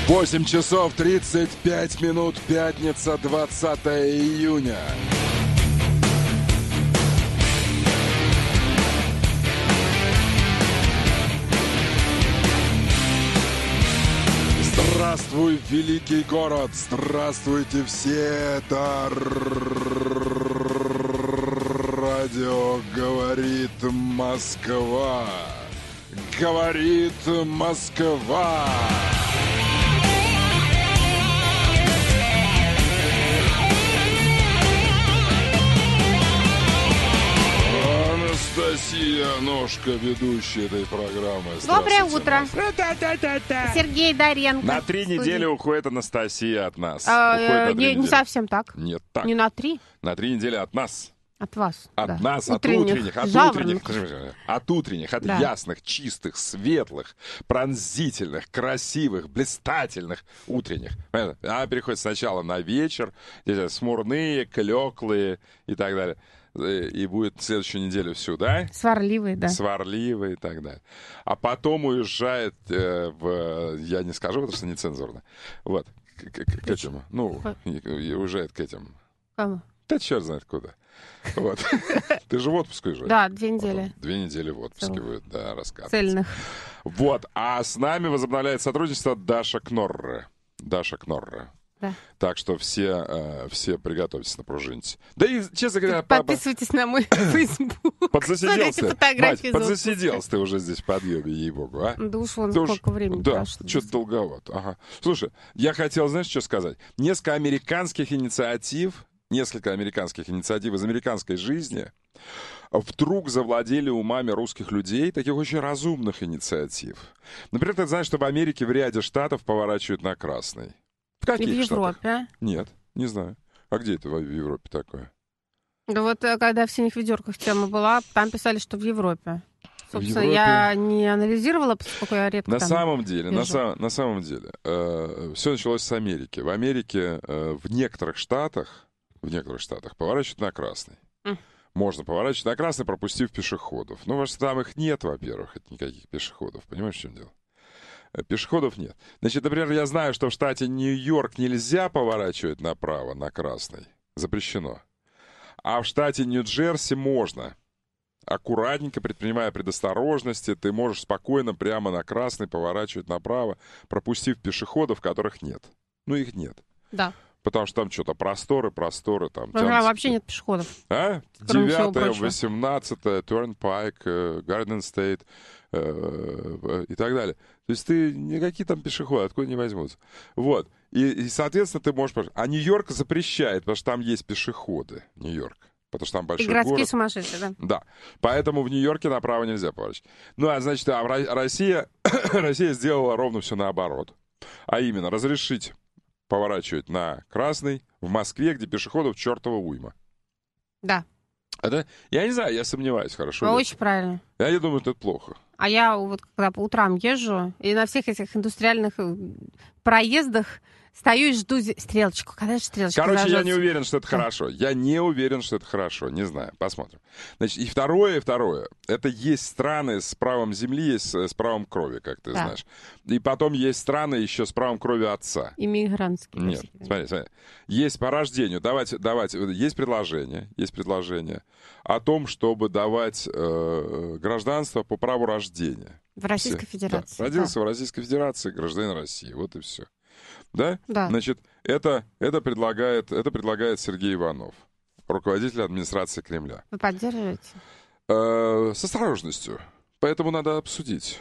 8 часов 35 минут, пятница, 20 июня. Здравствуй, великий город! Здравствуйте все! Это радио «Говорит Москва». Говорит Москва. Анастасия Ножка, ведущая этой программы. Доброе утро. Сергей Доренко. На 3 недели уходит Анастасия от нас. Не совсем так. Нет, так. Не на 3. На 3 недели от нас. От вас. От нас, от утренних, от ясных, чистых, светлых, пронзительных, красивых, блистательных утренних. Она переходит сначала на вечер, смурные, клеклые и так далее. И будет следующую неделю всю, да? Сварливый, да. Сварливый и так далее. А потом уезжает я не скажу, потому что нецензурно. Вот, к этим. Ну, уезжает к этим. Кому? Да черт знает куда. Вот. Ты же в отпуск уезжаешь? Да, 2 недели. 2 недели в отпуске будет, да, рассказывать. Цельных. Вот, а с нами возобновляет сотрудничество Даша Кнорре. Даша Кнорре. Да. Так что все приготовьтесь, напружинитесь. Да и, честно говоря... Подписывайтесь на мой Facebook. Подзасиделся ты. Мать, подзасиделся ты уже здесь в подъеме, ей-богу, а? Да уж вон сколько времени прошло. Да, что-то долговато. Ага. Слушай, я хотел, знаешь, что сказать? Несколько американских инициатив из американской жизни вдруг завладели умами русских людей, таких очень разумных инициатив. Например, ты знаешь, что в Америке в ряде штатов поворачивают на красный. В каких И в штатах? Европе? Нет, не знаю. А где это в Европе такое? Да вот, когда в «Синих ведерках» тема была, там писали, что в Европе. Собственно, Европе... я не анализировала, поскольку я редко на там самом деле, вижу. на самом деле, все началось с Америки. В Америке в некоторых штатах поворачивают на красный. Можно поворачивать на красный, пропустив пешеходов. Ну, потому что там их нет, во-первых, никаких пешеходов. Понимаешь, в чем дело? Пешеходов нет. Значит, например, я знаю, что в штате Нью-Йорк нельзя поворачивать направо на красный. Запрещено. А в штате Нью-Джерси можно. Аккуратненько, предпринимая предосторожности, ты можешь спокойно прямо на красный поворачивать направо, пропустив пешеходов, которых нет. Ну, их нет. Да. Потому что там что-то просторы там. Вообще нет пешеходов. А? 9-е, 18-е, Turnpike, Garden State и так далее. То есть ты никакие там пешеходы, откуда не возьмутся. Вот. И, соответственно, ты можешь... А Нью-Йорк запрещает, потому что там есть пешеходы. Нью-Йорк. Потому что там большой город. И городские сумасшедшие, да? Да. Поэтому в Нью-Йорке направо нельзя поворачивать. Ну, а значит, Россия сделала ровно все наоборот. А именно, разрешить поворачивать на красный в Москве, где пешеходов чертова уйма. Да. Это, я не знаю, я сомневаюсь, хорошо. Очень правильно. Я не думаю, что это плохо. А я вот когда по утрам езжу, и на всех этих индустриальных проездах стою и жду стрелочку. Когда же стрелочка Короче, зажжется? я не уверен, что это хорошо. Я не уверен, что это хорошо. Не знаю. Посмотрим. Значит, и второе. Это есть страны с правом земли, есть с правом крови, как ты знаешь. И потом есть страны еще с правом крови отца. Иммигрантские. Нет, смотри. Есть по рождению. Давать. Есть предложение о том, чтобы давать гражданство по праву рождения. В Российской Федерации. Да. Родился в Российской Федерации, гражданин России. Вот и все. Да? Да. Значит, это предлагает Сергей Иванов, руководитель администрации Кремля. Вы поддерживаете? С осторожностью. Поэтому надо обсудить.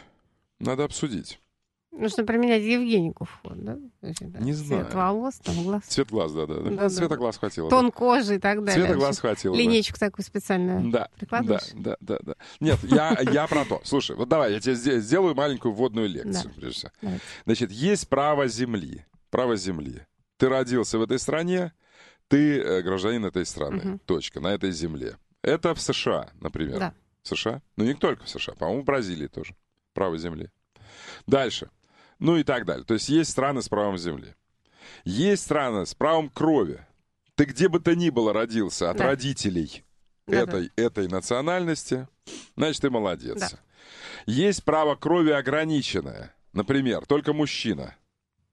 Нужно применять Евгенику фон, да? Не знаю. Цвет волос, там глаз. Цвет глаз, да. Цвета глаз хватило. Тон кожи и так далее. Цвета глаз хватило. Линейку такую специальную прикладываешь? Да. Нет, я про то. Слушай, вот давай, я тебе сделаю маленькую вводную лекцию, прежде всего. Давайте. Значит, есть право земли. Ты родился в этой стране, ты гражданин этой страны. Точка. На этой земле. Это в США, например. Да. В США? Ну, не только в США. По-моему, в Бразилии тоже. Право земли. Дальше. Ну и так далее. То есть есть страны с правом земли. Есть страны с правом крови. Ты где бы то ни было родился от родителей этой национальности, значит, ты молодец. Да. Есть право крови ограниченное. Например, только мужчина. Да.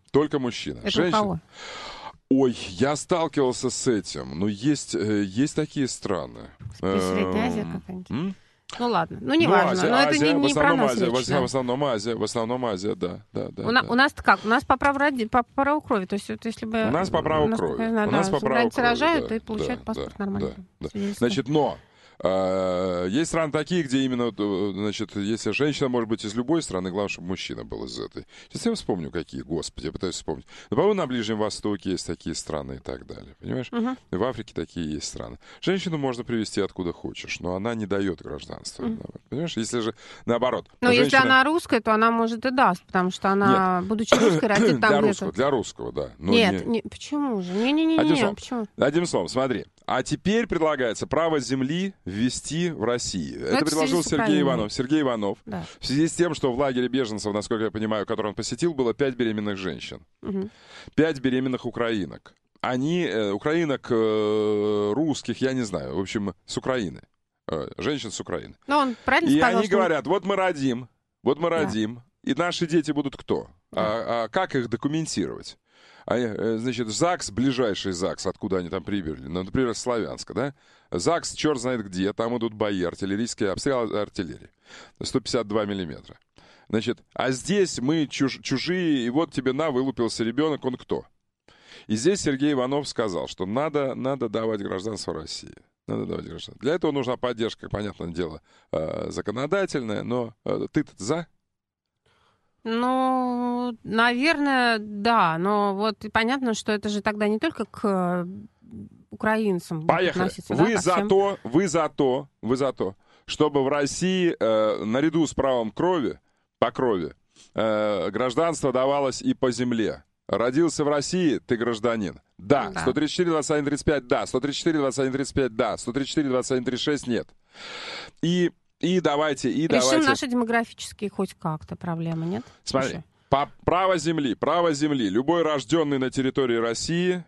Только мужчина. Это у кого? Ой, я сталкивался с этим. Но есть такие страны. Средняя Азия какая-нибудь? Ну ладно, не важно. Но это не про нас речь. В основном Азия, да. У нас-то как? У нас по праву крови. То есть если бы... У нас по праву крови. У нас по праву крови, рожают и получают паспорт нормально. Значит, но... Есть страны такие, где именно, значит, если женщина может быть из любой страны, главное, чтобы мужчина был из этой. Сейчас я вспомню, какие, господи, я пытаюсь вспомнить. Но, по-моему, на Ближнем Востоке есть такие страны и так далее, понимаешь? И в Африке такие есть страны. Женщину можно привезти откуда хочешь, но она не дает гражданство. Понимаешь? Если же наоборот. Но если она русская, то она, может, и даст, потому что она, будучи русской, родит там где-то. Для русского, да. Нет, почему же? Не-не-не, почему? Одним словом, смотри. А теперь предлагается право земли ввести в России. Это предложил Сергей Иванов. Да. В связи с тем, что в лагере беженцев, насколько я понимаю, который он посетил, было 5 беременных женщин. 5 беременных украинок. Украинок русских, я не знаю, в общем, с Украины. Женщин с Украины. Но он правильно сказал, они говорят, вот мы родим, и наши дети будут кто? А как их документировать? Значит, ЗАГС, ближайший ЗАГС, откуда они там прибыли, например, Славянска, да? ЗАГС, черт знает где, там идут бои, артиллерийские обстрелы артиллерии. 152 миллиметра. Значит, а здесь мы чужие, и вот тебе вылупился ребенок, он кто? И здесь Сергей Иванов сказал, что надо давать гражданство России. Надо давать гражданство. Для этого нужна поддержка, понятное дело, законодательная, но ты-то за? Ну, наверное, да. Но вот понятно, что это же тогда не только к украинцам будет относиться. Поехали. Вы за то, чтобы в России наряду с правом по крови, гражданство давалось и по земле. Родился в России, ты гражданин. Да. 134, 21, 35, да. 134, 21, 35, да. 134, 21, 36, нет. И давайте. Решим наши демографические хоть как-то проблемы, нет? Смотри, право земли. Любой рожденный на территории России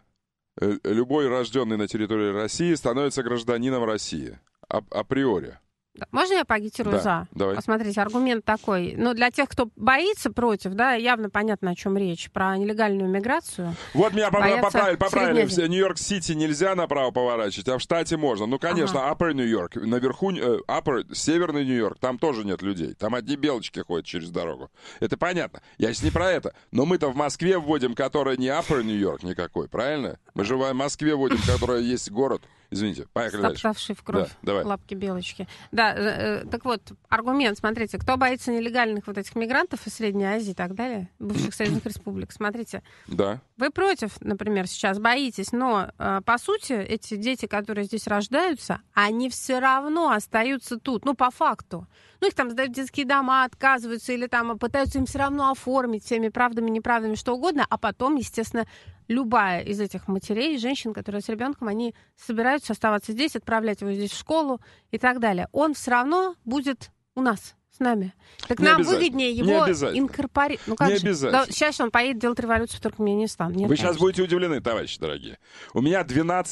становится гражданином России. Априори. Можно я поагитирую за? Давай. Смотрите, аргумент такой. Ну, для тех, кто боится против, да, явно понятно, о чем речь. Про нелегальную миграцию. Вот меня поправили. В Нью-Йорк-Сити нельзя направо поворачивать, а в штате можно. Ну, конечно, Upper Нью-Йорк. Наверху, Северный Нью-Йорк, там тоже нет людей. Там одни белочки ходят через дорогу. Это понятно. Я сейчас не про это. Но мы-то в Москве вводим, которая не Upper Нью-Йорк никакой, правильно? Мы же в Москве вводим, которая есть город. Извините, поехали дальше. Стоптавший в кровь лапки белочки. Да, так вот, аргумент, смотрите, кто боится нелегальных вот этих мигрантов из Средней Азии и так далее, бывших союзных республик, смотрите. Да. Вы против, например, сейчас боитесь, но, по сути, эти дети, которые здесь рождаются, они все равно остаются тут, ну, по факту. Ну, их там сдают в детские дома, отказываются или там пытаются им все равно оформить всеми правдами, неправдами, что угодно, а потом, естественно, любая из этих матерей, женщин, которые с ребенком, они собираются оставаться здесь, отправлять его здесь в школу и так далее. Он все равно будет у нас, с нами. Так нам выгоднее его инкорпорировать. Ну, как же? Да, сейчас он поедет делать революцию в Туркменистан. Нет, вы сейчас будете удивлены, товарищи дорогие. У меня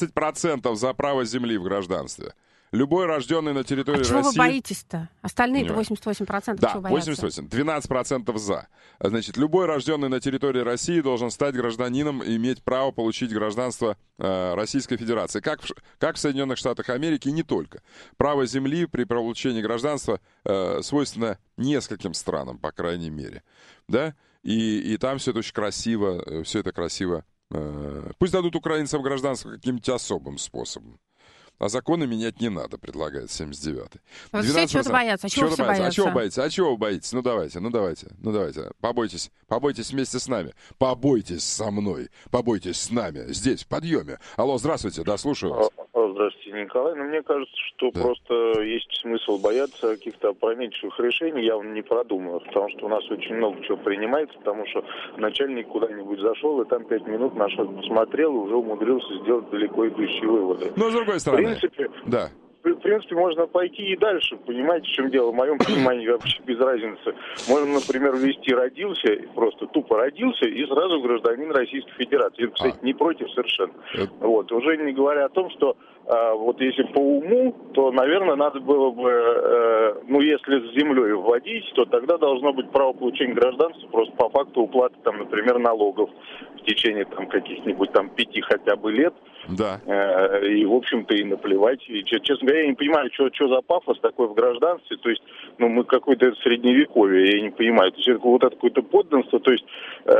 12% за право земли в гражданстве. Любой рожденный на территории России... чего вы боитесь-то? Остальные-то 88%. Да, чего боятся? 88%. 12% за. Значит, любой рожденный на территории России должен стать гражданином и иметь право получить гражданство Российской Федерации. Как в Соединенных Штатах Америки, и не только. Право земли при получении гражданства свойственно нескольким странам, по крайней мере. Да? И там все это очень красиво. Все это красиво. Пусть дадут украинцам гражданство каким-нибудь особым способом. А законы менять не надо, предлагает 79-й. Вот все чего-то боятся. А чего все боятся? А чего боитесь? А чего вы боитесь? Ну давайте. Побойтесь вместе с нами. Побойтесь со мной. Побойтесь с нами. Здесь, в подъеме. Алло, здравствуйте. Да, слушаю вас. Здравствуйте, Николай. Ну, мне кажется, что просто есть смысл бояться каких-то опрометчивых решений, явно не продуманных, потому что у нас очень много чего принимается, потому что начальник куда-нибудь зашел, и там 5 минут на что-то посмотрел, и уже умудрился сделать далеко идущие выводы. Но с другой стороны... В принципе, да. в принципе, можно пойти и дальше, понимаете, в чем дело? В моем понимании вообще без разницы. Можно, например, ввести родился, просто тупо родился, и сразу гражданин Российской Федерации. Я, кстати, не против совершенно. Вот. Уже не говоря о том, что вот если по уму, то, наверное, надо было бы, если с землей вводить, то тогда должно быть право получения гражданства просто по факту уплаты, там, например, налогов в течение там каких-нибудь там 5 хотя бы лет. Да. И, в общем-то, и наплевать. И, честно говоря, я не понимаю, что за пафос такой в гражданстве. То есть, мы какое-то средневековье, я не понимаю. То есть, это вот это какое-то подданство, то есть,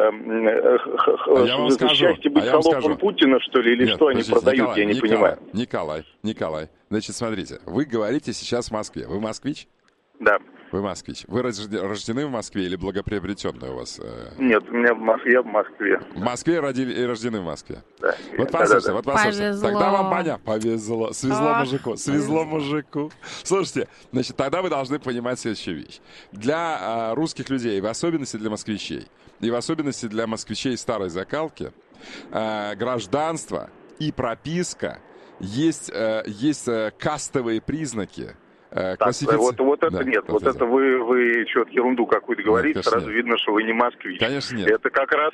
счастье быть холопом Путина, что ли, или нет, что они продают, я не понимаю. Николай, значит, смотрите, вы говорите сейчас в Москве. Вы москвич? Да. Вы москвич. Вы рождены в Москве или благоприобретенный у вас? Нет, у меня я в Москве. В Москве и рождены в Москве. Да. Вот послушайте, Повезло. Тогда вам понятно. Повезло. Свезло мужику. Слушайте, значит, тогда вы должны понимать следующую вещь. Для русских людей, в особенности для москвичей, и в особенности для москвичей старой закалки, гражданство и прописка есть кастовые признаки. Так, вот это нет, вот это вы что-то ерунду какую-то говорите, нет, сразу нет. Видно, что вы не москвич. Конечно нет. Это как раз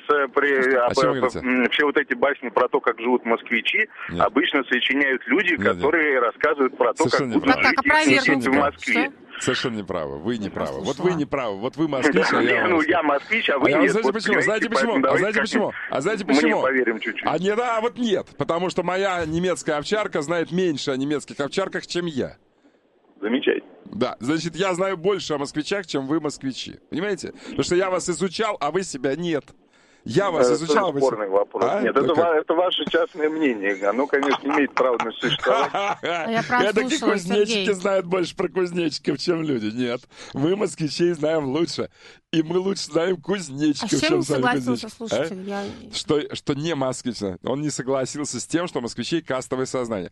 все вот эти басни про то, как живут москвичи, нет. Обычно сочиняют люди, которые рассказывают про то, как будут жить в Москве. Совершенно неправы. Вы не правы. Вот вы не правы. Вот вы москвич, а я я москвич, а вы нет. Знаете почему? Знаете почему? Мы поверим чуть-чуть. Вот нет. Потому что моя немецкая овчарка знает меньше о немецких овчарках, чем я. Замечательно. Да, значит, я знаю больше о москвичах, чем вы москвичи. Понимаете? Потому что я вас изучал, а вы себя нет. Я вас изучал. Это спорный вопрос. Нет, это ваше частное мнение. Оно, конечно, имеет право на существовать. Это кузнечики знают больше про кузнечиков, чем люди. Нет, мы москвичей знаем лучше. И мы лучше знаем кузнечиков, чем сами кузнечики. Что не москвич. Он не согласился с тем, что у москвичей кастовое сознание.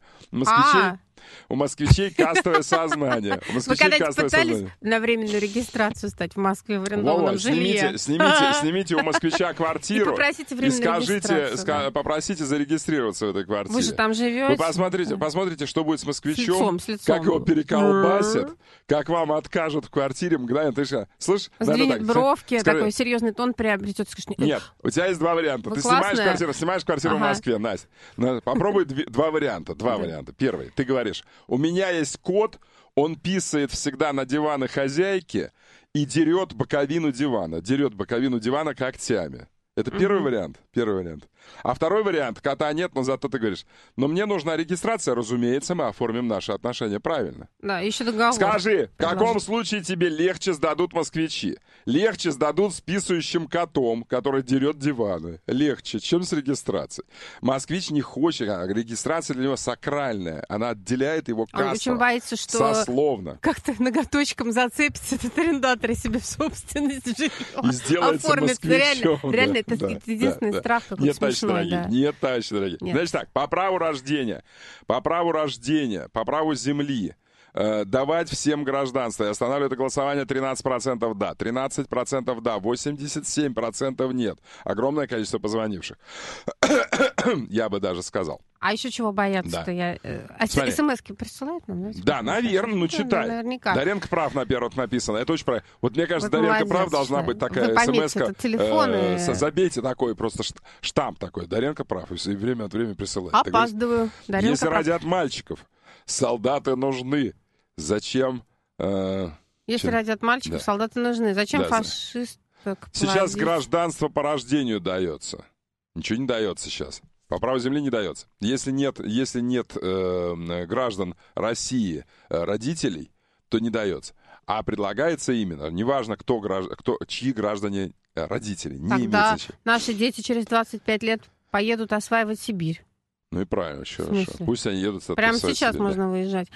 У москвичей кастовое сознание. Вы когда-нибудь пытались на временную регистрацию стать в Москве в арендованном жилье? Снимите у москвича квартиру и скажите, попросите зарегистрироваться в этой квартире. Вы же там живете. Вы посмотрите, что будет с москвичом, как его переколбасят, как вам откажут в квартире мгновенно. Ты что, слышь? Сдвинет бровки, такой серьезный тон приобретет. Нет, у тебя есть два варианта. Ты снимаешь квартиру в Москве, Настя. Попробуй два варианта. Первый, ты говоришь, у меня есть кот, он писает всегда на диваны хозяйки и дерет боковину дивана когтями. Это первый вариант. А второй вариант, кота нет, но зато ты говоришь, но мне нужна регистрация, разумеется, мы оформим наши отношения правильно. Да, еще договор. Скажи, в каком случае тебе легче сдадут москвичи? Легче сдадут с писающим котом, который дерет диваны. Легче, чем с регистрацией. Москвич не хочет, а регистрация для него сакральная. Она отделяет его кассово. Он очень боится, что сословно. Как-то ноготочком зацепится этот арендатор себе в собственность жилье. И сделается москвичом. Реально, это единственный страх, какой смешной. Нет, товарищи дорогие. Значит так, по праву рождения, по праву земли, давать всем гражданство. Я останавливаю это голосование 13% да, 13% да, 87% нет. Огромное количество позвонивших. Я бы даже сказал. А еще чего бояться-то? СМС-ки присылают нам? Да, наверное, читай. Наверняка. Даренко прав, написано. Это очень правильно. Вот мне кажется, Даренко прав должна быть такая смс-ка. Забейте такой просто штамп такой. Даренко прав. И время от времени присылает. Опаздываю. Если родят мальчиков, солдаты нужны. Зачем? Если родят мальчиков, солдаты нужны. Зачем фашисток? Сейчас гражданство по рождению дается. Ничего не дается сейчас. По праву земли не дается. Если нет граждан России, родителей, то не дается. А предлагается именно, неважно, чьи граждане родители, не имеет значения. Наши дети через 25 лет поедут осваивать Сибирь. Ну и правильно, очень хорошо. Пусть они едут. Прямо сейчас Сибирь, можно выезжать.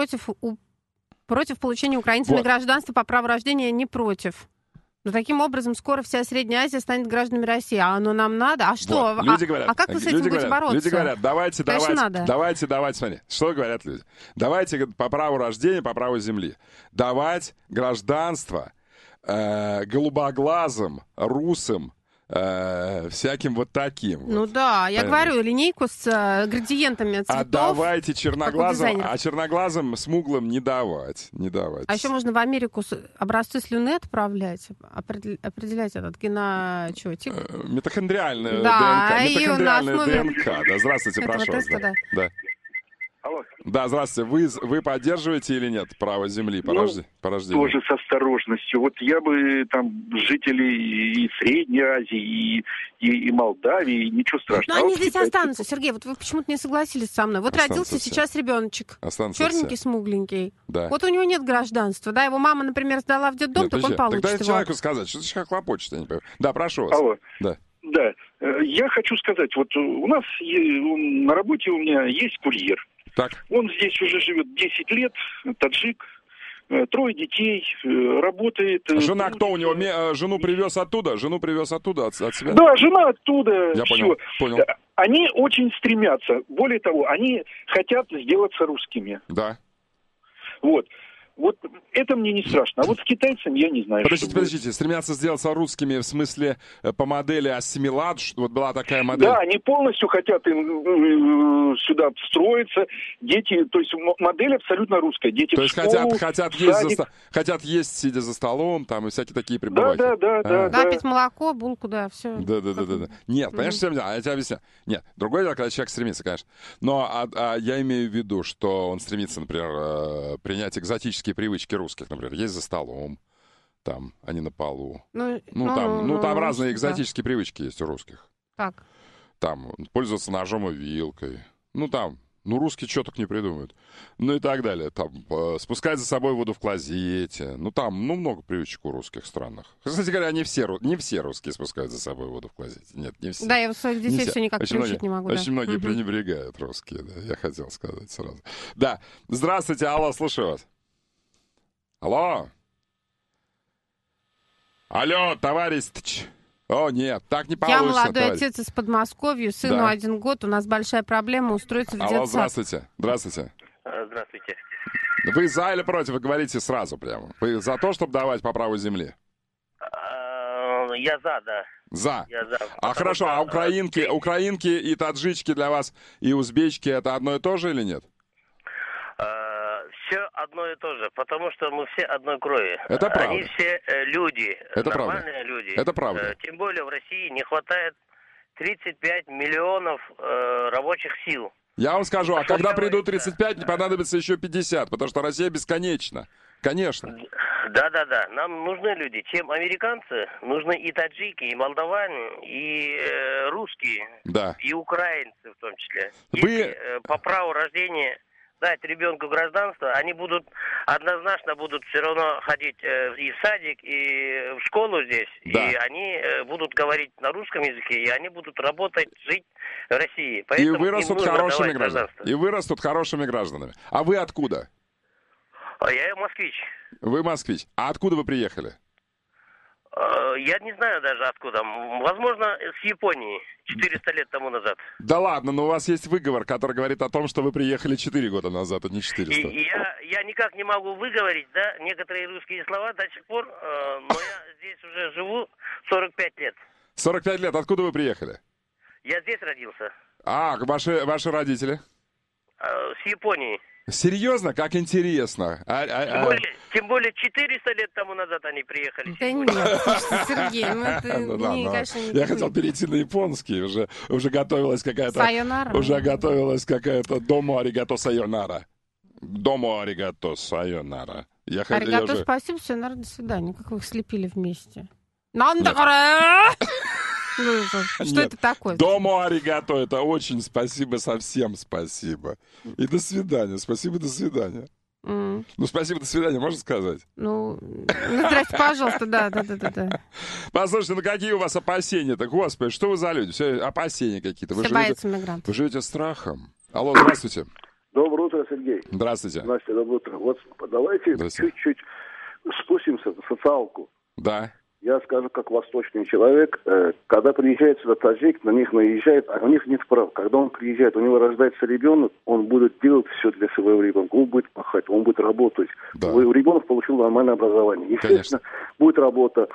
Против получения украинцами гражданства по праву рождения не против. Но таким образом скоро вся Средняя Азия станет гражданами России. А оно нам надо? А что? Вот, люди говорят, как вы с этим будете бороться? Люди говорят, давайте, смотри. Что говорят люди? Давайте по праву рождения, по праву земли. Давать гражданство голубоглазым, русым, всяким вот таким. Ну вот. да, я Понятно. говорю, линейку с градиентами цветов. А давайте черноглазым, дизайнеров. черноглазым смуглым не давать. А еще можно в Америку образцы слюны отправлять, определять этот генотик. Митохондриальная Да, ДНК. и на Митохондриальная основе ДНК. Да, здравствуйте, этого прошу вас. теста, да. Да. Алло. Да, здравствуйте. Вы поддерживаете или нет право земли по рождению? Тоже с осторожностью. Вот я бы там жителей и Средней Азии, и Молдавии, ничего страшного. Но они здесь останутся, Сергей. Вот вы почему-то не согласились со мной. Вот Останутся родился все. сейчас ребеночек. Останутся Черненький, все. смугленький. Да. Вот у него нет гражданства. Да, его мама, например, сдала в детдом, Нет, так он подожди. получит Тогда это его. человеку сказать, что ты сейчас хлопочешь, я не понимаю. Да, прошу вас. Алло. Да. Да. Я хочу сказать, вот у нас на работе у меня есть курьер. Так. Он здесь уже живет 10 лет, таджик, 3 детей, работает. Жена кто у него? Жену привез оттуда? Жену привез оттуда от себя? Да, жена оттуда. Я всё. понял. Они очень стремятся. Более того, они хотят сделаться русскими. Да. Вот это мне не страшно. А вот с китайцами я не знаю, Подождите, стремятся сделаться русскими в смысле по модели ассимилат, что вот была такая модель? Да, они полностью хотят сюда встроиться. Дети, то есть модель абсолютно русская. Дети То в есть школу, хотят есть, сидя за столом, там и всякие такие прибавки. Да, пить молоко, булку, да, все. Да. Нет, понимаешь, я тебе объясню. Нет, другое дело, когда человек стремится, конечно. Но я имею в виду, что он стремится, например, принять экзотические привычки русских, например, есть за столом, там, а не на полу. Там разные экзотические привычки есть у русских. Так. Там, пользоваться ножом и вилкой. Русские что только не придумают. И так далее. Там, спускать за собой воду в клозете. Много привычек у русских странах. Кстати говоря, не все русские спускают за собой воду в клозете. Нет, не все. Да, я своих детей все никак приучить не могу. Очень многие пренебрегают русские, да, я хотел сказать сразу. Да, здравствуйте, алло, слушаю вас. Алло, товарищ. О, нет, так не получится, Я молодой товарищ. отец из Подмосковья, сыну 1 год, у нас большая проблема устроиться в детсад. Алло, здравствуйте. Здравствуйте. Вы за или против? Вы говорите сразу прямо. Вы за то, чтобы давать по праву земли? Я за, да. За. Я за. Хорошо, а украинки и таджички для вас, и узбечки, это одно и то же или нет? Все одно и то же, потому что мы все одной крови. Это правда. Они все люди, Это нормальные правда. люди. Это правда. Тем более в России не хватает 35 миллионов рабочих сил. Я вам скажу, а когда придут 35, не понадобится еще 50, потому что Россия бесконечна. Конечно. Да. Нам нужны люди. Чем американцы, нужны и таджики, и молдаване, и русские, Да. и украинцы в том числе. Вы- Если по праву рождения дать ребенку гражданство, они однозначно будут все равно ходить и в садик, и в школу здесь. Да. И они будут говорить на русском языке, и они будут работать, жить в России. И Поэтому вырастут им нужно хорошими давать гражданами. гражданство. И вырастут хорошими гражданами. А вы откуда? Я москвич. Вы москвич. А откуда вы приехали? Я не знаю даже откуда. Возможно, с Японии 400 лет тому назад. Да ладно, но у вас есть выговор, который говорит о том, что вы приехали 4 года назад, а не 400. И я никак не могу выговорить, да, некоторые русские слова до сих пор, но я здесь уже живу 45 лет. 45 лет. Откуда вы приехали? Я здесь родился. А, ваши родители? С Японии. Серьезно? Как интересно. Тем более 400 лет тому назад они приехали. Да нет, слушайте, Сергей, конечно, не Я хотел перейти на японский. Уже готовилась какая-то... Сайонара. Уже готовилась какая-то дому аригато сайонара. Дому аригато сайонара. Аригато, спасибо, все, наверное, до свидания. Как вы их слепили вместе? Нандакаре! Что это такое? Дому аригато, это очень спасибо, совсем спасибо. И до свидания. Спасибо, до свидания. Спасибо, до свидания, можно сказать? Здрасте, пожалуйста, да. Послушайте, какие у вас опасения-то? Господи, что вы за люди? Все опасения какие-то. Все боятся мигрантов. Вы живете страхом. Алло, здравствуйте. Доброе утро, Сергей. Здравствуйте. Настя, доброе утро. Вот давайте чуть-чуть спустимся в социалку. Да. Я скажу, как восточный человек, когда приезжает сюда таджик, на них наезжает, а у них нет прав. Когда он приезжает, у него рождается ребенок, он будет делать все для своего ребенка. Он будет пахать, он будет работать. Да. Ребенок получил нормальное образование. Естественно, будет работа.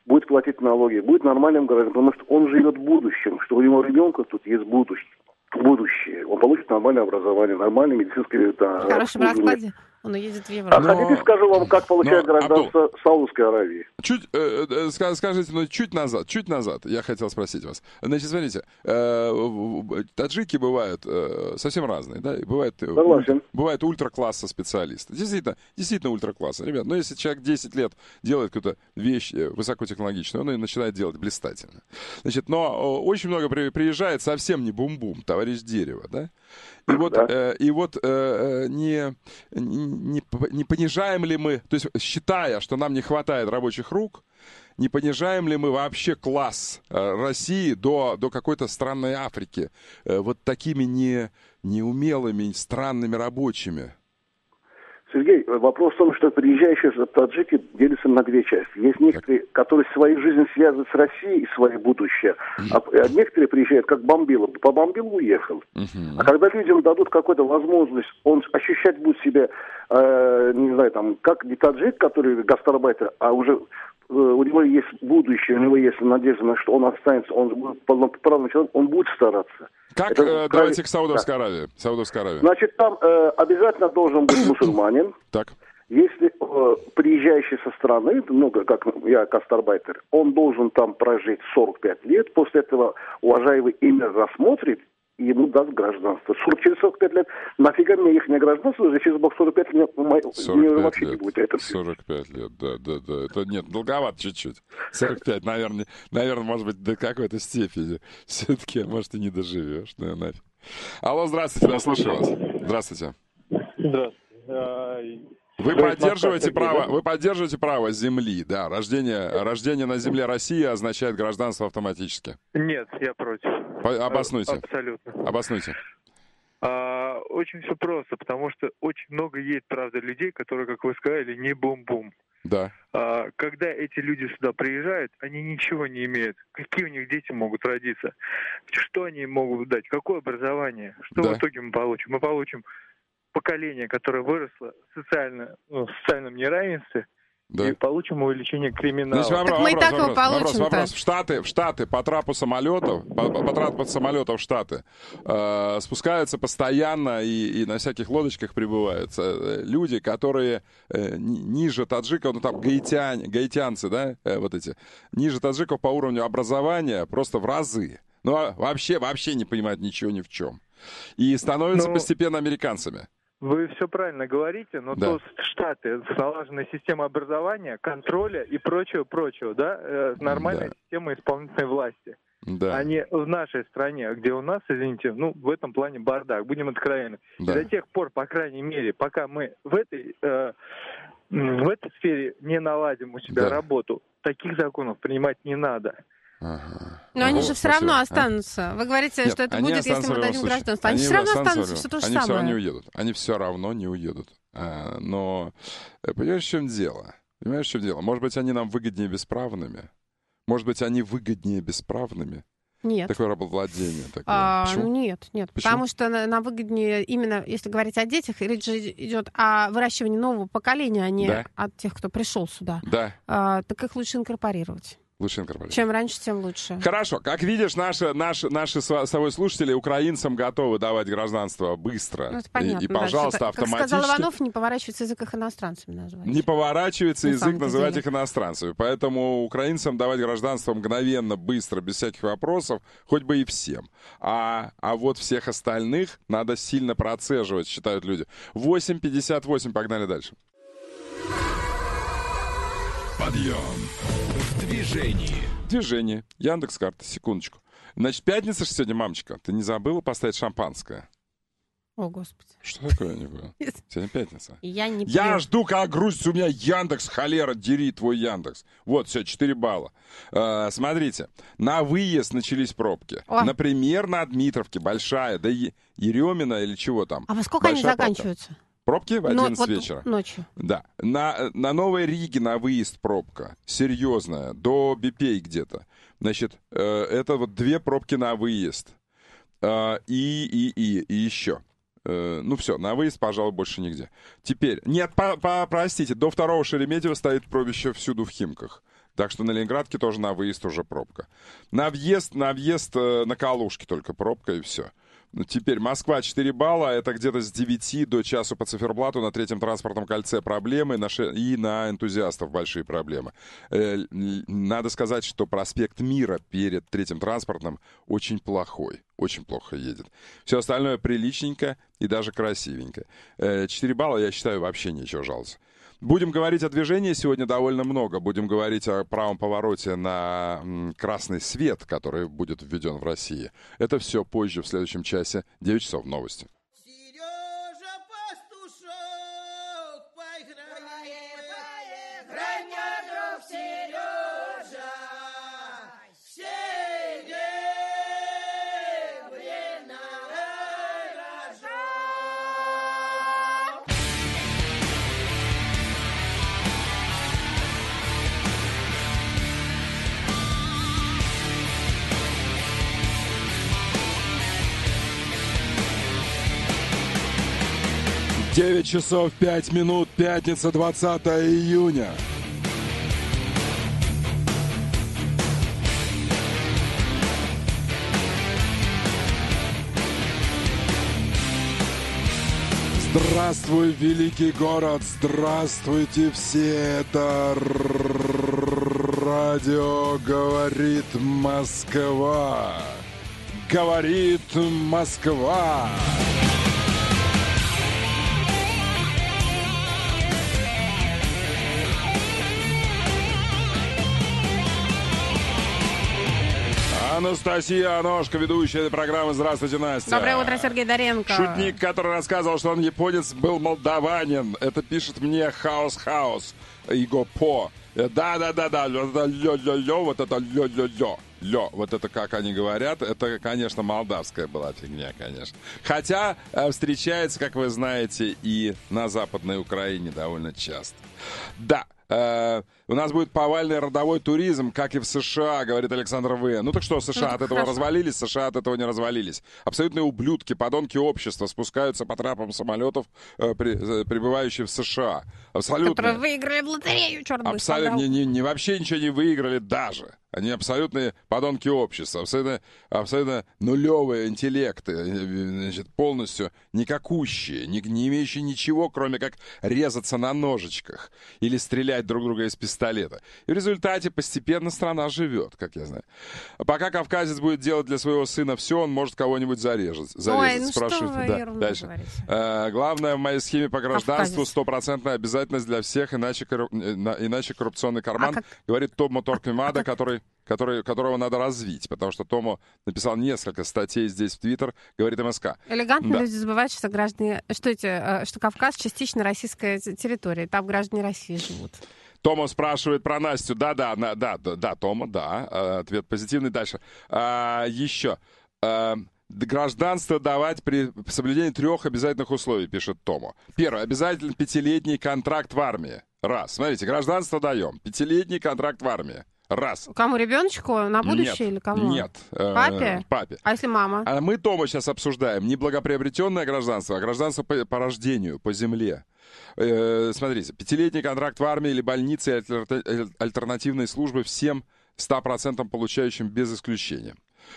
будет платить налоги, будет нормальным гражданином, потому что он живет в будущем, что у него ребенка тут есть будущее. Он получит нормальное образование, нормальное медицинское В хорошем раскладе он уедет в Европу. А хотите, скажу вам, как получает гражданство Саудовской Аравии? Скажите, чуть назад, я хотел спросить вас. Значит, смотрите, таджики бывают совсем разные, да? Бывают ультра-класса специалисты. Действительно ультра-класса. Ребят, но если человек 10 лет делает какую-то вещь высокотехнологичную, он ее начинает делать блистательно. Значит, но очень много приезжает совсем не бум-бум, товарищ дерево, да? И вот не понижаем ли мы, то есть считая, что нам не хватает рабочих рук, не понижаем ли мы вообще класс России до какой-то странной Африки вот такими неумелыми, странными рабочими? Сергей, вопрос в том, что приезжающие таджики делятся на две части. Есть некоторые, которые свою жизнь связывают с Россией и свое будущее, а некоторые приезжают как бомбило. Побомбил, уехал. А когда людям дадут какую-то возможность, он ощущать будет себя, не знаю, там, как не таджик, который гастарбайтер, а уже у него есть будущее, у него есть надежда на что он останется, он будет полноправным человеком, он будет стараться. Как, давайте к Саудовской Аравии. Саудовской Аравии. Значит, там обязательно должен быть мусульманин. Так. Если приезжающий со страны, ну, как я гастарбайтер, он должен там прожить 45 лет, после этого уважаемый имя рассмотрит, и ему даст гражданство. Через 45 лет, нафига мне их гражданство, уже через 45 лет вообще не будет этого. 45 лет, да. Это нет, долговато чуть-чуть. 45, наверное, может быть, до какой-то степени. Все-таки, может, и не доживешь. Ну, нафиг. Алло, здравствуйте, я слушаю вас. Здравствуйте. Здравствуйте. Вы поддерживаете право земли, да? Рождение на земле России означает гражданство автоматически. Нет, я против. Обоснуйте. Абсолютно. Обоснуйте. Очень все просто, потому что очень много есть, правда, людей, которые, как вы сказали, не бум-бум. Да. Когда эти люди сюда приезжают, они ничего не имеют. Какие у них дети могут родиться? Что они могут дать? Какое образование? Что в итоге мы получим? Мы получим поколение, которое выросло в социальном неравенстве, и получим увеличение криминала. Так мы и так его получим. Вопрос. В Штаты по трапу самолетов в Штаты спускаются постоянно и на всяких лодочках прибывают люди, которые ниже таджиков, ну там гаитянцы, да, вот эти, ниже таджиков по уровню образования просто в разы. Ну, вообще не понимают ничего ни в чем. И становятся постепенно американцами. Вы все правильно говорите, но то Штаты с налаженной системой образования, контроля и прочего, да, нормальная система исполнительной власти. Да. А не в нашей стране, где у нас, извините, в этом плане бардак, будем откровенны. Да. И до тех пор, по крайней мере, пока мы в этой сфере не наладим у себя работу, таких законов принимать не надо. Ага. Но они же все равно останутся. Вы говорите, что это будет, если мы дадим гражданство. Они все равно останутся, все то же самое. Они все равно не уедут. Они все равно не уедут. Но понимаешь, в чем дело? Может быть, они нам выгоднее бесправными? Может быть, они выгоднее бесправными? Нет. Такое рабовладение. Почему? Нет. Почему? Потому что нам выгоднее, именно если говорить о детях, речь же идет о выращивании нового поколения, а не от тех, кто пришел сюда. Да. Так их лучше инкорпорировать. Чем раньше, тем лучше. Хорошо. Как видишь, наши с тобой слушатели украинцам готовы давать гражданство быстро. Ну, это понятно, и пожалуйста, автоматически. Как сказал Иванов, не поворачивается язык их иностранцами назвать. Не поворачивается язык называть их иностранцами. Поэтому украинцам давать гражданство мгновенно, быстро, без всяких вопросов, хоть бы и всем. А вот всех остальных надо сильно процеживать, считают люди. 8:58, погнали дальше. Подъем в движении. Движение. Яндекс.Карта. Секундочку. Значит, пятница же сегодня, мамочка. Ты не забыла поставить шампанское? О, Господи. Что такое не было? Сегодня пятница. Я жду, как грузится у меня Яндекс. Холера, дери твой Яндекс. Вот, все, 4 балла. Смотрите. На выезд начались пробки. Например, на Дмитровке. Большая. Да Еремина или чего там. А во сколько они заканчиваются? Пробки в 11 вечера. Ночью. Да. На Новой Риге на выезд пробка. Серьезная. До Бипей где-то. Значит, это вот 2 пробки на выезд. И еще. Ну все, на выезд, пожалуй, больше нигде. Теперь, нет, простите, до 2-го Шереметьево стоит пробище всюду в Химках. Так что на Ленинградке тоже на выезд уже пробка. На въезд на Калужке только пробка, и все. Теперь Москва 4 балла, это где-то с 9 до часу по циферблату на третьем транспортном кольце проблемы, и на энтузиастов большие проблемы. Надо сказать, что проспект Мира перед третьим транспортным очень плохой, очень плохо едет. Все остальное приличненько и даже красивенько. 4 балла, я считаю, вообще нечего жаловаться. Будем говорить о движении сегодня довольно много. Будем говорить о правом повороте на красный свет, который будет введен в России. Это все позже, в следующем часе. 9 часов новости. Девять часов 5 минут, пятница, 20 июня. Здравствуй, великий город, здравствуйте все, это радио «Говорит Москва». Говорит Москва. Анастасия Аношка, ведущая этой программы. Здравствуйте, Настя. Доброе утро, Сергей Доренко. Шутник, который рассказывал, что он японец, был молдаванин. Это пишет мне Хаус Иго По. Да-да-да-да, лё-лё-лё, вот это лё-лё-лё. Лё, вот это как они говорят, это, конечно, молдавская была фигня, конечно. Хотя встречается, как вы знаете, и на Западной Украине довольно часто. Да. У нас будет повальный родовой туризм, как и в США, говорит Александр В. Ну так что, США от этого развалились, США от этого не развалились. Абсолютные ублюдки, подонки общества спускаются по трапам самолетов, прибывающих в США. Абсолютно. Которые выиграли в лотерею, черт бы абсолютно не вообще ничего не выиграли даже. Они абсолютные подонки общества, абсолютно нулевые интеллекты, значит, полностью никакущие, не имеющие ничего, кроме как резаться на ножичках или стрелять друг друга из пистолета. И в результате постепенно страна живет, как я знаю. Пока кавказец будет делать для своего сына все, он может кого-нибудь зарезать. Ой, ну спрашивают. Что вы ерунду дальше. Главное в моей схеме по гражданству 100% обязательность для всех, иначе коррупционный карман, говорит Томо Торквемада, которого надо развить, потому что Томо написал несколько статей здесь в Твиттер, говорит МСК. Элегантно люди забывают, что что Кавказ частично российская территория, там граждане России живут. Тома спрашивает про Настю. Да, Тома, да. Ответ позитивный. Дальше. Еще. Гражданство давать при соблюдении 3 обязательных условий, пишет Томо. Первое. Обязательно 5-летний контракт в армии. Раз. Смотрите, гражданство даем. 5-летний контракт в армии. Раз. Кому, ребеночку? На будущее или кому? Нет. Папе? Папе. А если мама? А мы, Тома, сейчас обсуждаем не благоприобретенное гражданство, а гражданство по рождению, по земле. Смотрите, 5-летний контракт в армии или больнице, или альтернативной службы всем 100% получающим без исключения.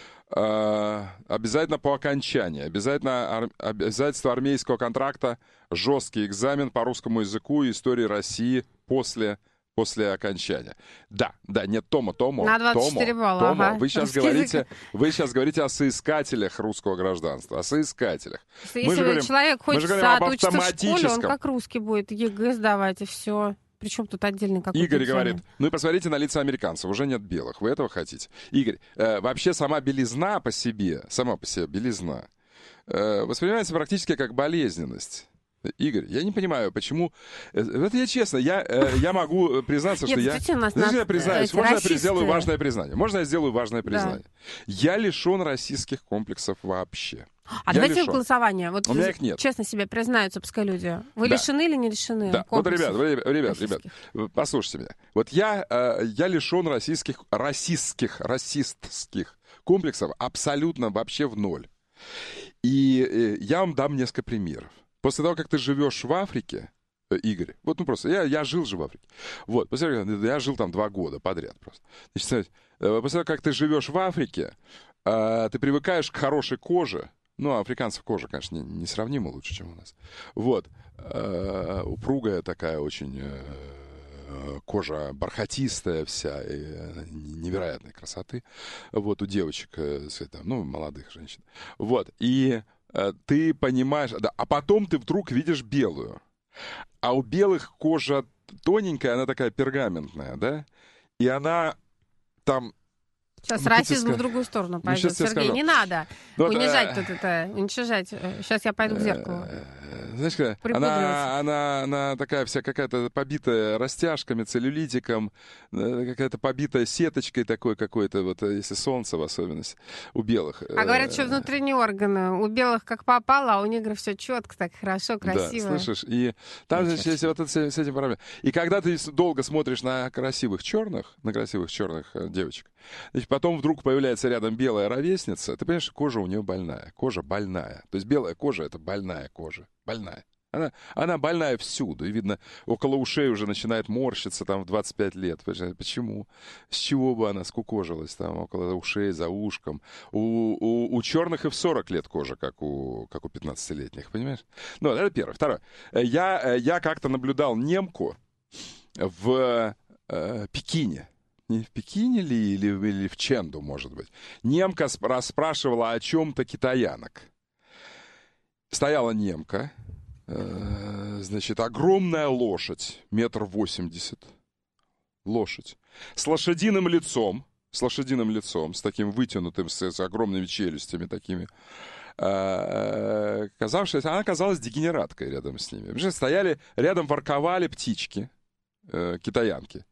Обязательно по окончании. Обязательство армейского контракта, жесткий экзамен по русскому языку и истории России после окончания. Да, нет, Тома. На 24 балла, Тома, ага. вы сейчас говорите о соискателях русского гражданства, о соискателях. Если человек хочет учиться в школе, он как русский будет ЕГЭ сдавать, и все. Причем тут отдельный какой-то Игорь экзамен. говорит, ну и посмотрите на лица американцев, уже нет белых, вы этого хотите? Игорь, вообще сама белизна по себе белизна, воспринимается практически как болезненность. Игорь, я не понимаю, почему... Это я честно, я могу признаться, что я признаюсь. Можно я сделаю важное признание? Можно я сделаю важное признание? Да. Я лишен российских комплексов вообще. Давайте голосование. Вот у меня их нет. Честно себе признаются, пускай люди. Вы лишены или не лишены? Да. Вот, ребят, послушайте меня. Вот я лишен расистских комплексов абсолютно вообще в ноль. И я вам дам несколько примеров. После того, как ты живешь в Африке, Игорь. Вот, ну просто, я жил же в Африке. Вот, посмотри, я жил там 2 года подряд просто. Значит, посмотри, как ты живешь в Африке, ты привыкаешь к хорошей коже. Ну, африканцев кожа, конечно, несравнимо лучше, чем у нас. Вот. Упругая такая очень кожа, бархатистая вся, невероятной красоты. Вот, у девочек, ну, молодых женщин. Вот. И ты понимаешь... Да, а потом ты вдруг видишь белую. А у белых кожа тоненькая, она такая пергаментная, да? И она там... Сейчас расизм в другую сторону пойдет. Сергей, не надо унижать тут это, уничтожать. Сейчас я пойду к зеркалу. Знаешь, она такая вся какая-то побитая растяжками, целлюлитиком, какая-то побитая сеточкой такой какой-то, вот если солнце в особенности, у белых. А говорят, что внутренние органы у белых как попало, а у негров все четко, так хорошо, красиво. Да, слышишь, и там же есть вот с этим проблема. И когда ты долго смотришь на красивых черных девочек, значит, потом вдруг появляется рядом белая ровесница, ты понимаешь, что кожа у нее больная. Кожа больная. То есть белая кожа — это больная кожа. Больная. Она больная всюду. И видно, около ушей уже начинает морщиться там в 25 лет. Почему? С чего бы она скукожилась там около ушей, за ушком? У черных и в 40 лет кожа, как у 15-летних, понимаешь? Ну, это первое. Второе. Я как-то наблюдал немку в Пекине. Не в Пекине ли или в Ченду, может быть. Немка расспрашивала о чем-то китаянок. Стояла немка, значит, огромная лошадь, 1,80 м. Лошадь. С лошадиным лицом, с таким вытянутым, с огромными челюстями такими. Она казалась дегенераткой рядом с ними. Стояли, рядом ворковали птички, китаянки.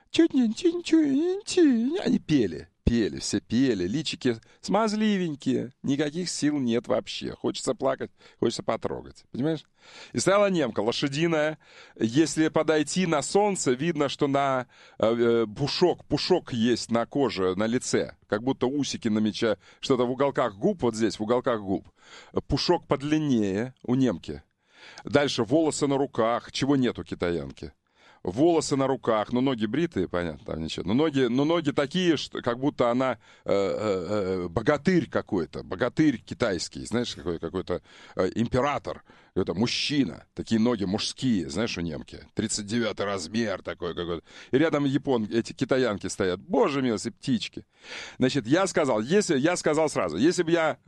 Они пели, все пели, личики смазливенькие, никаких сил нет вообще. Хочется плакать, хочется потрогать, понимаешь? И стояла немка, лошадиная. Если подойти на солнце, видно, что на пушок есть на коже, на лице, как будто усики намечают, что-то в уголках губ, вот здесь, в уголках губ. Пушок подлиннее у немки. Дальше волосы на руках, чего нет у китаянки. Волосы на руках, но ноги бритые, понятно, там ничего. Но ноги такие, что, как будто она богатырь какой-то, богатырь китайский, знаешь, какой-то император, какой-то мужчина. Такие ноги мужские, знаешь, у немки. 39-й размер такой какой-то. И рядом эти китаянки стоят. Боже милости, птички. Значит, я сказал сразу, если бы я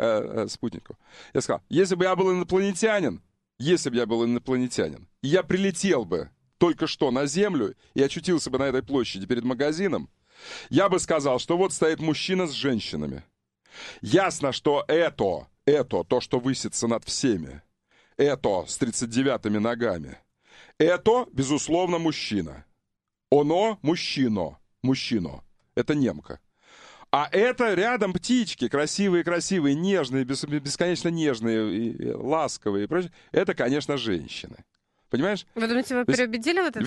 был инопланетянин, и я прилетел бы только что на Землю и очутился бы на этой площади перед магазином, я бы сказал, что вот стоит мужчина с женщинами. Ясно, что это то, что высится над всеми, это с 39-ми ногами, это, безусловно, мужчина. Оно мужчина. Это немка. А это рядом птички, красивые, нежные, бесконечно нежные, и ласковые и прочее. Это, конечно, женщины. Понимаешь? Вы думаете, вы переубедили вот это?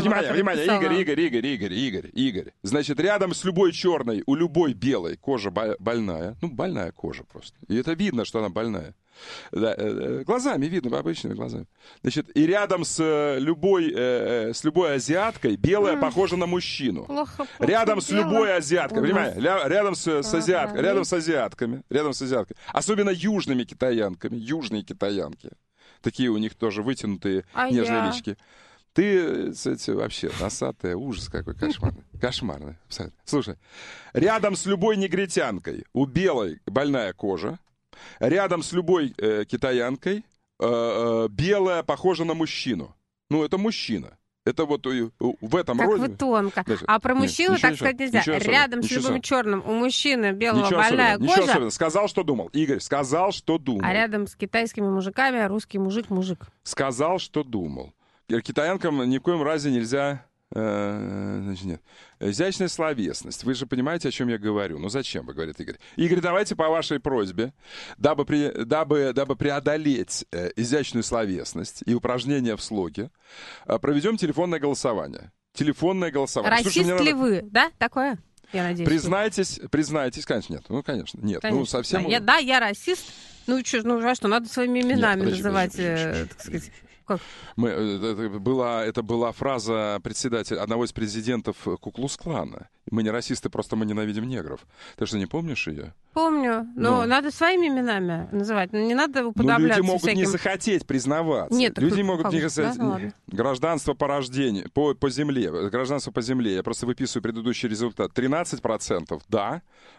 Внимание, Игорь. Значит, рядом с любой черной, у любой белой кожа больная. Ну, больная кожа просто. И это видно, что она больная. Да, глазами видно, обычными глазами. Значит, и рядом с любой азиаткой белая похожа на мужчину. Плохо рядом с любой азиаткой, понимаешь? Рядом с азиатками. Особенно южными китаянками. Южные китаянки. Такие у них тоже вытянутые нежные лички. Ты, кстати, вообще носатая, ужас какой, кошмарный. Слушай, рядом с любой негритянкой у белой больная кожа, рядом с любой китаянкой белая похожа на мужчину. Ну, это мужчина. Это вот в этом роде. Как вы тонко. Даже, а про мужчину так сказать нельзя. Рядом с любым черным у мужчины белого больная кожа. Ничего особенного. Сказал, что думал. Игорь, сказал, что думал. А рядом с китайскими мужиками русский мужик. Сказал, что думал. Китаянкам ни в коем разе нельзя... Значит, нет. Изящная словесность. Вы же понимаете, о чем я говорю. Ну зачем, вы, говорит Игорь. Игорь, давайте по вашей просьбе, дабы преодолеть изящную словесность и упражнения в слоге, проведем телефонное голосование. Расист ли вы? Да, такое? Я надеюсь. Признайтесь, конечно, нет. Ну, конечно, нет. Конечно. Ну, совсем... Я расист. Ну, что, надо своими именами называть, так сказать, Как? Это была фраза одного из президентов Ку-клукс-клана. Мы не расисты, просто мы ненавидим негров. Ты что, не помнишь ее? Помню, но надо своими именами называть. Не надо уподобляться люди могут всяким... не захотеть признаваться. Нет, люди могут не захотеть. Да? Гражданство по рождению, по земле. Гражданство по земле. Я просто выписываю предыдущий результат. 13% да,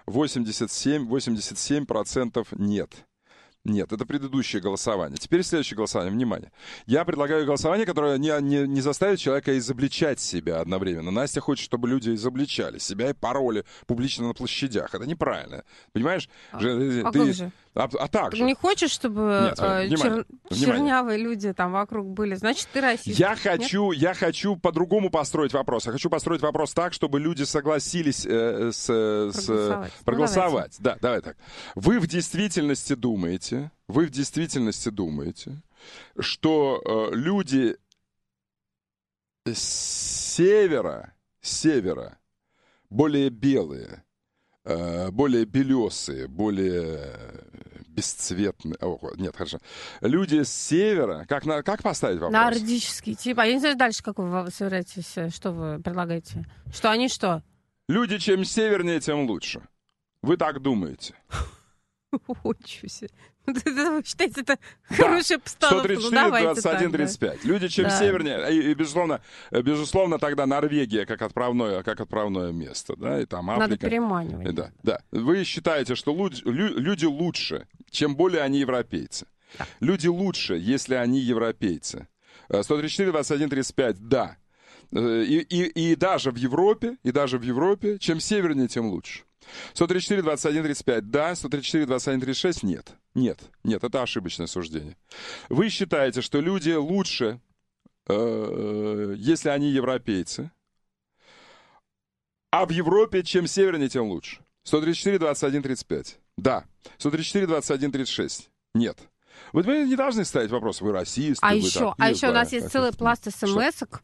87% нет. Нет, это предыдущее голосование. Теперь следующее голосование. Внимание. Я предлагаю голосование, которое не заставит человека изобличать себя одновременно. Настя хочет, чтобы люди изобличали себя и пароли публично на площадях. Это неправильно. Понимаешь? Как же? А так ты же. не хочешь, чтобы Внимание. чернявые люди там вокруг были? Значит, ты расист. Я хочу по-другому построить вопрос. Я хочу построить вопрос так, чтобы люди согласились проголосовать. Да, давай так. Вы в действительности думаете, что люди с севера более белые, более белесые, более бесцветные. Нет, хорошо. Люди с севера, как поставить вопрос? Нордический тип. А я не знаю дальше, как вы собираетесь, что вы предлагаете. Что они что? Люди, чем севернее, тем лучше. Вы так думаете? Очень себе. Вы считаете, это хорошая постановка? 134, 21, 35. Люди, чем севернее, и, безусловно, тогда Норвегия как отправное место, да, и там Африка. Надо переманивать. Да. Вы считаете, что люди лучше, чем более они европейцы. Да. Люди лучше, если они европейцы. 134, 21, 35, да. И даже в Европе, чем севернее, тем лучше. 134, 21, 35, да. 134, 21, 36, нет. Нет, это ошибочное суждение. Вы считаете, что люди лучше, если они европейцы, а в Европе чем севернее, тем лучше. 134, 21, 35, да. 134, 21, 36, нет. Вы не должны ставить вопрос, вы расисты. А еще у нас есть целый пласт смс-ок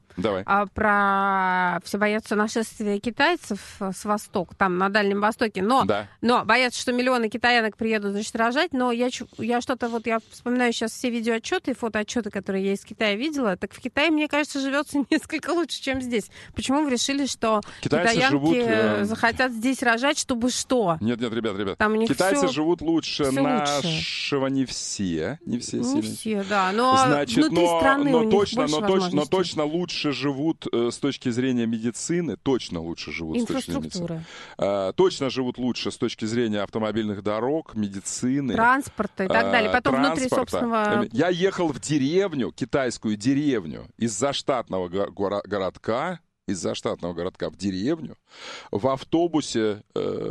про все боятся нашествия китайцев с Востока, там на Дальнем Востоке, но боятся, что миллионы китаянок приедут, значит, рожать, но я вспоминаю сейчас все видеоотчеты и фотоотчеты, которые я из Китая видела, так в Китае, мне кажется, живется несколько лучше, чем здесь. Почему вы решили, что китаянки захотят здесь рожать, чтобы что? Нет, ребят, китайцы живут лучше нашего, не все. Не все, да, но внутри страны у них больше возможностей. Но точно лучше живут с точки зрения медицины, инфраструктуры. Точно живут лучше с точки зрения автомобильных дорог, медицины. Транспорта и так далее. Потом внутри собственного... Я ехал в деревню, китайскую деревню, из заштатного городка в деревню, в автобусе,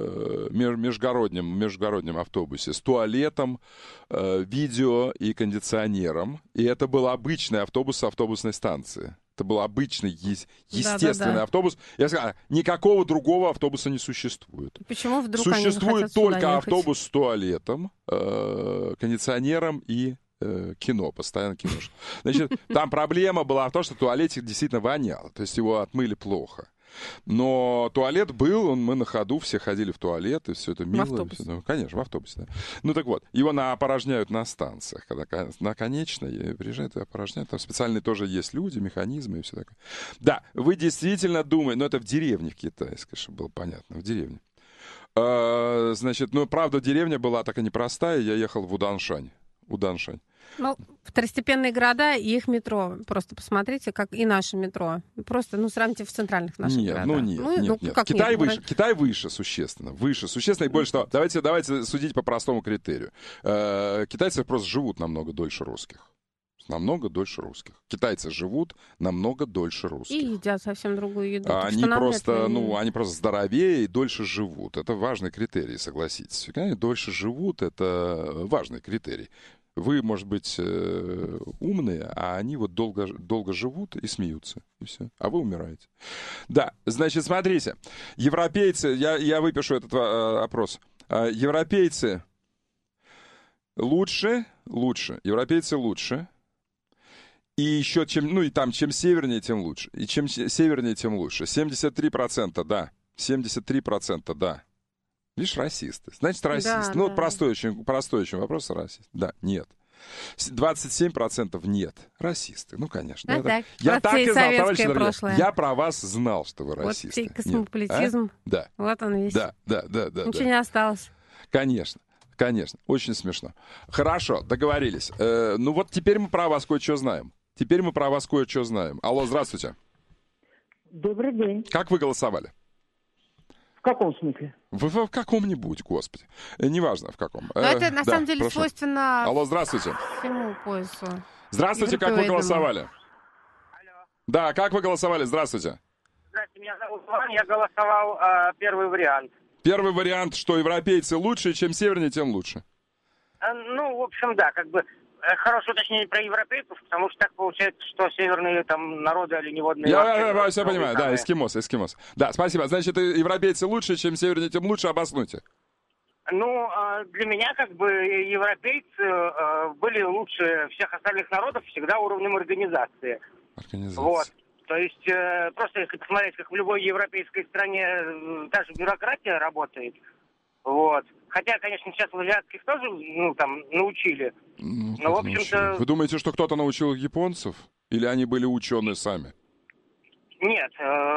междугороднем автобусе, с туалетом, видео и кондиционером. И это был обычный автобус с автобусной станции. Это был обычный, естественный автобус. Я сказал, никакого другого автобуса не существует. Почему вдруг существует только автобус с туалетом, кондиционером и кино, постоянно кино. Значит, там проблема была в том, что туалетик действительно вонял, то есть его отмыли плохо. Но туалет был, мы на ходу все ходили в туалет, и все это мило. В автобусе. Конечно, в автобусе, да. Ну так вот, его опорожняют на станциях, когда на конечной приезжают и опорожняют. Там специальные тоже есть люди, механизмы и все такое. Да, вы действительно думаете, это в деревне в китайской, чтобы было понятно, в деревне. Значит, правда, деревня была такая непростая, я ехал в Уданшань. Второстепенные города и их метро. Просто посмотрите, как и наше метро. Просто, сравните в центральных наших городах. Нет. Китай выше существенно. И больше того. Давайте судить по простому критерию. Китайцы просто живут намного дольше русских. Китайцы живут намного дольше русских. И едят совсем другую еду. Они просто здоровее и дольше живут. Это важный критерий, согласитесь. Дольше живут, это важный критерий. Вы, может быть, умные, а они долго живут и смеются. И все. А вы умираете. Да, значит, смотрите. Европейцы, я выпишу этот опрос. Европейцы лучше. Европейцы лучше. И еще чем севернее, тем лучше. И чем севернее, тем лучше. 73%, да. 73%, да. Видишь, расисты. Значит, расист. Простой очень вопрос, расист. Да, нет. 27% нет. Расисты. Ну, конечно. Я так и знал, товарищи дорогие. Прошлое. Я про вас знал, что вы расисты. Вот космополитизм. Да. Вот он весь. Да. Ничего не осталось. Конечно. Очень смешно. Хорошо, договорились. Ну вот теперь мы про вас кое-что знаем. Алло, здравствуйте. Добрый день. Как вы голосовали? В каком смысле? В каком-нибудь, господи. Неважно в каком. Но это на самом деле свойственно... Алло, здравствуйте. Всему поясу. Здравствуйте, как вы голосовали? Алло. Да, как вы голосовали? Здравствуйте. Здравствуйте, меня зовут Иван, я голосовал первый вариант. Первый вариант, что европейцы лучше, чем севернее, тем лучше. Ну, в общем, да, как бы хорошее уточнение про европейцев, потому что так получается, что северные там народы оленеводные... Я все понимаю, да, эскимосы. Да, спасибо. Значит, европейцы лучше, чем севернее, тем лучше, обоснуйте. Ну, для меня, как бы, европейцы были лучше всех остальных народов всегда уровнем организации. Вот. То есть, просто если посмотреть, как в любой европейской стране та же бюрократия работает, вот. Хотя, конечно, сейчас в азиатских тоже, научили. Но, в общем-то... Вы думаете, что кто-то научил японцев? Или они были ученые сами? Нет.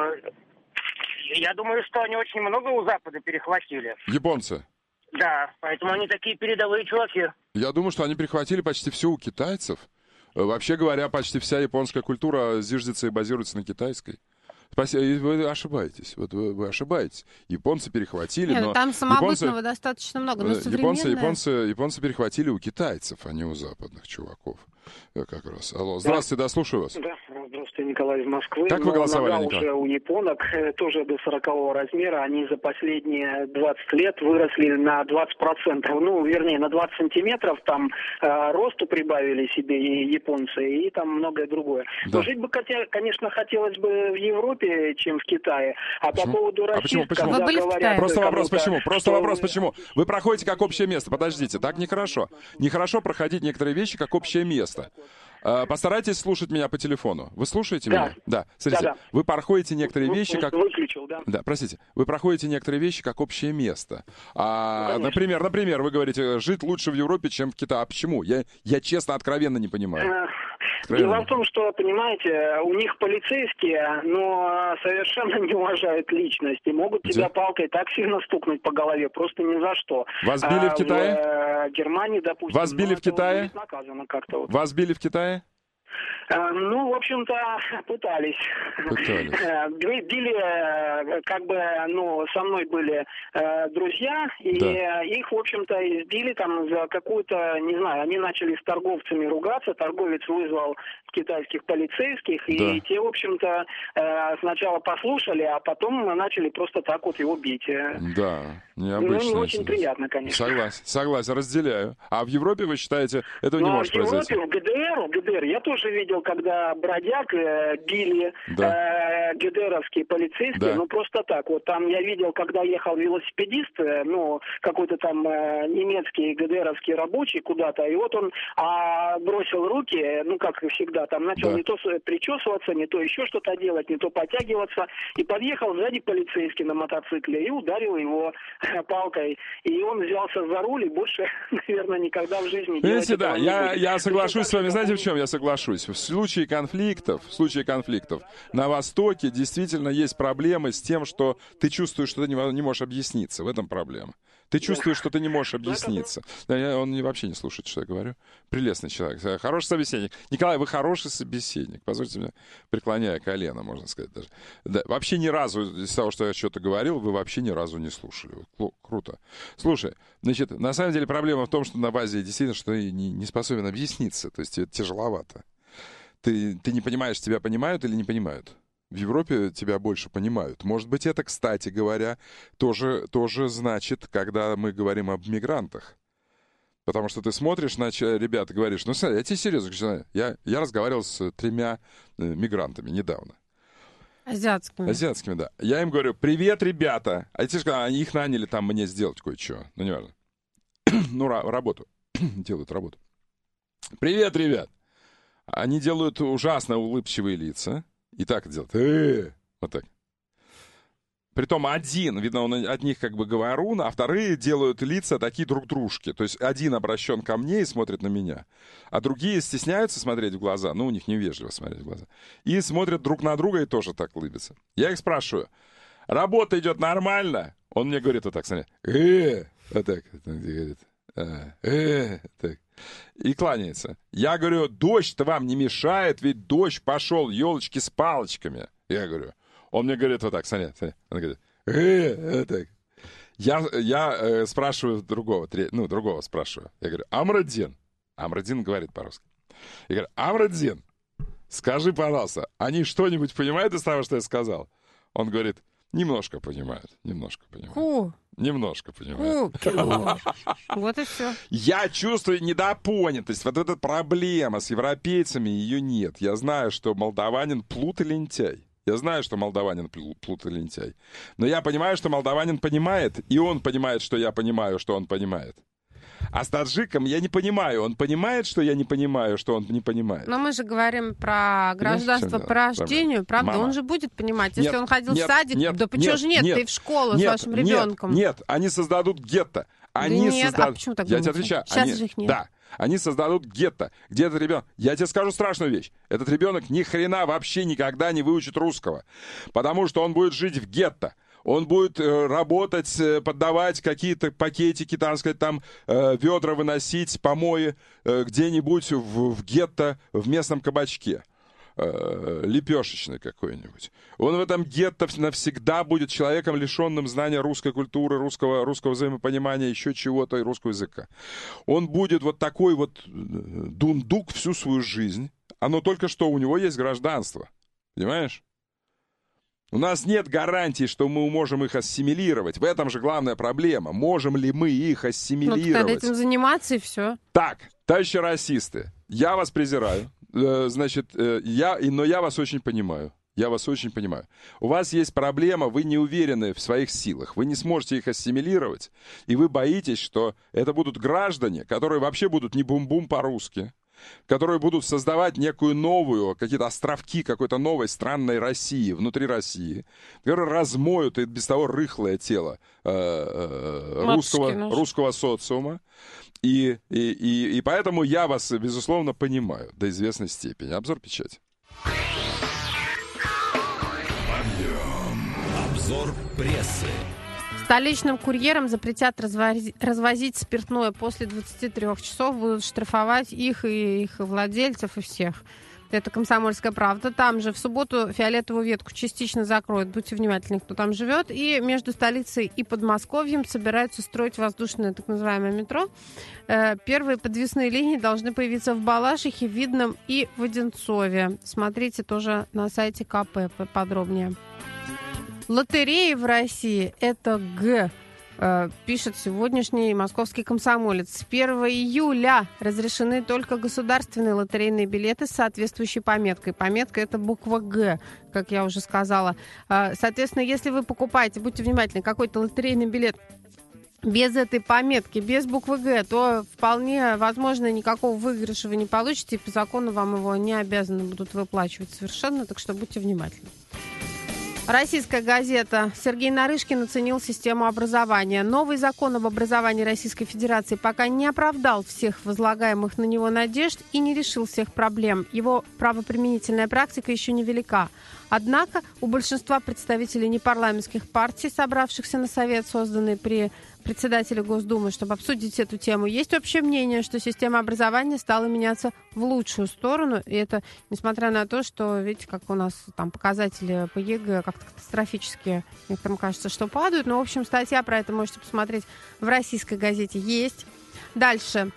Я думаю, что они очень много у Запада перехватили. Японцы? Да, поэтому они такие передовые чуваки. Я думаю, что они перехватили почти все у китайцев. Вообще говоря, почти вся японская культура зиждется и базируется на китайской. Спасибо, вы ошибаетесь. Вот вы ошибаетесь. Японцы перехватили, но... Там самобытного достаточно много, но современное... Японцы перехватили у китайцев, а не у западных чуваков. Как раз. Алло, здравствуйте, да, слушаю вас. Да, здравствуйте, Николай из Москвы. Как вы голосовали, Николай? Уже у японок, тоже до 40-го размера. Они за последние 20 лет выросли на 20%. Вернее, на 20 сантиметров. Там росту прибавили себе и японцы, и там многое другое. Да. Но жить бы, конечно, хотелось бы в Европе, чем в Китае. Почему? По поводу России... Почему? Вы были в Китае? Просто вопрос, почему? Вы проходите как общее место. Подождите, так нехорошо. Нехорошо проходить некоторые вещи как общее место. Постарайтесь слушать меня по телефону. Вы слушаете меня? Да. Смотрите, да. Вы проходите некоторые вещи как... Выключил, да. Да, простите. Вы проходите некоторые вещи как общее место. Например, вы говорите, жить лучше в Европе, чем в Китае. А почему? Я честно, откровенно не понимаю. Дело в том, что, понимаете, у них полицейские, но совершенно не уважают личность и могут тебя палкой так сильно стукнуть по голове, просто ни за что. Вас били в Китае? В Германии, допустим. Вас били в Китае? Наказано как-то вот. Вас били в Китае? В общем-то, пытались. Били, со мной были друзья, и их, в общем-то, избили там за какую-то, не знаю, они начали с торговцами ругаться, торговец вызвал китайских полицейских, и те, в общем-то, сначала послушали, а потом начали просто так вот его бить. Да, необычно. Не очень приятно, конечно. Согласен, разделяю. А в Европе, вы считаете, этого не может произойти? В Европе, в ГДР, я тоже видел, когда бродяг били ГДРовские полицейские, просто так. Вот там я видел, когда ехал велосипедист, какой-то там немецкий ГДРовский рабочий куда-то, и вот он бросил руки, как всегда, там начал не то причесываться, не то еще что-то делать, не то подтягиваться, и подъехал сзади полицейский на мотоцикле и ударил его палкой. И он взялся за руль и больше, наверное, никогда в жизни делать этого не будет. Я соглашусь с вами. Знаете, в чем я соглашусь? В случае конфликтов на Востоке действительно есть проблемы с тем, что ты чувствуешь, что ты не можешь объясниться. В этом проблема. Ты чувствуешь, что ты не можешь объясниться. Он вообще не слушает, что я говорю. Прелестный человек. Хороший собеседник. Николай, вы хороший собеседник. Позвольте мне, преклоняя колено, можно сказать даже. Да, вообще ни разу, из того, что я что-то говорил, вы вообще ни разу не слушали. Круто. Слушай, значит, на самом деле проблема в том, что на базе действительно, что ты не способен объясниться. То есть это тяжеловато. Ты не понимаешь, тебя понимают или не понимают? В Европе тебя больше понимают. Может быть, это, кстати говоря, тоже значит, когда мы говорим об мигрантах. Потому что ты смотришь на ребят и говоришь, смотри, я тебе серьезно говорю, я разговаривал с 3 мигрантами недавно. Азиатскими, да. Я им говорю, привет, ребята. А их наняли там мне сделать кое-что. неважно. Работу. Делают работу. Привет, ребят. Они делают ужасно улыбчивые лица. И так делают. Вот так. Притом один, видно, он от них как бы говорун, а вторые делают лица такие друг дружки. То есть один обращен ко мне и смотрит на меня, а другие стесняются смотреть в глаза, ну, у них невежливо смотреть в глаза, и смотрят друг на друга и тоже так улыбятся. Я их спрашиваю, работа идет нормально? Он мне говорит вот так, смотри, вот так, говорит, так, и кланяется. Я говорю, дождь-то вам не мешает, ведь дождь пошел, елочки с палочками. Я говорю. Он мне говорит вот так, смотри. Он говорит, вот так. Я спрашиваю другого спрашиваю. Я говорю, Амрадин. Амрадин говорит по-русски. Я говорю, Амрадин, скажи, пожалуйста, они что-нибудь понимают из того, что я сказал? Он говорит, немножко понимают. Немножко понимают. Вот и все. Я чувствую недопонятость. Вот эта проблема с европейцами, ее нет. Я знаю, что молдаванин плут и лентяй. Я знаю, что молдаванин плут и лентяй. Но я понимаю, что молдаванин понимает, и он понимает, что я понимаю, что он понимает. А с таджиком я не понимаю. Он понимает, что я не понимаю, что он не понимает. Но мы же говорим про гражданство по рождению, правда? Мама. Он же будет понимать. Если он ходил в садик, да почему же нет? Ты в школу с вашим ребенком. Нет, они создадут гетто. А почему так? Я тебе отвечаю. Сейчас же их нет. Да. Они создадут гетто, где этот ребенок... Я тебе скажу страшную вещь. Этот ребенок ни хрена вообще никогда не выучит русского. Потому что он будет жить в гетто. Он будет работать, поддавать какие-то пакетики, там сказать, там ведра выносить, помои где-нибудь в гетто, в местном кабачке. Лепешечный какой-нибудь. Он в этом гетто навсегда будет человеком, лишенным знания русской культуры, русского взаимопонимания, еще чего-то и русского языка. Он будет вот такой вот дундук всю свою жизнь. Оно только что у него есть гражданство. Понимаешь? У нас нет гарантии, что мы можем их ассимилировать. В этом же главная проблема. Можем ли мы их ассимилировать? Ну, надо этим заниматься и все. Так, товарищи расисты, я вас презираю. Значит, но я вас очень понимаю. Я вас очень понимаю. У вас есть проблема, вы не уверены в своих силах. Вы не сможете их ассимилировать. И вы боитесь, что это будут граждане, которые вообще будут не бум-бум по-русски, которые будут создавать некую новую, какие-то островки какой-то новой странной России, внутри России, которые размоют и без того рыхлое тело русского социума. И поэтому я вас, безусловно, понимаю до известной степени. Обзор печати. Обзор прессы. Столичным курьерам запретят развозить спиртное после 23 часов, будут штрафовать их и их владельцев, и всех. Это «Комсомольская правда». Там же в субботу Фиолетовую ветку частично закроют. Будьте внимательны, кто там живет. И между столицей и Подмосковьем собираются строить воздушное так называемое метро. Первые подвесные линии должны появиться в Балашихе, Видном и в Одинцове. Смотрите тоже на сайте КП подробнее. Лотереи в России – это Г, пишет сегодняшний московский комсомолец. С 1 июля разрешены только государственные лотерейные билеты с соответствующей пометкой. Пометка – это буква Г, как я уже сказала. Соответственно, если вы покупаете, будьте внимательны, какой-то лотерейный билет без этой пометки, без буквы Г, то вполне возможно никакого выигрыша вы не получите, и по закону вам его не обязаны будут выплачивать совершенно, так что будьте внимательны. Российская газета. Сергей Нарышкин оценил систему образования. Новый закон об образовании Российской Федерации пока не оправдал всех возлагаемых на него надежд и не решил всех проблем. Его правоприменительная практика еще не велика. Однако у большинства представителей непарламентских партий, собравшихся на совет, созданный при председателя Госдумы, чтобы обсудить эту тему, есть общее мнение, что система образования стала меняться в лучшую сторону. И это несмотря на то, что, видите, как у нас там показатели по ЕГЭ как-то катастрофически, некоторым кажется, что падают. Но, в общем, статья про это можете посмотреть в российской газете. Есть. Дальше.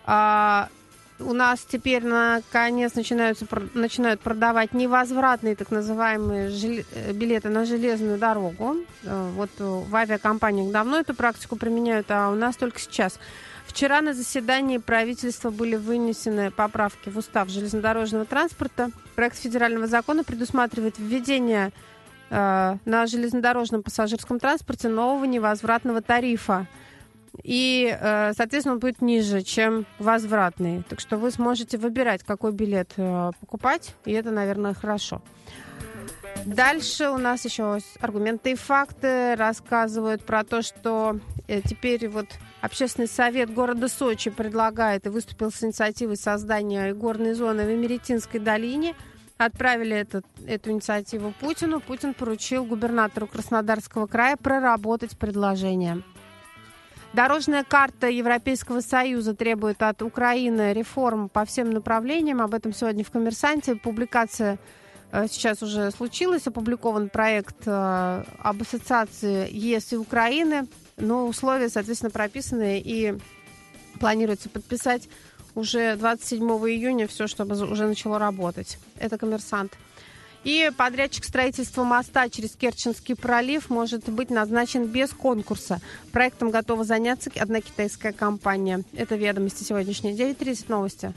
У нас теперь, наконец, начинают продавать невозвратные так называемые билеты на железную дорогу. Вот в авиакомпаниях давно эту практику применяют, а у нас только сейчас. Вчера на заседании правительства были вынесены поправки в устав железнодорожного транспорта. Проект федерального закона предусматривает введение на железнодорожном пассажирском транспорте нового невозвратного тарифа. И, соответственно, он будет ниже, чем возвратный. Так что вы сможете выбирать, какой билет покупать, и это, наверное, хорошо. Дальше у нас еще аргументы и факты рассказывают про то, что теперь вот Общественный совет города Сочи предлагает и выступил с инициативой создания горной зоны в Имеретинской долине. Отправили эту инициативу Путину. Путин поручил губернатору Краснодарского края проработать предложение. Дорожная карта Европейского Союза требует от Украины реформ по всем направлениям. Об этом сегодня в «Коммерсанте». Публикация сейчас уже случилась. Опубликован проект об ассоциации ЕС и Украины. Но условия, соответственно, прописаны, и планируется подписать уже 27 июня все, чтобы уже начало работать. Это «Коммерсант». И подрядчик строительства моста через Керченский пролив может быть назначен без конкурса. Проектом готова заняться одна китайская компания. Это «Ведомости» сегодняшние. 9:30 новости.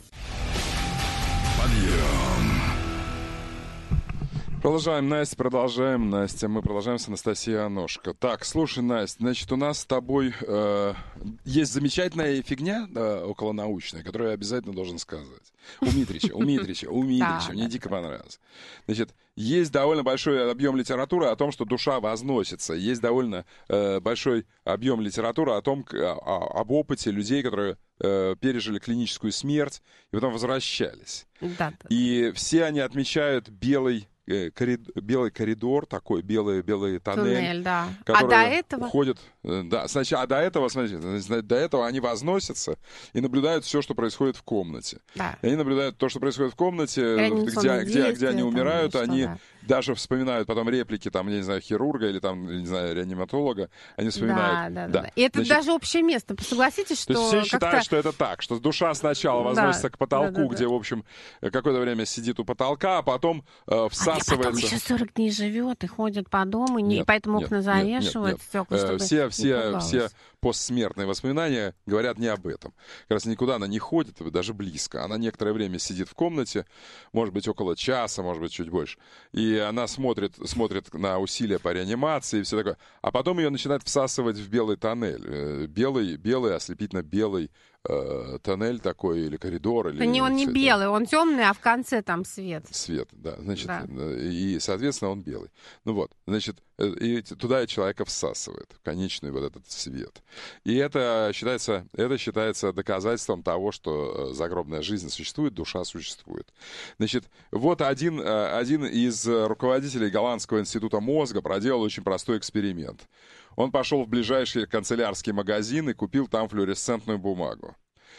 Продолжаем, Настя. Мы продолжаем с Анастасией Аношко. Так, слушай, Настя, значит, у нас с тобой есть замечательная фигня околонаучная, которую я обязательно должен сказать. У Митрича. Мне дико понравилось. Значит, есть довольно большой объем литературы о том, что душа возносится. Есть довольно большой объем литературы о том, об опыте людей, которые пережили клиническую смерть и потом возвращались. Да. И все они отмечают белый коридор, такой белый тоннель, да. Который до этого уходит, да, сначала, до этого они возносятся и наблюдают все, что происходит в комнате. Да. И они наблюдают то, что происходит в комнате, где они умирают, они даже вспоминают потом реплики, там, я не знаю, хирурга или там, не знаю, реаниматолога, они вспоминают. Да. И это даже общее место. Согласитесь, что... То есть все считают, что это так, что душа сначала возносится к потолку, где, в общем, какое-то время сидит у потолка, а потом всасывается... А потом еще 40 дней живет и ходит по дому, и поэтому окна завешивают. Все постсмертные воспоминания говорят не об этом. Как раз никуда она не ходит, даже близко. Она некоторое время сидит в комнате, может быть, около часа, может быть, чуть больше. И она смотрит на усилия по реанимации и все такое. А потом ее начинает всасывать в белый тоннель. Белый, ослепительно белый тоннель такой, или коридор. Или он не белый, он темный, а в конце там свет. Свет, да. Значит, да. И, соответственно, он белый. Ну вот, значит, и туда человека всасывает, в конечный вот этот свет. И это считается доказательством того, что загробная жизнь существует, душа существует. Значит, вот один из руководителей Голландского института мозга проделал очень простой эксперимент. Он пошел в ближайший канцелярский магазин и купил там флуоресцентную бумагу.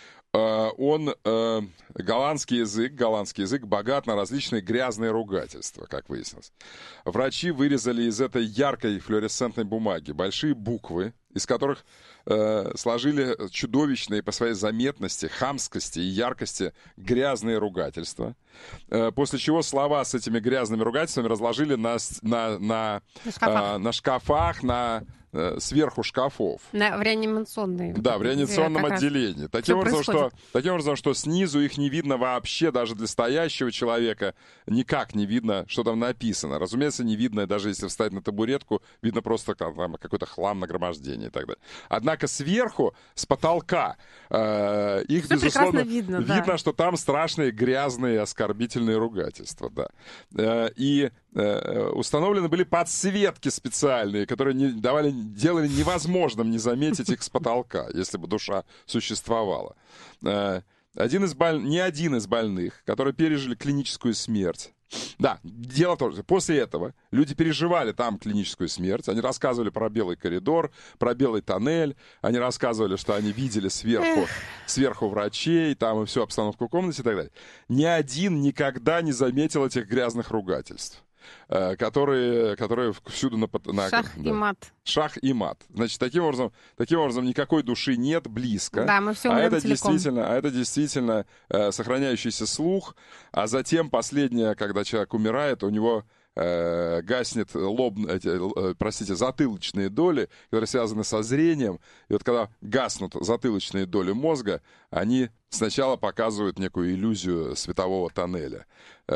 Голландский язык богат на различные грязные ругательства, как выяснилось. Врачи вырезали из этой яркой флуоресцентной бумаги большие буквы, из которых сложили чудовищные по своей заметности, хамскости и яркости грязные ругательства. После чего слова с этими грязными ругательствами разложили на шкафах, сверху шкафов. В реанимационной. Да, в реанимационном отделении. Таким образом, что снизу их не видно вообще, даже для стоящего человека никак не видно, что там написано. Разумеется, не видно, даже если встать на табуретку, видно просто там какой-то хлам, нагромождение и так далее. Однако сверху, с потолка, их, все безусловно, видно, что там страшные грязные оскорбительные ругательства. Да. И установлены были подсветки специальные, которые делали невозможным не заметить их с потолка, если бы душа существовала. Не один из больных, которые пережили клиническую смерть. Да, дело в том, что после этого люди переживали там клиническую смерть, они рассказывали про белый коридор, про белый тоннель, они рассказывали, что они видели сверху врачей, там и всю обстановку в комнате и так далее. Ни один никогда не заметил этих грязных ругательств, которые всюду и мат. Шах и мат. Значит, таким образом никакой души нет близко. Да, мы все умрем целиком. Это действительно сохраняющийся слух. А затем последнее, когда человек умирает, у него гаснет затылочные доли, которые связаны со зрением. И вот когда гаснут затылочные доли мозга, они сначала показывают некую иллюзию светового тоннеля.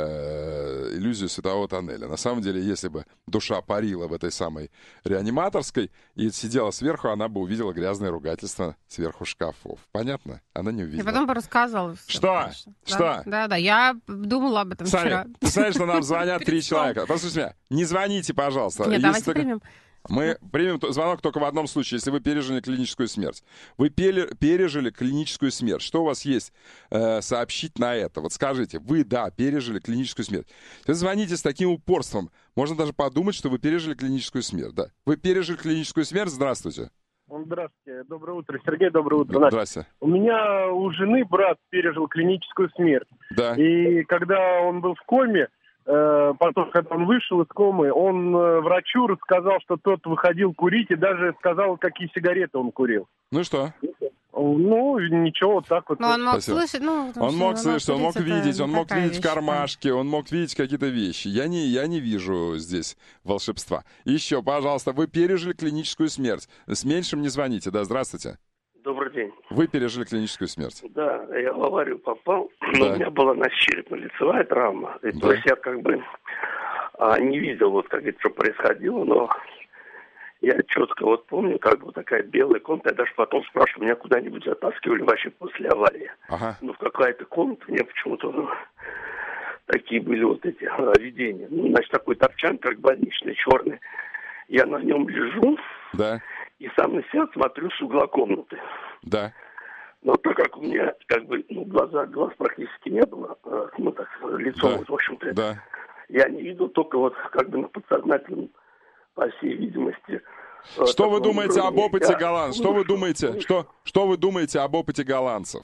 На самом деле, если бы душа парила в этой самой реаниматорской и сидела сверху, она бы увидела грязное ругательство сверху шкафов. Понятно? Она не увидела. И потом бы рассказала. Что? Что? Да, я думала об этом вчера. Ты знаешь, что нам звонят 3 человека? Послушайте меня, не звоните, пожалуйста. Нет, давайте примем. Мы примем звонок только в одном случае, если вы пережили клиническую смерть. Вы пережили клиническую смерть. Что у вас есть сообщить на это? Вот скажите, вы, пережили клиническую смерть. Вы звоните с таким упорством. Можно даже подумать, что вы пережили клиническую смерть. Да. Вы пережили клиническую смерть? Здравствуйте. Здравствуйте. Доброе утро. Сергей, доброе утро. Здравствуйте. У меня у жены брат пережил клиническую смерть. Да. И когда он был в коме, потом, когда он вышел из комы, он врачу рассказал, что тот выходил курить, и даже сказал, какие сигареты он курил. Ну и что? Ну, ничего, вот так вот. Но он мог слышать, он мог слышать, он мог видеть, он мог видеть в кармашке, он мог видеть какие-то вещи. Я не вижу здесь волшебства. Еще, пожалуйста, вы пережили клиническую смерть. С меньшим не звоните, да, здравствуйте. Добрый день. Вы пережили клиническую смерть. Да, я в аварию попал, но у меня была черепно-лицевая травма. И, то есть я как бы не видел, вот как это что происходило, но я четко вот помню, как бы такая белая комната. Я даже потом спрашивал, меня куда-нибудь затаскивали вообще после аварии. Ага. Ну, в какая-то комната, мне почему-то такие были вот эти видения. Ну, значит, такой топчан, как больничный, черный. Я на нем лежу. Да. И сам на себя смотрю с угла комнаты. Да. Но так как у меня, как бы, глаз практически не было, лицо, да. вот, в общем-то, да. я не видел, только вот как бы на подсознательном, по всей видимости. Что вы думаете об опыте голландцев? Что вы думаете об опыте голландцев?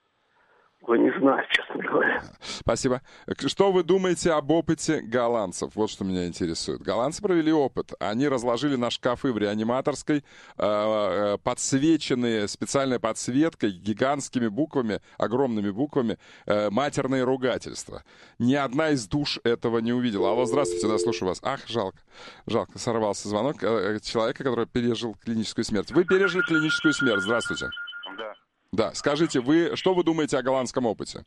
Не знаю, честно говоря. Спасибо. Что вы думаете об опыте голландцев? Вот что меня интересует. Голландцы провели опыт. Они разложили на шкафы в реаниматорской, подсвеченные специальной подсветкой, гигантскими буквами, огромными буквами, матерные ругательства. Ни одна из душ этого не увидела. Алло, здравствуйте, да, слушаю вас. Ах, жалко, сорвался звонок человека, который пережил клиническую смерть. Вы пережили клиническую смерть. Здравствуйте. Да. Да, скажите, что вы думаете о голландском опыте?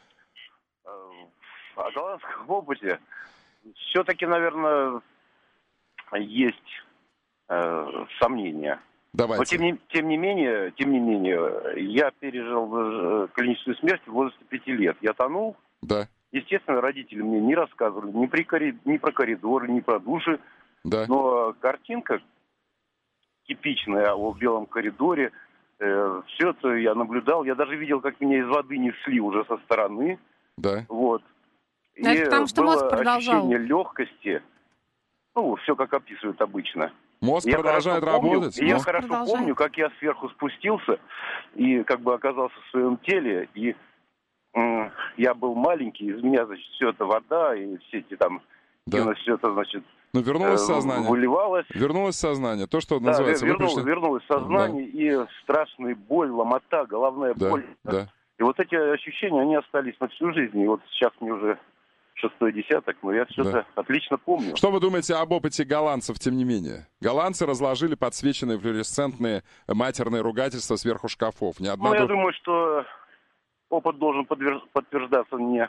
О голландском опыте все-таки, наверное, есть сомнения. Давайте. Но тем не менее, я пережил клиническую смерть в возрасте 5 лет. Я тонул. Да. Естественно, родители мне не рассказывали ни про коридоры, ни про души. Да. Но картинка типичная о белом коридоре, все это я наблюдал. Я даже видел, как меня из воды несли уже со стороны. Да. Вот. И это потому, что было мозг продолжал. ощущение легкости. Ну, все как описывают обычно. Мозг продолжает работать. Я хорошо помню, как я сверху спустился и как бы оказался в своем теле. И я был маленький, из меня, значит, все это вода и все эти там... Да. Все это, значит... Ну, вернулось сознание. Выливалось. Вернулось сознание. То, что называется... Вернулось сознание, да. И страшная боль, ломота, головная боль. Да. И вот эти ощущения, они остались на всю жизнь. И вот сейчас мне уже 6-й десяток, но я все-то отлично помню. Что вы думаете об опыте голландцев, тем не менее? Голландцы разложили подсвеченные флуоресцентные матерные ругательства сверху шкафов. Я думаю, что опыт должен подтверждаться не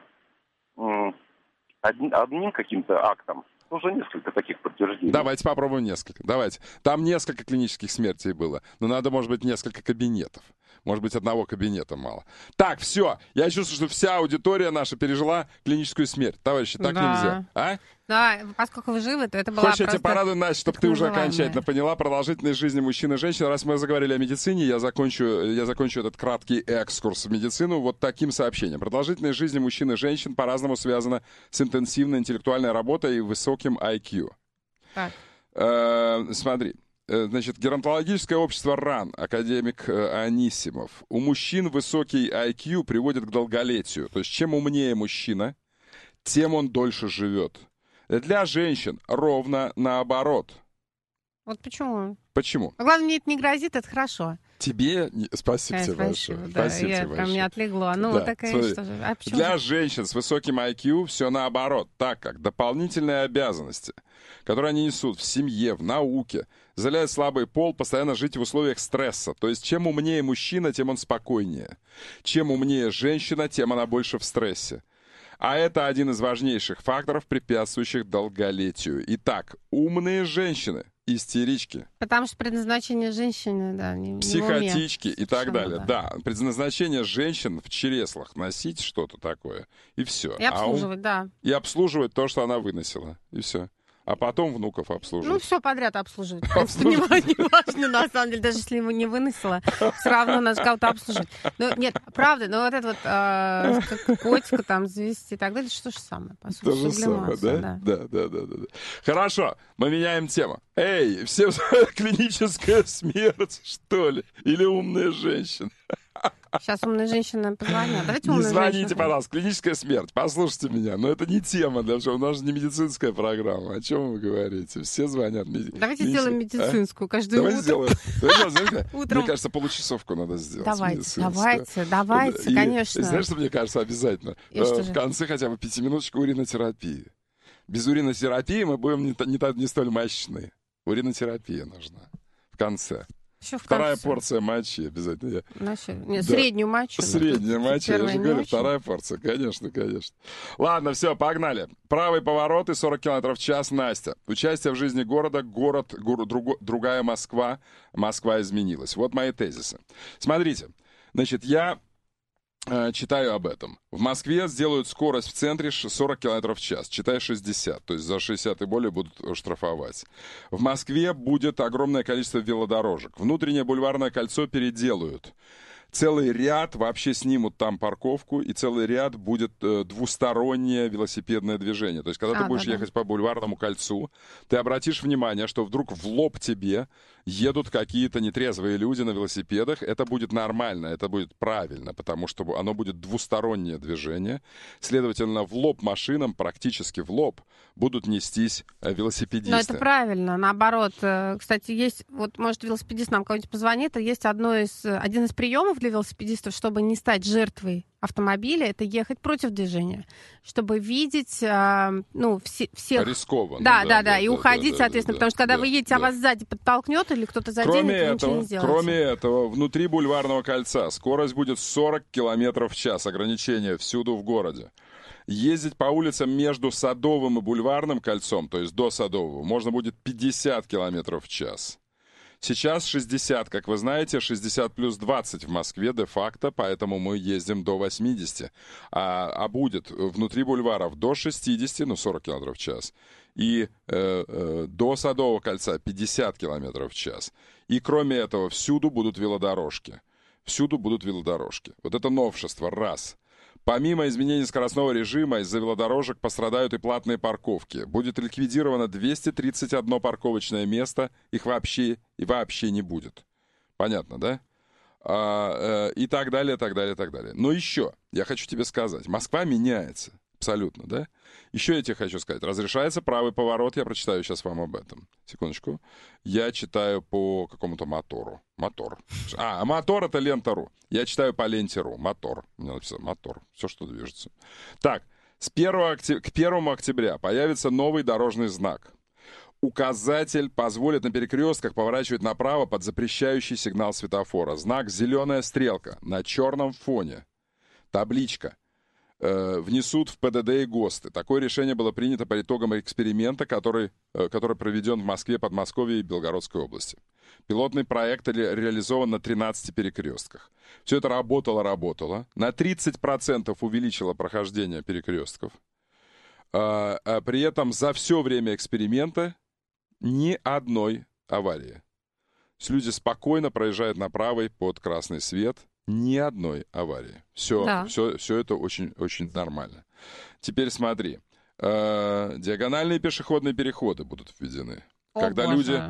одним каким-то актом. Уже несколько таких подтверждений. Давайте попробуем несколько. Давайте. Там несколько клинических смертей было. Но надо, может быть, несколько кабинетов. Может быть, одного кабинета мало. Так, все. Я чувствую, что вся аудитория наша пережила клиническую смерть. Товарищи, так нельзя. А? Да, поскольку вы живы, то это была Хочешь, я тебя порадую, Настя, чтобы ты уже окончательно поняла продолжительность жизни мужчин и женщин. Раз мы заговорили о медицине, я закончу этот краткий экскурс в медицину вот таким сообщением. Продолжительность жизни мужчин и женщин по-разному связана с интенсивной интеллектуальной работой и высоким IQ. Смотри. Значит, геронтологическое общество РАН, академик Анисимов. У мужчин высокий IQ приводит к долголетию. То есть, чем умнее мужчина, тем он дольше живет. Для женщин ровно наоборот. Вот почему? Почему? Главное, мне это не грозит, это хорошо. Тебе спасибо тебе большое. Да, спасибо тебе большое. Прям не отлегло. Ну, да, такая смотри, что же. Для женщин с высоким IQ все наоборот, так как дополнительные обязанности, которые они несут в семье, в науке, заставляют слабый пол постоянно жить в условиях стресса. То есть чем умнее мужчина, тем он спокойнее. Чем умнее женщина, тем она больше в стрессе. А это один из важнейших факторов, препятствующих долголетию. Итак, умные женщины, истерички. Потому что предназначение женщины, да, не психотички и так совершенно, далее. Да, предназначение женщин в чреслах носить что-то такое, и все. И обслуживать, да. И обслуживать то, что она выносила, и все. А потом внуков обслуживать. Ну, все подряд обслуживать. Не важно, на самом деле, даже если его не выносила, все равно надо кого-то обслуживать. Ну, нет, правда, но вот это вот как котика там завести и так далее, что же самое, по сути. То же самое, да? Да. Хорошо, мы меняем тему. Эй, все клиническая смерть, что ли? Или умная женщина? Сейчас умная женщина позвонят. Давайте не умную звоните, женщину. Пожалуйста. Клиническая смерть. Послушайте меня. Но это не тема. У нас же не медицинская программа. О чем вы говорите? Все звонят. Давайте сделаем медицинскую каждое утро. Сделаем. Мне кажется, получасовку надо сделать. Давайте, конечно. Знаешь, что мне кажется обязательно? В конце хотя бы 5 минуточек уринотерапии. Без уринотерапии мы будем не столь мощны. Уринотерапия нужна. В конце. Вторая порция мочи обязательно. Среднюю мочу. Средняя моча, я же говорю, вторая порция. Конечно. Ладно, все, погнали. Правый поворот и 40 км в час. Настя. Участие в жизни города. Другая Москва. Москва изменилась. Вот мои тезисы. Смотрите, значит, я читаю об этом. В Москве сделают скорость в центре 40 км в час. Читай 60. То есть за 60 и более будут штрафовать. В Москве будет огромное количество велодорожек. Внутреннее бульварное кольцо переделают. Целый ряд вообще снимут там парковку, и целый ряд будет двустороннее велосипедное движение. То есть, когда ты будешь ехать по бульварному кольцу, ты обратишь внимание, что вдруг в лоб тебе едут какие-то нетрезвые люди на велосипедах. Это будет нормально, это будет правильно, потому что оно будет двустороннее движение. Следовательно, в лоб машинам, практически в лоб, будут нестись велосипедисты. Но это правильно, наоборот. Кстати, есть, вот, может, велосипедист нам кого-нибудь позвонит, есть один из приемов для велосипедистов, чтобы не стать жертвой автомобиля, это ехать против движения, чтобы видеть, всех... Рискованно. Да, и уходить, соответственно, потому что когда вы едете, а вас сзади подтолкнет или кто-то заденет, вы ничего не сделаете. Кроме этого, внутри бульварного кольца скорость будет 40 км в час, ограничение всюду в городе. Ездить по улицам между Садовым и Бульварным кольцом, то есть до Садового, можно будет 50 км в час. Сейчас 60, как вы знаете, 60 плюс 20 в Москве де-факто, поэтому мы ездим до 80. А будет внутри бульваров до 60, 40 км в час. И до Садового кольца 50 км в час. И кроме этого, всюду будут велодорожки. Вот это новшество, раз. Помимо изменения скоростного режима, из-за велодорожек пострадают и платные парковки. Будет ликвидировано 231 парковочное место, их вообще не будет. Понятно, да? И так далее. Но еще, я хочу тебе сказать, Москва меняется. Абсолютно, да? Еще я тебе хочу сказать. Разрешается правый поворот. Я прочитаю сейчас вам об этом. Секундочку. Я читаю по какому-то мотору. Мотор. Мотор — это лента.ру. Я читаю по ленте.ру. Мотор. Мне написано мотор. Все, что движется. Так. К 1 октября появится новый дорожный знак. Указатель позволит на перекрестках поворачивать направо под запрещающий сигнал светофора. Знак «Зеленая стрелка» на черном фоне. Табличка. Внесут в ПДД и ГОСТы. Такое решение было принято по итогам эксперимента, который проведен в Москве, Подмосковье и Белгородской области. Пилотный проект реализован на 13 перекрестках. Все это работало. На 30% увеличило прохождение перекрестков. При этом за все время эксперимента ни одной аварии. Люди спокойно проезжают на правый под красный свет. Ни одной аварии. Все это очень, очень нормально. Теперь смотри. Диагональные пешеходные переходы будут введены. Когда люди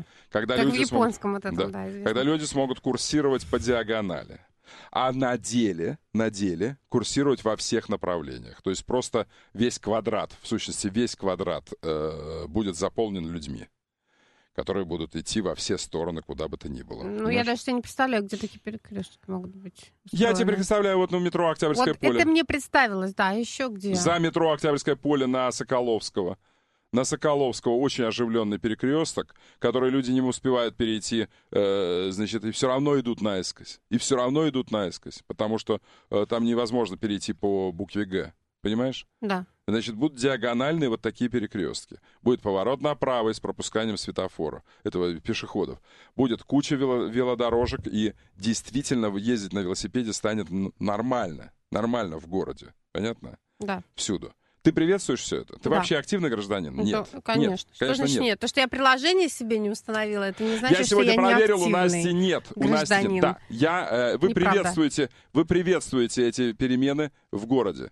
смогут курсировать по диагонали. А на деле курсировать во всех направлениях. То есть просто весь квадрат, в сущности весь квадрат будет заполнен людьми, которые будут идти во все стороны, куда бы то ни было. Я даже себе не представляю, где такие перекрестки могут быть устроены. Я тебе представляю метро Октябрьское поле. Это мне представилось, да, еще где? За метро Октябрьское поле на Соколовского. на Соколовского очень оживленный перекресток, который люди не успевают перейти, значит, и все равно идут наискось. Потому что там невозможно перейти по букве «Г». Понимаешь? Да. Значит, будут диагональные вот такие перекрестки. Будет поворот направо с пропусканием светофора, этого пешеходов. Будет куча велодорожек, и действительно ездить на велосипеде станет нормально. Нормально в городе. Понятно? Да. Всюду. Ты приветствуешь все это? Ты вообще активный гражданин? Нет. Конечно. Что значит нет? То, что я приложение себе не установила, это не значит, что я не сегодня проверил, у активный Насти нет. У Насти нет. Да. Вы приветствуете эти перемены в городе.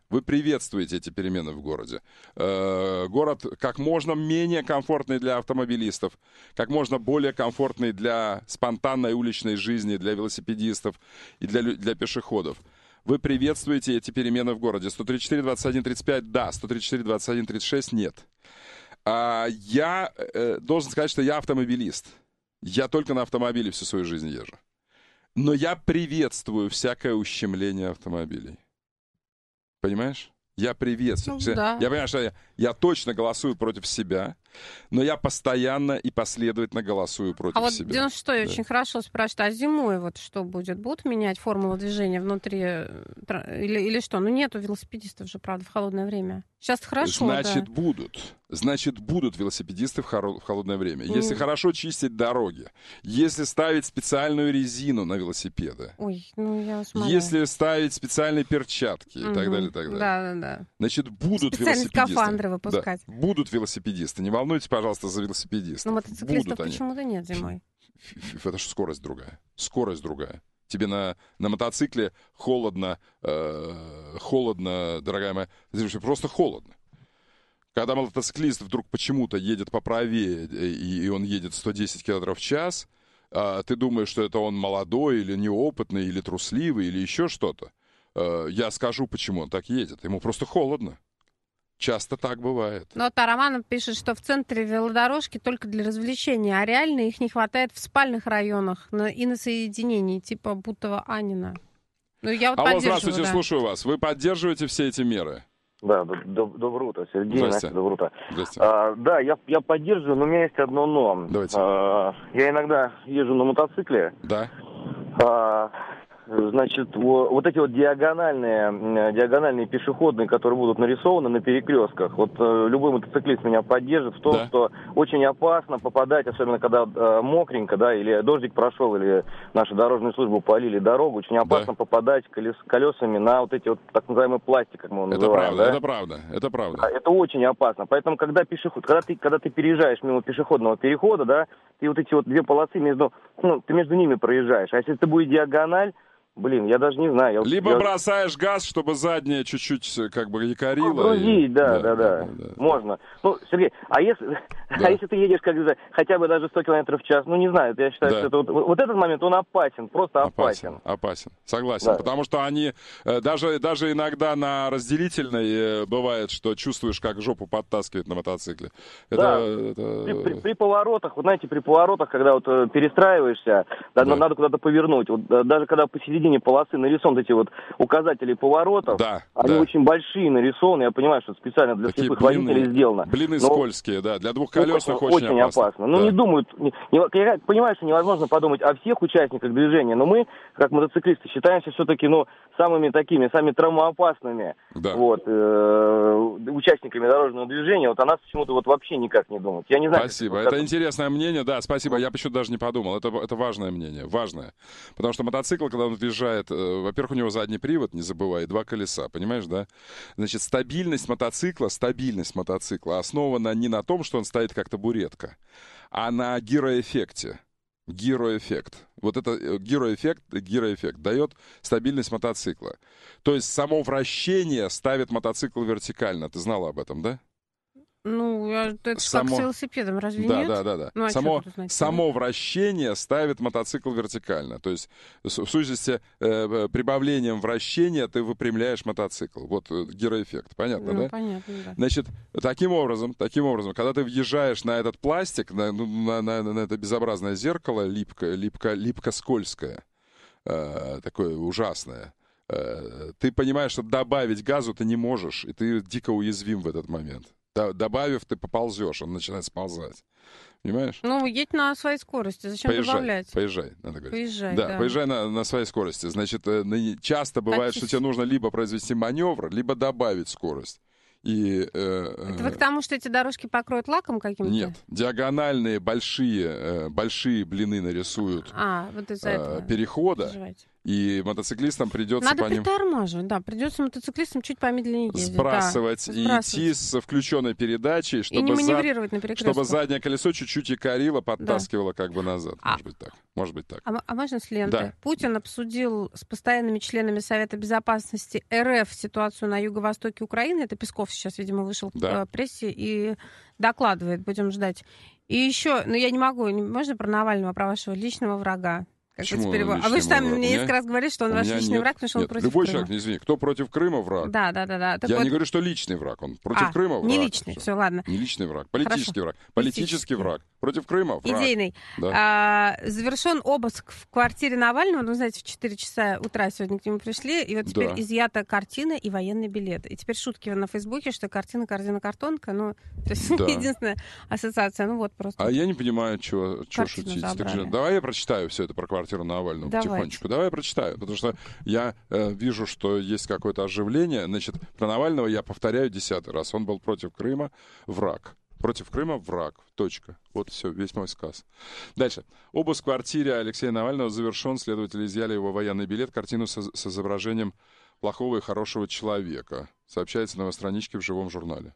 Город как можно менее комфортный для автомобилистов, как можно более комфортный для спонтанной уличной жизни, для велосипедистов и для пешеходов. Вы приветствуете эти перемены в городе. 134-21-35 да, 134-21-36 нет. Я должен сказать, что я автомобилист. Я только на автомобиле всю свою жизнь езжу. Но я приветствую всякое ущемление автомобилей. Понимаешь? Я приветствую. Да. Я понимаю, что я точно голосую против себя, но я постоянно и последовательно голосую против себя. А вот 96-й очень хорошо спрашивает, а зимой вот что будет? Будут менять формулу движения внутри или что? Ну нету велосипедистов же, правда, в холодное время. Сейчас хорошо, Значит, будут велосипедисты в холодное время. Если хорошо чистить дороги, если ставить специальную резину на велосипеды, если ставить специальные перчатки и так далее, и так далее. Да. Значит, будут специальные велосипедисты. скафандры выпускать. Да, будут велосипедисты. Не волнуйтесь, пожалуйста, за велосипедистов. Но мотоциклистов почему-то нет зимой. Это же скорость другая. Тебе на мотоцикле холодно, дорогая моя, просто холодно. Когда мотоциклист вдруг почему-то едет поправее, и он едет 110 км в час, ты думаешь, что это он молодой, или неопытный, или трусливый, или еще что-то. Я скажу, почему он так едет. Ему просто холодно. Часто так бывает. Но Романов пишет, что в центре велодорожки только для развлечения, а реально их не хватает в спальных районах и на соединении, типа Бутово-Анина. Ну, я вот Алло, здравствуйте, слушаю вас. Вы поддерживаете все эти меры? Да, доброе утро, Сергей. Здрасте. Настя, доброе утро. Здрасте. Да, я поддерживаю, но у меня есть одно но. Давайте. Я иногда езжу на мотоцикле. Да. Значит, вот эти вот диагональные пешеходные, которые будут нарисованы на перекрестках, вот любой мотоциклист меня поддержит в том, что очень опасно попадать, особенно когда мокренько, да, или дождик прошел, или наши дорожные службы полили дорогу, очень опасно попадать колесами на вот эти вот так называемый пластик, как мы его называем. Это правда. Это очень опасно. Поэтому, когда ты переезжаешь мимо пешеходного перехода, да, ты вот эти вот две полосы ты между ними проезжаешь. А если это будет диагональ, я даже не знаю. Либо бросаешь газ, чтобы задняя чуть-чуть как бы якорила. Грузить, да. Можно. Ну, Сергей, а если ты едешь хотя бы даже 100 км в час, не знаю, я считаю, что это вот этот момент, он опасен, просто опасен. Опасен, согласен. Потому что они, даже иногда на разделительной бывает, что чувствуешь, как жопу подтаскивает на мотоцикле. При поворотах, при поворотах, когда вот перестраиваешься, надо куда-то повернуть. Вот, даже когда посередине полосы нарисованы эти вот указатели поворотов, они очень большие нарисованы, я понимаю, что это специально для слепых водителей сделано. Блины скользкие, для двухколесных очень опасно. Не думают, я понимаю, что невозможно подумать о всех участниках движения, но мы, как мотоциклисты, считаемся все-таки, самыми травмоопасными участниками дорожного движения. Вот о нас почему-то вообще никак не думают. Я не знаю. Спасибо, это интересное мнение, спасибо, я почему-то даже не подумал, это важное мнение, важное, потому что мотоцикл, когда он въезжает, во-первых, у него задний привод, не забывай, 2 колеса, понимаешь, да? Значит, стабильность мотоцикла основана не на том, что он стоит как табуретка, а на гироэффекте. Гироэффект. Вот это гироэффект дает стабильность мотоцикла. То есть само вращение ставит мотоцикл вертикально. Ты знала об этом, да? Это как с велосипедом, разве нет? Да. Само вращение ставит мотоцикл вертикально. То есть в сущности прибавлением вращения ты выпрямляешь мотоцикл. Вот гироэффект. Понятно, да? Понятно, да. Значит, таким образом, когда ты въезжаешь на этот пластик, на это безобразное зеркало, липко-скользкое, такое ужасное, ты понимаешь, что добавить газу ты не можешь, и ты дико уязвим в этот момент. Добавив, ты поползешь, он начинает сползать. Понимаешь? Ну, едь на своей скорости. Зачем добавлять? Поезжай, надо говорить. Поезжай, да. Поезжай на своей скорости. Значит, часто бывает, что тебе нужно либо произвести маневр, либо добавить скорость. Это вы к тому, что эти дорожки покроют лаком каким-то? Нет. Диагональные большие блины нарисуют вот из-за этого перехода. И мотоциклистам придется надо притормаживать, да. Придется мотоциклистам чуть помедленнее ездить. Сбрасывать и идти с включенной передачей, чтобы, и не маневрировать на перекрестках. Чтобы заднее колесо чуть-чуть икорило, подтаскивало как бы назад. Может быть так. А можно с ленты? Да. Путин обсудил с постоянными членами Совета Безопасности РФ ситуацию на юго-востоке Украины. Это Песков сейчас, видимо, вышел в прессе и докладывает. Будем ждать. И еще, я не могу, можно про Навального, про вашего личного врага? Почему а вы же там мне несколько раз говорили, что он ваш личный враг, потому что он против любой Крыма. Человек, извини, кто против Крыма враг? Да. Я не говорю, что личный враг, он против Крыма враг. Не личный, все, ладно. Не личный враг, политический враг. Политический враг. Против Крыма враг. Идейный. Да. Завершен обыск в квартире Навального. Знаете, в 4 часа утра сегодня к нему пришли, и вот теперь изъята картина и военный билет. И теперь шутки на Фейсбуке, что картина, корзина, картонка. То есть единственная ассоциация. Просто. А я не понимаю, что шутить. Давай я прочитаю все это про квартиру Навального. Потихонечку. Давай я прочитаю, потому что я вижу, что есть какое-то оживление. Значит, про Навального я повторяю 10-й раз. Он был против Крыма враг. Против Крыма враг. Точка. Вот все, весь мой сказ. Дальше. Обыск в квартире Алексея Навального завершен. Следователи изъяли его военный билет, картину с изображением плохого и хорошего человека. Сообщается на новостраничке в живом журнале.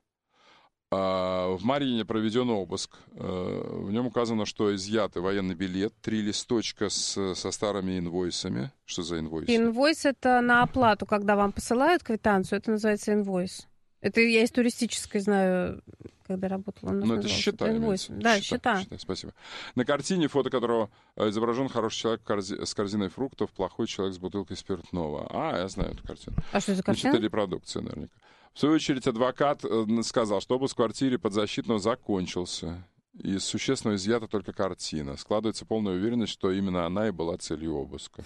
В Марьине проведен обыск. В нем указано, что изъят военный билет, 3 листочка со старыми инвойсами. Что за инвойсы? Инвойс — это на оплату, когда вам посылают квитанцию, это называется инвойс. Это я из туристической знаю, когда работала. Это счета. Да, счета. Спасибо. На картине, фото которого изображен хороший человек с корзиной фруктов, плохой человек с бутылкой спиртного. Я знаю эту картину. А что за картина? Это репродукция, наверняка. В свою очередь, адвокат сказал, что обыск в квартире подзащитного закончился. Из существенного изъята только картина. Складывается полная уверенность, что именно она и была целью обыска.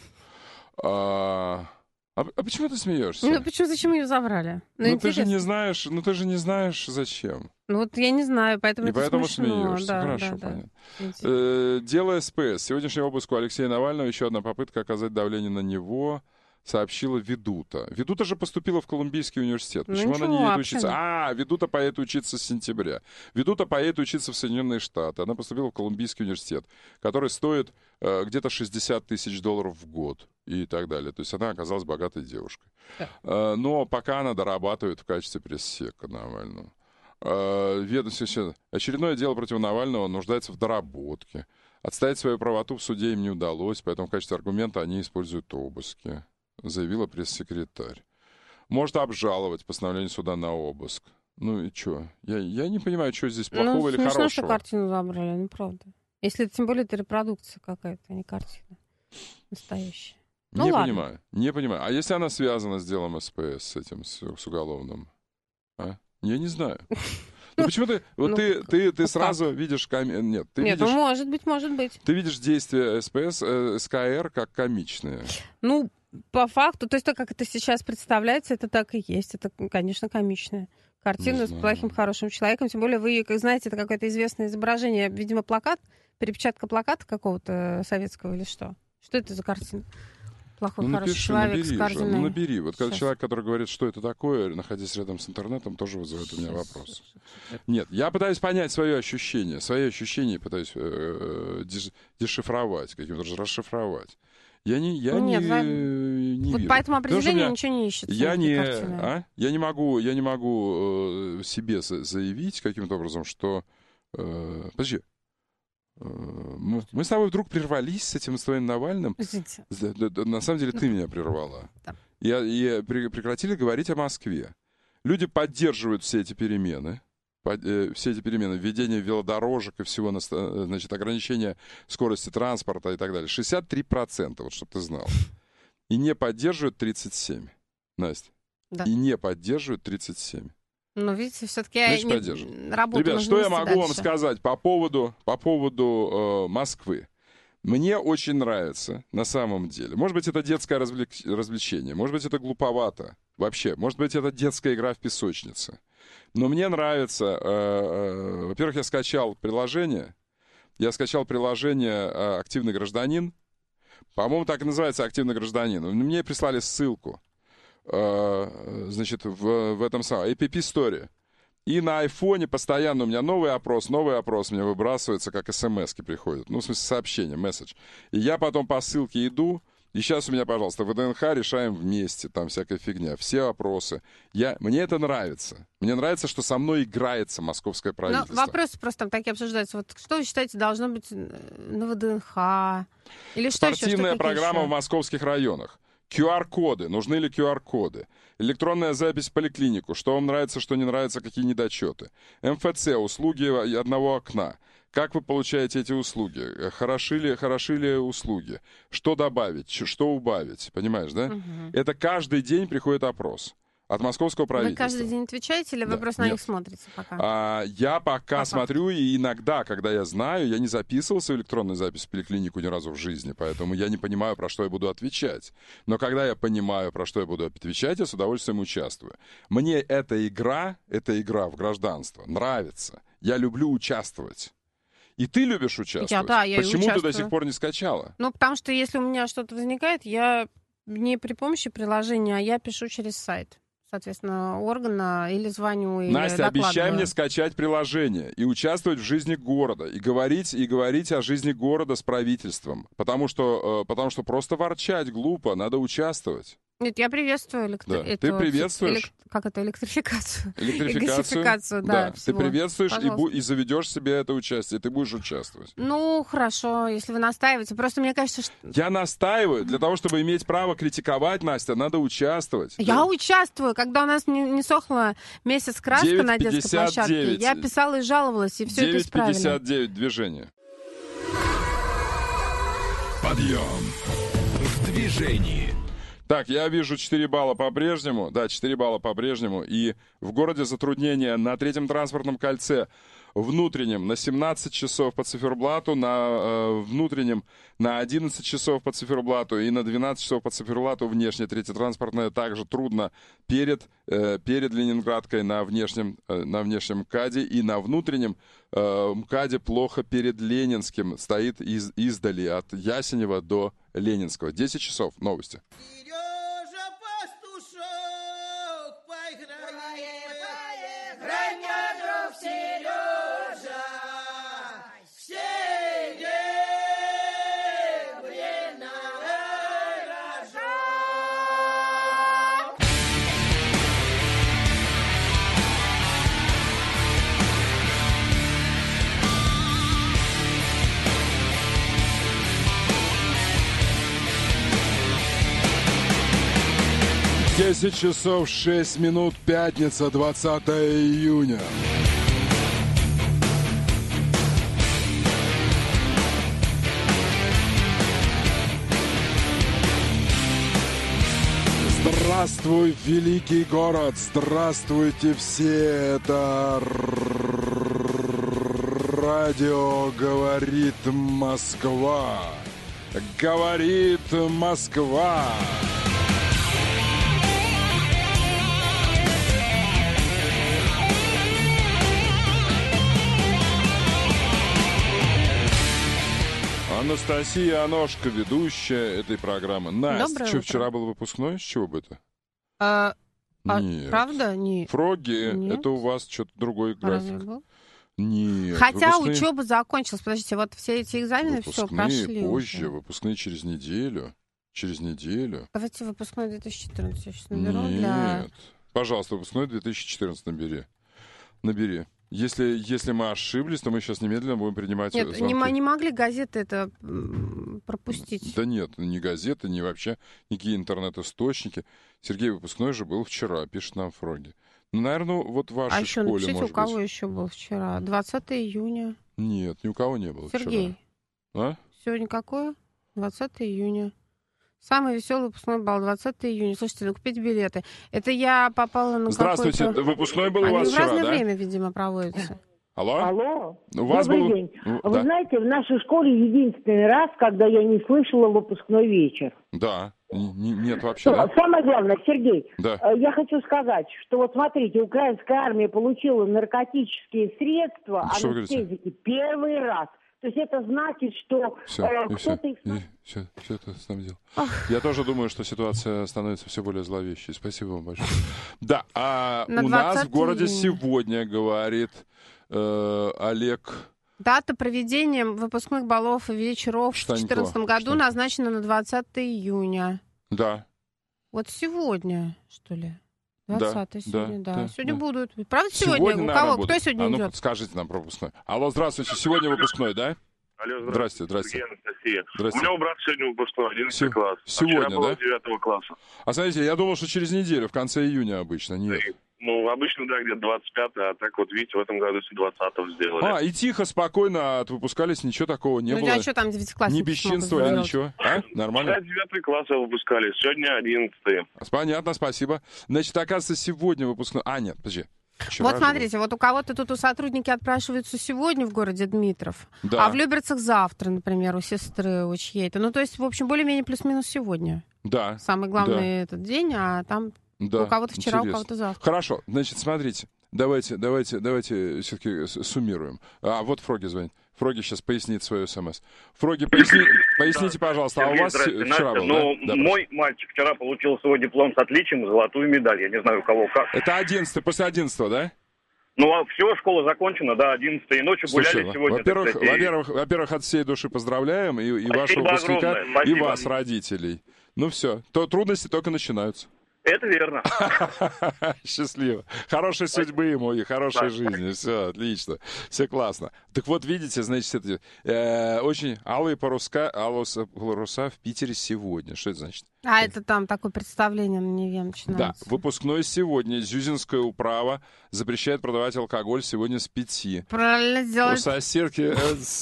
А почему ты смеешься? Зачем ее забрали? Ты же не знаешь, зачем. Я не знаю, поэтому и это поэтому смешно. Смеешься. Хорошо, понятно. Дело СПС. Сегодняшний обыск у Алексея Навального, еще одна попытка оказать давление на него, сообщила Ведута. Ведута же поступила в Колумбийский университет. Почему она не едет учиться? Ведута поедет учиться с сентября. Ведута поедет учиться в Соединенные Штаты. Она поступила в Колумбийский университет, который стоит где-то $60 тысяч в год и так далее. То есть она оказалась богатой девушкой. Но пока она дорабатывает в качестве пресс-сека Навального. Очередное дело против Навального нуждается в доработке. Отстоять свою правоту в суде им не удалось, поэтому в качестве аргумента они используют обыски, заявила пресс-секретарь. Может обжаловать постановление суда на обыск. И что? Я не понимаю, что здесь плохого или хорошего. Смешно, что картину забрали, правда. Если тем более это репродукция какая-то, а не картина настоящая. Не понимаю. А если она связана с делом СПС, с этим, с уголовным? Я не знаю. Почему ты сразу видишь... Нет, может быть. Ты видишь действия СПС, СКР как комичные. По факту, то есть то, как это сейчас представляется, это так и есть. Это, конечно, комичная картина с плохим, хорошим человеком. Тем более вы, как знаете, это какое-то известное изображение, видимо, плакат, перепечатка плаката какого-то советского или что? Что это за картина? Плохой, хороший человек с корзиной. Набери. Вот когда человек, который говорит, что это такое, находясь рядом с интернетом, тоже вызывает у меня вопросы. Нет, я пытаюсь понять свои ощущения пытаюсь дешифровать, каким-то расшифровать. Я не вижу. По этому определению ничего не ищется. Я не могу себе заявить каким-то образом, что... Подожди. Мы с тобой вдруг прервались с этим твоим Навальным. Извините. На самом деле ты меня прервала. Да. И прекратили говорить о Москве. Люди поддерживают все эти перемены. Введение велодорожек и всего, ограничение скорости транспорта и так далее. 63%, вот чтобы ты знал. И не поддерживают 37%. Настя. Да. И не поддерживают 37%. Видите, все-таки работу. Ребят, что я могу вам сказать по поводу Москвы? Мне очень нравится, на самом деле. Может быть, это детское развлечение, может быть, это глуповато. Вообще, может быть, это детская игра в песочнице. Но мне нравится... Во-первых, я скачал приложение. «Активный гражданин». По-моему, так и называется «Активный гражданин». Мне прислали ссылку. Значит, в этом самом App Store. И на айфоне постоянно у меня новый опрос мне выбрасывается, как смс-ки приходят. Ну, в смысле, сообщение, месседж. И я потом по ссылке иду, и сейчас у меня, пожалуйста, ВДНХ решаем вместе, там всякая фигня, все опросы. Мне это нравится. Мне нравится, что со мной играется московское правительство. Но вопросы просто там такие обсуждаются. Вот что вы считаете должно быть на ВДНХ? Или что Спортивная еще? программа в московских районах. QR-коды. Нужны ли QR-коды? Электронная запись в поликлинику. Что вам нравится, что не нравится, какие недочеты. МФЦ. Услуги одного окна. Как вы получаете эти услуги? Хороши ли услуги? Что добавить? Что убавить? Понимаешь, да? Угу. Это каждый день приходит опрос. От московского правительства. Вы каждый день отвечаете или вы просто на них смотрите пока? Я пока смотрю, и иногда, когда я знаю, я не записывался в электронную запись в поликлинику ни разу в жизни, поэтому я не понимаю, про что я буду отвечать. Но когда я понимаю, про что я буду отвечать, я с удовольствием участвую. Мне эта игра в гражданство нравится. Я люблю участвовать. И ты любишь участвовать? Я Почему участвую. ты до сих пор не скачала? Ну, потому что если у меня что-то возникает, я не при помощи приложения, а я пишу через сайт. Соответственно, органа, или звоню, или Настя, докладываю. обещай мне скачать приложение и участвовать в жизни города, и говорить о жизни города с правительством, потому что просто ворчать глупо, надо участвовать. Нет, я приветствую Ты приветствуешь? Электрификацию? Электрификацию, да. Ты приветствуешь и заведешь себе это участие, ты будешь участвовать. Ну, хорошо, если вы настаиваете. Просто мне кажется, что... Я настаиваю. Для того, чтобы иметь право критиковать, Настя, надо участвовать. Я участвую. Когда у нас не сохла месяц краска на детской площадке, я писала и жаловалась, и все это исправили. 9:59 движение. Подъем в движении. Так, я вижу 4 балла по-прежнему. Да, 4 балла по-прежнему. И в городе затруднения на третьем транспортном кольце внутреннем на 17 часов по циферблату, на внутреннем на 11 часов по циферблату и на 12 часов по циферблату внешне. Третье транспортное также трудно перед Ленинградкой на внешнем МКАДе, и на внутреннем МКАДе плохо перед Ленинским. Стоит издали от Ясенева до Ленинского. 10 часов. Новости. Десять часов 6 минут, пятница, 20 июня. Здравствуй, великий город! Здравствуйте все! Это радио «Говорит Москва». Говорит Москва. Анастасия Аношка, ведущая этой программы. Настя, что, вчера был выпускной? С чего бы это? Нет. Правда? Нет. Фроги, нет. Это у вас что-то другой график. Нет. Хотя учеба закончилась. Подождите, вот все эти экзамены все прошли. Позже, выпускные через неделю. Давайте выпускной 2014 я сейчас наберу. Нет. Пожалуйста, выпускной 2014 набери. Если мы ошиблись, то мы сейчас немедленно будем принимать звонки. Нет, не могли газеты это пропустить. Да нет, ни газеты, ни вообще никакие интернет-источники. Сергей, выпускной же был вчера, пишет нам Фроги. Ну, наверное, вот в вашей школе, может быть. А еще напишите, у кого еще был вчера? 20 июня. Нет, ни у кого не было Сергей. вчера. Сегодня какое? 20 июня. Самый веселый выпускной бал, 20 июня. Слушайте, ну купить билеты. Это я попала на Здравствуйте, выпускной был у вас вчера, да? в разное время, видимо, проводятся. Алло. У вас Добрый день. Вы знаете, в нашей школе единственный раз, когда я не слышала выпускной вечер. Да. Нет вообще, да? Самое главное, Сергей, да. Я хочу сказать, что вот смотрите, украинская армия получила наркотические средства, анестезики первый раз. То есть это значит, что кто-то их... Все это снабдил. Я тоже думаю, что ситуация становится все более зловещей. Спасибо вам большое. Да, у нас в городе сегодня, говорит Олег... Дата проведения выпускных балов и вечеров в 2014 году назначена на 20 июня. Да. Вот сегодня, что ли? 20 сегодня, да. Сегодня будут. Правда, сегодня у кого? Кто сегодня идет? Ну, скажите нам пропускной. Алло, здравствуйте. Сегодня выпускной, да? Алло, здравствуйте. Сергей, Анастасия. У меня у брата сегодня выпускной, 11 класс. Сегодня, вчера было 9 класса. А смотрите, я думал, что через неделю, в конце июня обычно. Нет. Ну, обычно, да, где-то 25-е, а так вот, видите, в этом году 20-го сделали. И тихо, спокойно отвыпускались, ничего такого не было. А что там 9-классники? Не бесчинствовали, ничего. Нормально? Вчера 9 классы выпускали, сегодня 11-е. Понятно, спасибо. Значит, оказывается, сегодня выпускной... нет, подожди. Вот смотрите, вот у кого-то тут у сотрудники отпрашиваются сегодня в городе Дмитров, да. А в Люберцах завтра, например, у сестры, у чьей-то. Ну, то есть, в общем, более-менее плюс-минус сегодня. Да. Самый главный этот день, а там у кого-то вчера, интересно. У кого-то завтра. Хорошо, значит, смотрите, давайте все-таки суммируем. Вот Фроги звонит. Фроги сейчас пояснит свою СМС. Фроги, поясните, пожалуйста, Сергей, у вас вчера был, да? Мой мальчик вчера получил свой диплом с отличием и золотую медаль. Я не знаю, у кого как. Это 11 после 11, да? Ну, а все, школа закончена, да, 11 и ночью гуляли сегодня. Во-первых, от всей души поздравляем и вашего выпускника, и вас, родителей. Ну все, то трудности только начинаются. Это верно. Счастливо. Хорошей судьбы ему и хорошей жизни. Все, отлично. Все классно. Так вот, видите, значит, это очень алые паруса в Питере сегодня. Что это значит? Это там такое представление на Неве начинается. Да, выпускной сегодня. Зюзинская управа запрещает продавать алкоголь сегодня с 5. Правильно сделать. У соседки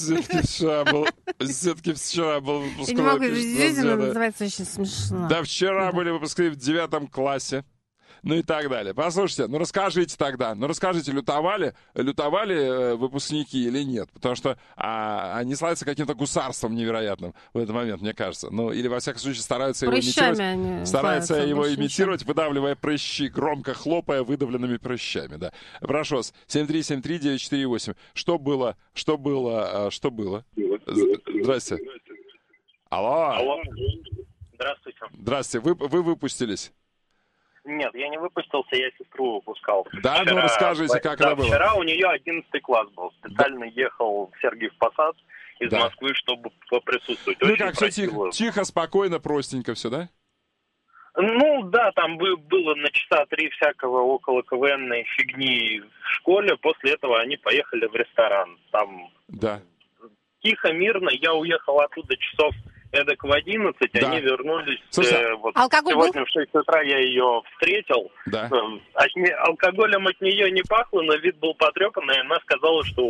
вчера был выпускной. Я не могу, Зюзина называется очень смешно. Да, вчера были выпускные в 9 классе. Ну и так далее. Послушайте, расскажите тогда. Лютовали выпускники или нет? Потому что они славятся каким-то гусарством невероятным в этот момент, мне кажется. Или, во всяком случае, стараются его имитировать, выдавливая прыщи, громко хлопая выдавленными прыщами. Да. Прошу вас, 7373948. Что было? Здрасте. Алло. Здравствуйте. Здрасте. Вы выпустились? Нет, я не выпустился, я сестру выпускал. Да, вчера, расскажите, как это было. Вчера у нее 11 класс был. Специально ехал в Сергиев Посад из Москвы, чтобы поприсутствовать. Ну как, все тихо, спокойно, простенько все, да? Ну да, там было на часа 3 всякого около КВНной фигни в школе. После этого они поехали в ресторан. Там тихо, мирно. Я уехал оттуда часов эдак в 11, они вернулись. Сегодня в 6 утра я ее встретил. Да. Алкоголем от нее не пахло, но вид был потрепанный. Она сказала, что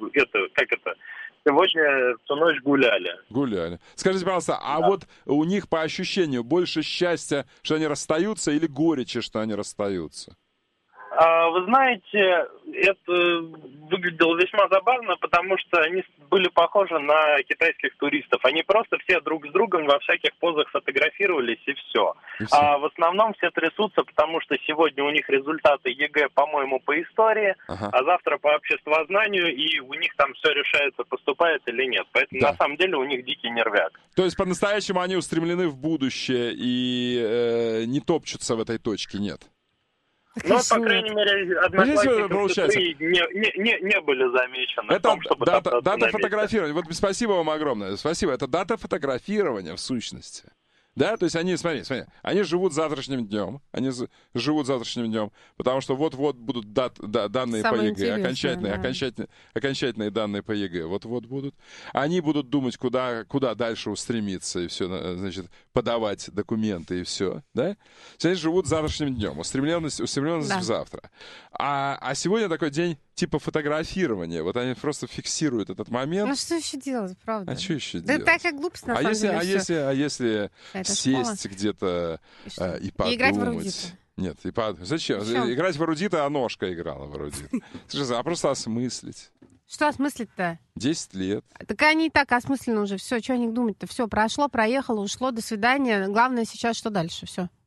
сегодня всю ночь гуляли. Скажите, пожалуйста, вот у них по ощущению больше счастья, что они расстаются, или горечи, что они расстаются? Вы знаете, это выглядело весьма забавно, потому что они были похожи на китайских туристов. Они просто все друг с другом во всяких позах фотографировались, и все. А в основном все трясутся, потому что сегодня у них результаты ЕГЭ, по-моему, по истории, а завтра по обществознанию, и у них там все решается, поступает или нет. Поэтому на самом деле у них дикий нервяк. То есть по-настоящему они устремлены в будущее и не топчутся в этой точке, нет? Ну, по крайней мере, одноклассники не были замечены. Это дата фотографирования. Вот спасибо вам огромное. Спасибо. Это дата фотографирования в сущности. Да, то есть они, смотри, они живут завтрашним днем, потому что вот-вот будут данные по ЕГЭ, окончательные данные по ЕГЭ, вот-вот будут. Они будут думать, куда дальше устремиться, и все, значит, подавать документы, и все, да? Они живут завтрашним днем, устремленность в завтра. А сегодня такой день типа фотографирования. Вот они просто фиксируют этот момент. Ну что еще делать, правда? А что еще делать? Да такая глупость, на самом деле. А если сесть где-то и подумать? Играть в эрудита. Нет, зачем? Играть в эрудита, а ножка играла в эрудита. Скажи, а просто осмыслить. Что осмыслить-то? 10 лет. Так они и так осмысленно уже. Все, что о них думать-то? Все, прошло, проехало, ушло, до свидания. Главное сейчас, что дальше?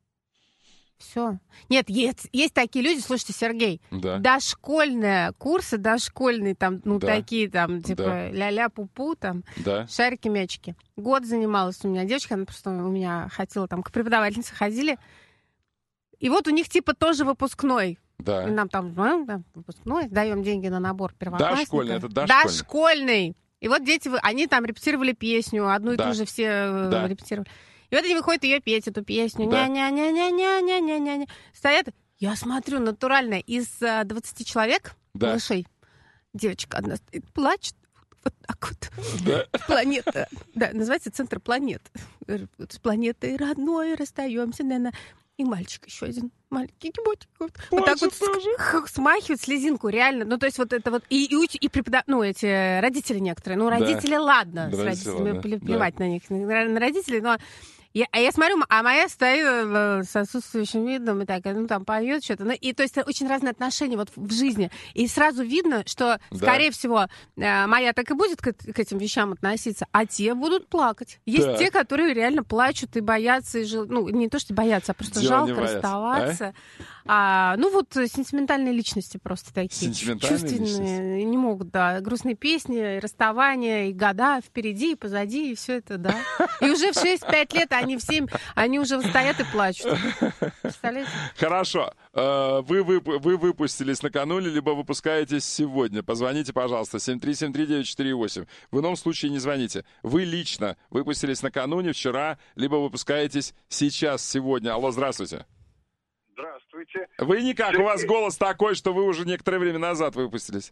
Все. Нет, есть такие люди, слушайте, Сергей, дошкольные курсы, дошкольные там, такие там, типа ля-ля, пу-пу, там, шарики, мячики. Год занималась у меня девочка, она просто у меня ходила там, к преподавательнице ходили. И вот у них типа тоже выпускной. Да. И нам там, выпускной, даем деньги на набор первоклассника. Дошкольный, это дошкольный. Дошкольный. И вот дети, они там репетировали песню, одну и ту же все репетировали. И вот они выходят ее петь, эту песню. Ня-ня-ня-ня-ня-ня-ня-ня. Стоят. Я смотрю, натурально, из 20 человек, малышей, девочка одна стоит, плачет. Вот так вот. Планета. Да, называется «Центр планет». С планетой родной расстаемся, наверное. И мальчик еще один. Маленький ботик. Вот так вот смахивает слезинку, реально. Ну, то есть вот это вот... И эти родители некоторые. Ну, родители, ладно, с родителями плевать на них. На родителей, но... Я смотрю, а моя стоит с отсутствующим видом и так, там поет что-то. И то есть очень разные отношения вот в жизни. И сразу видно, что, скорее всего, моя так и будет к этим вещам относиться, а те будут плакать. Есть те, которые реально плачут и боятся, не то, что боятся, а просто жалко расставаться. Сентиментальные личности просто такие. Чувственные, не могут, грустные песни, расставания, и года впереди, и позади, и все это, да. И уже в 6-5 лет они уже стоят и плачут. Представляете? Хорошо. Вы выпустились накануне, либо выпускаетесь сегодня. Позвоните, пожалуйста, 7373948. В ином случае не звоните. Вы лично выпустились накануне, вчера, либо выпускаетесь сейчас, сегодня. Алло, здравствуйте. Здравствуйте. Вы никак, у вас голос такой, что вы уже некоторое время назад выпустились.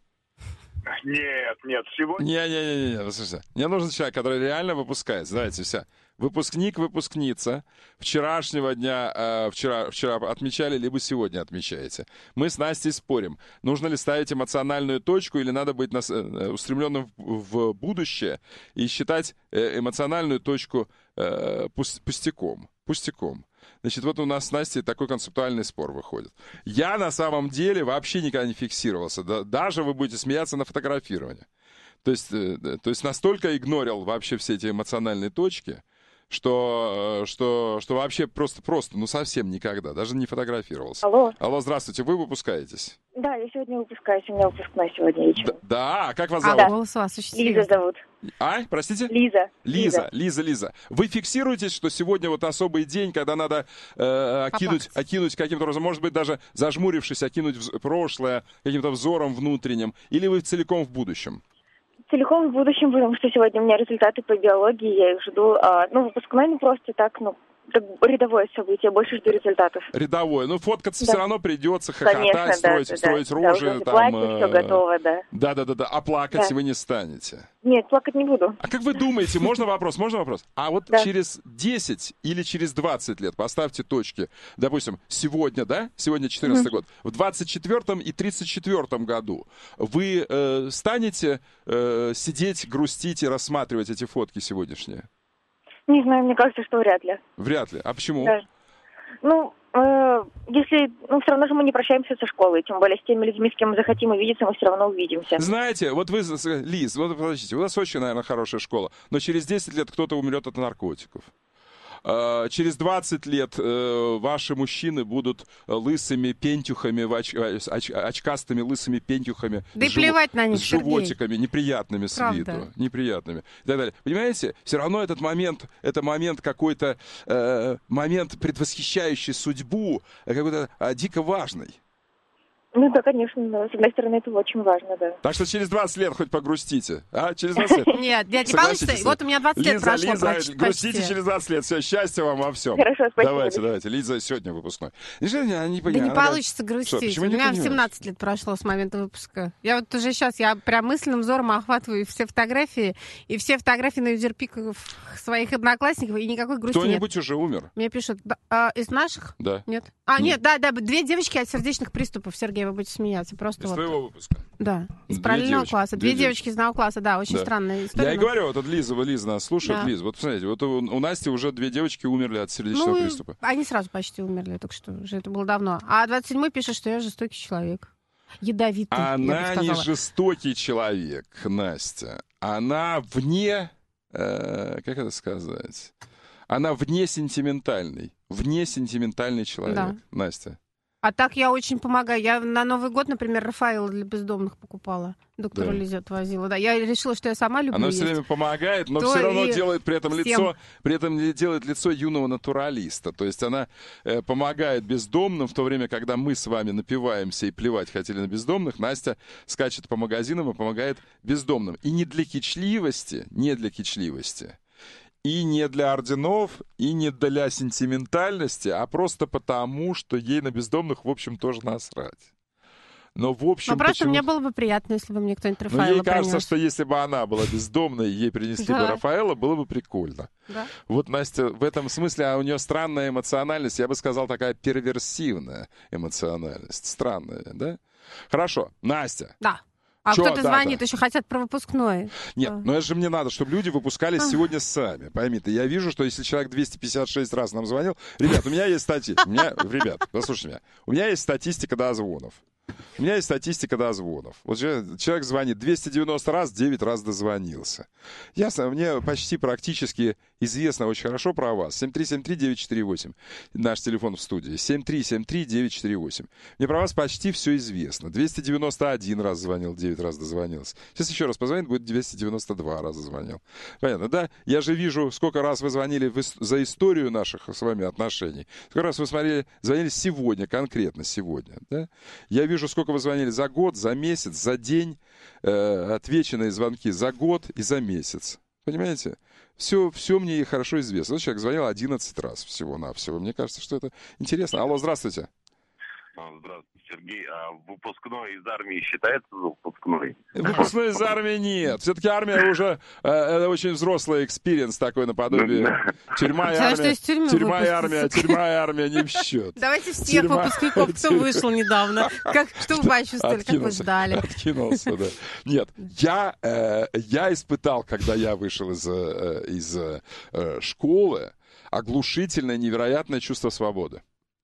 Нет, сегодня... Не, слушайте, мне нужен человек, который реально выпускается. Давайте, все. Выпускник, выпускница вчерашнего дня, вчера отмечали, либо сегодня отмечаете. Мы с Настей спорим, нужно ли ставить эмоциональную точку или надо быть устремленным в будущее и считать эмоциональную точку пустяком. Значит, вот у нас с Настей такой концептуальный спор выходит. Я на самом деле вообще никогда не фиксировался. Даже вы будете смеяться на фотографировании. То есть настолько игнорил вообще все эти эмоциональные точки, что вообще просто, совсем никогда, даже не фотографировался. Алло, здравствуйте, вы выпускаетесь? Да, я сегодня выпускаюсь, у меня выпускной сегодня вечером. Да, как вас зовут? Голос у вас очень Лиза зовут. Простите? Лиза. Вы фиксируете, что сегодня вот особый день, когда надо окинуть каким-то образом, может быть, даже зажмурившись, окинуть прошлое каким-то взором внутренним, или вы целиком в будущем? Целиком в будущем, потому что сегодня у меня результаты по биологии, я их жду. Выпускной не просто так, рядовое событие, больше жду результатов. Рядовое. фоткаться все равно придется, хохотать, строить рожи. Платье, все готово, да. Да. А плакать вы не станете? Нет, плакать не буду. А как вы думаете, можно вопрос? А вот через 10 или через 20 лет поставьте точки, допустим, сегодня 14 год, в 24-м и 34-м году вы станете сидеть, грустить и рассматривать эти фотки сегодняшние? Не знаю, мне кажется, что вряд ли. Вряд ли. А почему? Да. Если... все равно же мы не прощаемся со школой, тем более с теми людьми, с кем мы захотим увидеться, мы все равно увидимся. Знаете, вот вы, Лиз, подождите, у вас очень, наверное, хорошая школа, но через 10 лет кто-то умрет от наркотиков. Через 20 лет ваши мужчины будут лысыми пентюхами, очкастыми лысыми пентюхами. Да и плевать на них, с животиками, неприятными с виду. Неприятными. И так далее. Понимаете, все равно это момент какой-то, момент, предвосхищающий судьбу, какой-то дико важный. Да, конечно, но, с одной стороны, это очень важно, да. Так что через 20 лет хоть погрустите. Через 20 лет. Нет, не получится. Вот у меня 20 лет прошло. Лиза, грустите через 20 лет. Все, счастья вам во всем. Хорошо, спасибо. Давайте. Лиза сегодня выпускной. Да не получится грустить. У меня 17 лет прошло с момента выпуска. Я вот уже сейчас, прям мысленным взором охватываю все фотографии, и все фотографии на юзерпиках своих одноклассников, и никакой грусти нет. Кто-нибудь уже умер? Мне пишут, из наших? Да. Нет. Нет, да, 2 девочки от сердечных приступов, Сергей, вы будете смеяться. Просто из твоего выпуска? Да, из параллельного класса. 2 девочки из одного класса, да, очень странная история. Я и говорю, вот Лиза нас слушает. Да. Лиз, вот посмотрите, вот у Насти уже 2 девочки умерли от сердечного приступа. Они сразу почти умерли, так что уже это было давно. А 27-й пишет, что я жестокий человек. ядовитый. Она не жестокий человек, Настя. Она вне, как это сказать? Она вне сентиментальный человек, да. Настя. А так я очень помогаю. Я на Новый год, например, Рафаэлло для бездомных покупала. Доктору Лизе отвозила. Да, я решила, что я сама люблю Она есть. все время помогает, но все равно делает при этом лицо юного натуралиста. То есть она помогает бездомным, в то время, когда мы с вами напиваемся и плевать хотели на бездомных, Настя скачет по магазинам и помогает бездомным. И не для кичливости, и не для орденов, и не для сентиментальности, а просто потому, что ей на бездомных, в общем, тоже насрать. Но в общем... Ну, просто мне было бы приятно, если бы мне кто-нибудь Рафаэлло принес. Ей кажется, что если бы она была бездомной, ей принесли бы Рафаэлло, было бы прикольно. Да. Вот Настя в этом смысле, у нее странная эмоциональность, я бы сказал, такая перверсивная эмоциональность. Странная, да? Хорошо, Настя. Да. А кто-то звонит, еще хотят про выпускной. Нет, но это же мне надо, чтобы люди выпускались сегодня сами. Пойми ты, я вижу, что если человек 256 раз нам звонил... Ребят, у меня есть статистика. Ребят, послушайте меня. У меня есть статистика дозвонов. Вот человек звонит 290 раз, 9 раз дозвонился. Ясно, мне почти практически известно очень хорошо про вас. 7373948. Наш телефон в студии. 7373948. Мне про вас почти все известно. 291 раз звонил, 9 раз дозвонился. Сейчас еще раз позвонит, будет 292 раза звонил. Понятно, да? Я же вижу, сколько раз вы звонили за историю наших с вами отношений. Сколько раз вы звонили сегодня, конкретно сегодня, да? Я вижу, сколько вы звонили за год, за месяц, за день, отвеченные звонки за год и за месяц. Понимаете? Все мне хорошо известно. Человек звонил 11 раз всего-навсего. Мне кажется, что это интересно. Алло, здравствуйте. Здравствуйте, Сергей. А выпускной из армии считается за выпускной? Выпускной из армии нет. Все-таки армия уже это очень взрослый экспириенс такой наподобие. Тюрьма и армия не в счет. Давайте всех выпускников, кто вышел недавно. Что вы почувствовали, как вы ждали? Откинулся, да. Нет, я испытал, когда я вышел из школы, оглушительное, невероятное чувство свободы.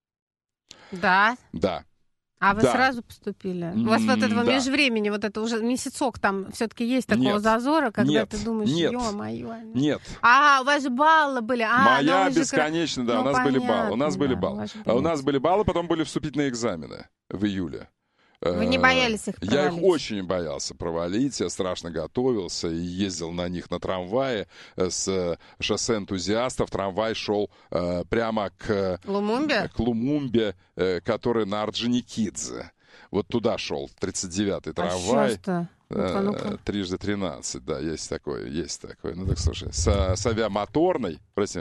Да? Да. А вы сразу поступили? У вас вот этого межвремени, вот это уже месяцок там все-таки есть такого зазора, когда ты думаешь, ё-моё. Нет. А, у вас же баллы были. Моя бесконечно, да, у нас были баллы. У нас были баллы, потом были вступительные экзамены в июле. Вы не боялись их провалить? Я их очень боялся провалить, я страшно готовился и ездил на них на трамвае с шоссе энтузиастов. Трамвай шел прямо к Лумумбе, который на Орджоникидзе. Вот туда шел 39-й трамвай. Трижды 13, да, есть такое. Ну так слушай, с авиамоторной,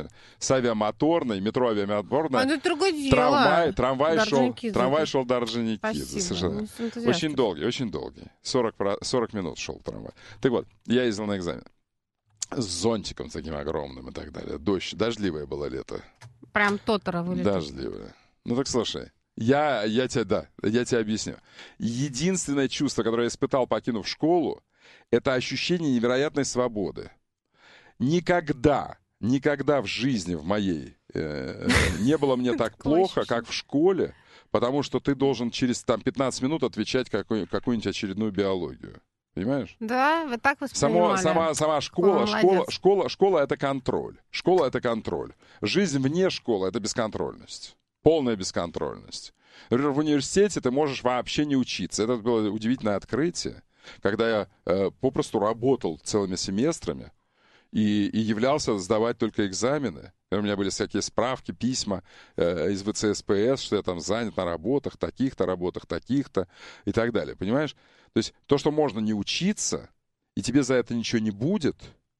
метро авиамоторной. Ну, это другое дело. Трамвай шел до Орджоникидзе. Очень долгий. 40 минут шел трамвай. Так вот, я ездил на экзамен. С зонтиком таким огромным и так далее. Дождливое было лето. Прям тотора вылетел. Дождливое. Ну так слушай. Я тебе объясню. Единственное чувство, которое я испытал, покинув школу, это ощущение невероятной свободы. Никогда в жизни в моей не было мне так плохо, как в школе, потому что ты должен через 15 минут отвечать какую-нибудь очередную биологию. Понимаешь? Да, вы так воспринимали. Сама школа — это контроль. Школа — это контроль. Жизнь вне школы — это бесконтрольность. Полная бесконтрольность. Например, в университете ты можешь вообще не учиться. Это было удивительное открытие, когда я попросту работал целыми семестрами и являлся сдавать только экзамены. У меня были всякие справки, письма из ВЦСПС, что я там занят на работах, таких-то и так далее. Понимаешь? То есть то, что можно не учиться, и тебе за это ничего не будет,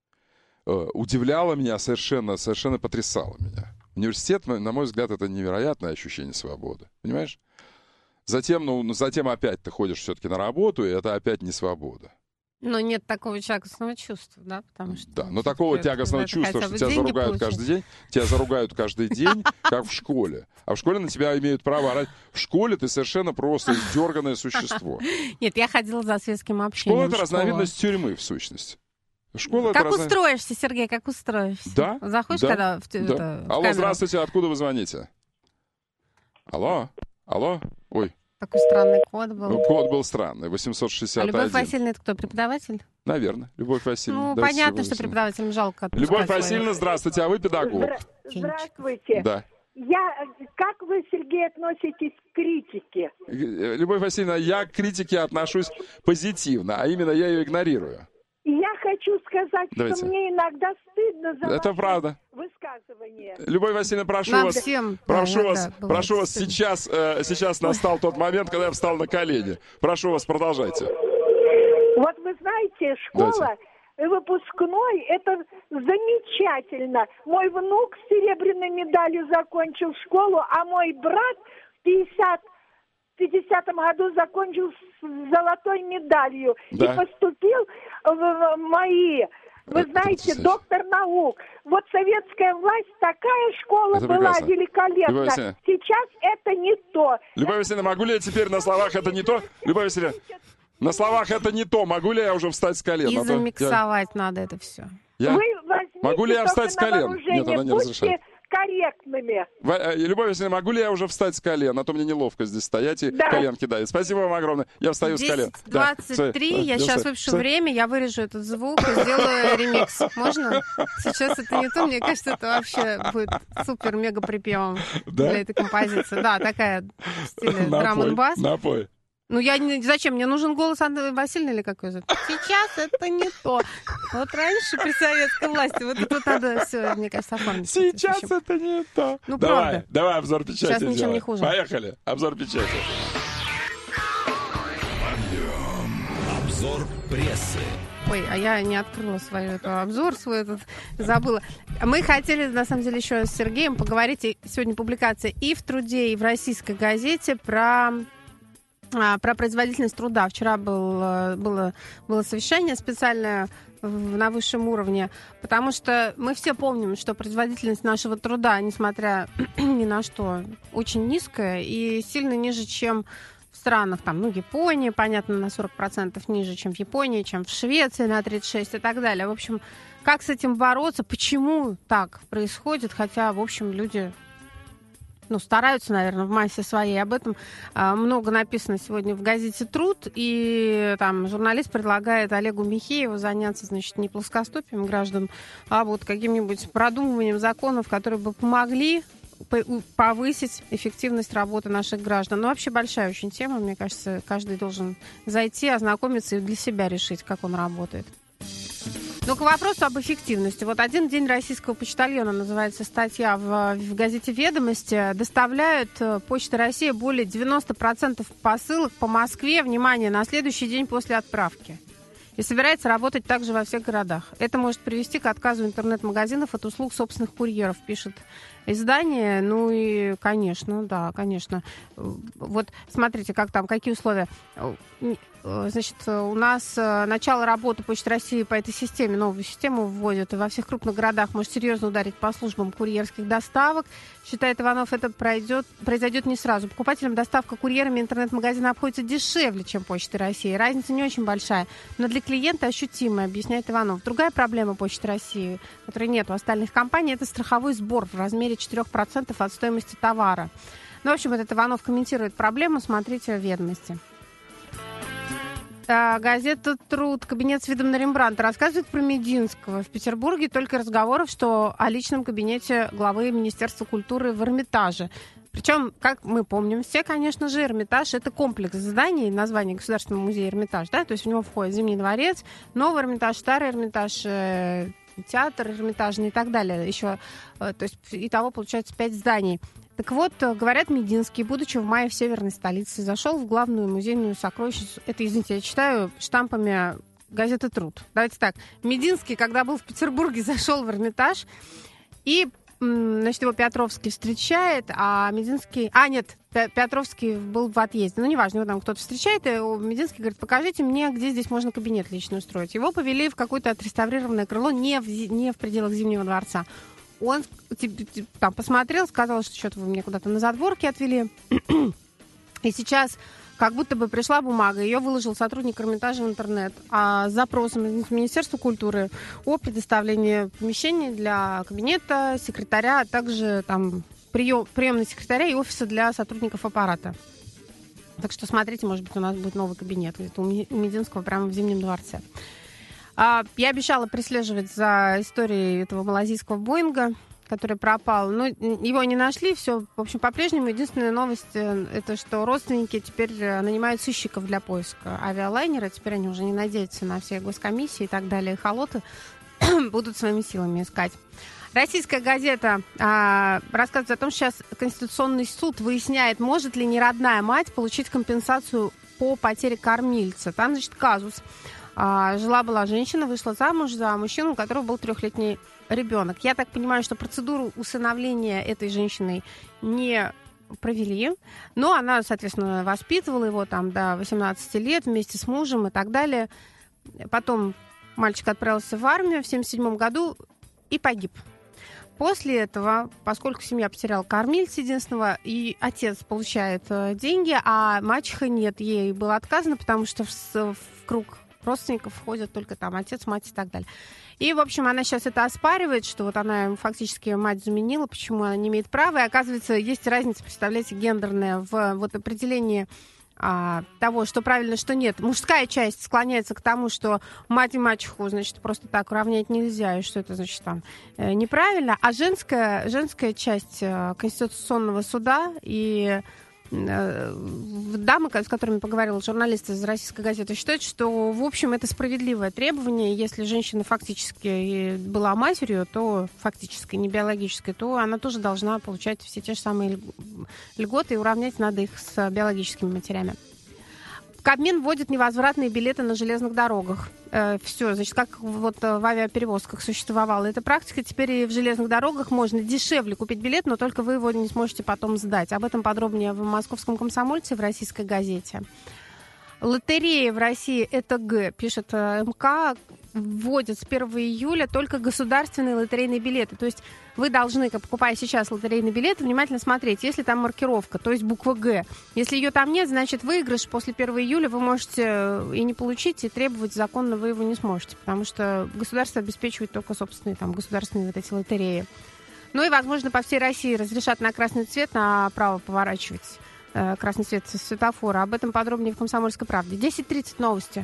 удивляло меня, совершенно потрясало меня. Университет, на мой взгляд, это невероятное ощущение свободы. Понимаешь? Затем опять ты ходишь все-таки на работу, и это опять не свобода. Но нет такого тягостного чувства, да? Потому что, да, но такого тягостного чувства, что тебя заругают каждый день. Тебя заругают каждый день, как в школе. А в школе на тебя имеют право орать. В школе ты совершенно просто издерганное существо. Нет, я ходила за светским общением. Школа — это разновидность тюрьмы, в сущности. Как устроишься, Сергей, как устроишься? Да. Заходишь, когда Алло, здравствуйте, откуда вы звоните? Алло? Ой, Такой странный код был. Ну, код был странный, 861. А Любовь Васильевна, это кто, преподаватель? Наверное, Любовь Васильевна. Ну, понятно, что преподавателям жалко отпускать. Любовь Васильевна, здравствуйте, а вы педагог. Здравствуйте. Да. Как вы, Сергей, относитесь к критике? Любовь Васильевна, я к критике отношусь позитивно, а именно я ее игнорирую. Я хочу сказать, Давайте. что мне иногда стыдно за это правда. Высказывание. Любовь Васильевна, прошу Нам вас, всем, прошу вас, сейчас настал тот момент, когда я встал на колени. Прошу вас, продолжайте. Вот вы знаете, школа выпускной, это замечательно. Мой внук с серебряной медалью закончил школу, а мой брат в 50-м году закончил с золотой медалью и поступил в МАИ. Вы знаете, доктор наук. Вот советская власть, такая школа это была прекрасно. Великолепна. Сейчас это не то. Любовь Васильевна, могу ли я теперь на словах это не то? Любовь Васильевна, на словах это не то. Могу ли я уже встать с колен? И замиксовать надо это все. Могу ли я встать с колен? Нет, она не разрешает. Корректными. Любовь Васильевна, могу ли я уже встать с колен? А то мне неловко здесь стоять и коленки дать. Спасибо вам огромное. Я встаю с колен. 10:23, я сейчас выпишу время, я вырежу этот звук и сделаю ремикс. Можно? Сейчас это не то, мне кажется, это вообще будет супер-мега припевом для этой композиции. Да, такая в стиле драм-н-бас. Напой. Ну, зачем? Мне нужен голос Анны Васильевны или какой же? Сейчас это не то. Вот раньше при советской власти вот тут надо все, мне кажется, оформить. Сейчас это не то. Ну, правда. Давай обзор печати. Сейчас ничем не хуже. Поехали. Обзор печати. Обзор прессы. Ой, а я не открыла обзор свой этот, забыла. Мы хотели, на самом деле, еще с Сергеем поговорить. Сегодня публикация и в «Труде», и в «Российской газете» про производительность труда. Вчера было совещание специальное на высшем уровне, потому что мы все помним, что производительность нашего труда, несмотря ни на что, очень низкая и сильно ниже, чем в странах, Япония, понятно, на 40% ниже, чем в Японии, чем в Швеции, на 36% и так далее. В общем, как с этим бороться, почему так происходит, хотя, в общем, люди... стараются, наверное, в массе своей. Об этом много написано сегодня в газете «Труд». И там журналист предлагает Олегу Михееву заняться, не плоскостопием граждан, а вот каким-нибудь продумыванием законов, которые бы помогли повысить эффективность работы наших граждан. Вообще большая очень тема. Мне кажется, каждый должен зайти, ознакомиться и для себя решить, как он работает. Но к вопросу об эффективности. Вот «Один день российского почтальона» называется статья в газете «Ведомости». Доставляют Почта России более 90% посылок по Москве, внимание, на следующий день после отправки. И собирается работать также во всех городах. Это может привести к отказу интернет-магазинов от услуг собственных курьеров, пишет издание. Ну и, конечно, да, конечно. Вот смотрите, какие условия. Значит, у нас начало работы Почты России по этой системе, новую систему вводят, и во всех крупных городах может серьезно ударить по службам курьерских доставок. Считает Иванов, это произойдет не сразу. Покупателям доставка курьерами интернет-магазина обходится дешевле, чем Почты России. Разница не очень большая, но для клиента ощутимая, объясняет Иванов. Другая проблема Почты России, которой нет у остальных компаний, это страховой сбор в размере 4% от стоимости товара. Ну, в общем, этот Иванов комментирует проблему, смотрите в «Ведомости». Газета «Труд», кабинет с видом на Рембрандта, рассказывает про Мединского. В Петербурге только разговоров, что о личном кабинете главы Министерства культуры в Эрмитаже. Причем, как мы помним все, конечно же, Эрмитаж — это комплекс зданий, название Государственного музея Эрмитаж, да, то есть в него входит Зимний дворец, Новый Эрмитаж, Старый Эрмитаж, театр Эрмитажный и так далее. Еще, то есть итого получается 5 зданий. Так вот, говорят, Мединский, будучи в мае в северной столице, зашел в главную музейную сокровищницу. Это, извините, я читаю штампами газеты «Труд». Давайте так. Мединский, когда был в Петербурге, зашел в Эрмитаж, и, значит, его Петровский встречает, а Мединский... Петровский был в отъезде. Ну, неважно, его там кто-то встречает, и Мединский говорит, покажите мне, где здесь можно кабинет лично устроить. Его повели в какое-то отреставрированное крыло, не в пределах Зимнего дворца. Он там посмотрел, сказал, что что-то вы меня куда-то на задворке отвели. И сейчас как будто бы пришла бумага, ее выложил сотрудник Эрмитажа в интернет с запросом из Министерства культуры о предоставлении помещений для кабинета, секретаря, а также там приемного секретаря и офиса для сотрудников аппарата. Так что смотрите, может быть, у нас будет новый кабинет у Мединского прямо в Зимнем дворце. Я обещала прислеживать за историей этого малазийского Боинга, который пропал. Но его не нашли, все, в общем, по-прежнему. Единственная новость, это что родственники теперь нанимают сыщиков для поиска авиалайнера. Теперь они уже не надеются на все госкомиссии и так далее. Холоты будут своими силами искать. Российская газета рассказывает о том, что сейчас Конституционный суд выясняет, может ли неродная мать получить компенсацию по потере кормильца. Там, значит, казус. Жила-была женщина, вышла замуж за мужчину, у которого был 3-летний ребенок. Я так понимаю, что процедуру усыновления этой женщины не провели, но она, соответственно, воспитывала его там до 18 лет вместе с мужем и так далее. Потом мальчик отправился в армию в 1977 году и погиб. После этого, поскольку семья потеряла кормильца единственного, и отец получает деньги, а мачеха нет, ей было отказано, потому что в круг родственников входят только там отец, мать и так далее. И, в общем, она сейчас это оспаривает, что вот она фактически мать заменила, почему она не имеет права. И, оказывается, есть разница, представляете, гендерная в вот определении того, что правильно, что нет. Мужская часть склоняется к тому, что мать и мачеху, значит, просто так уравнять нельзя, и что это, значит, там неправильно. А женская часть Конституционного суда и дамы, с которыми поговорила журналист из «Российской газеты», считают, что, в общем, это справедливое требование. Если женщина фактически была матерью, то фактически не биологической, то она тоже должна получать все те же самые льготы, и уравнять надо их с биологическими матерями. Кабмин вводит невозвратные билеты на железных дорогах. Все, значит, как вот в авиаперевозках существовала эта практика, теперь и в железных дорогах можно дешевле купить билет, но только вы его не сможете потом сдать. Об этом подробнее в «Московском комсомольце» в «Российской газете». Лотереи в России — это Г, пишет МК, вводят с 1 июля только государственные лотерейные билеты. То есть вы должны, покупая сейчас лотерейный билет, внимательно смотреть, есть ли там маркировка, то есть буква Г. Если ее там нет, значит, выигрыш после 1 июля вы можете и не получить, и требовать законно вы его не сможете, потому что государство обеспечивает только собственные там государственные вот эти лотереи. Ну и, возможно, по всей России разрешат на красный цвет направо поворачивать. Красный цвет светофора. Об этом подробнее в «Комсомольской правде». 10:30 новости.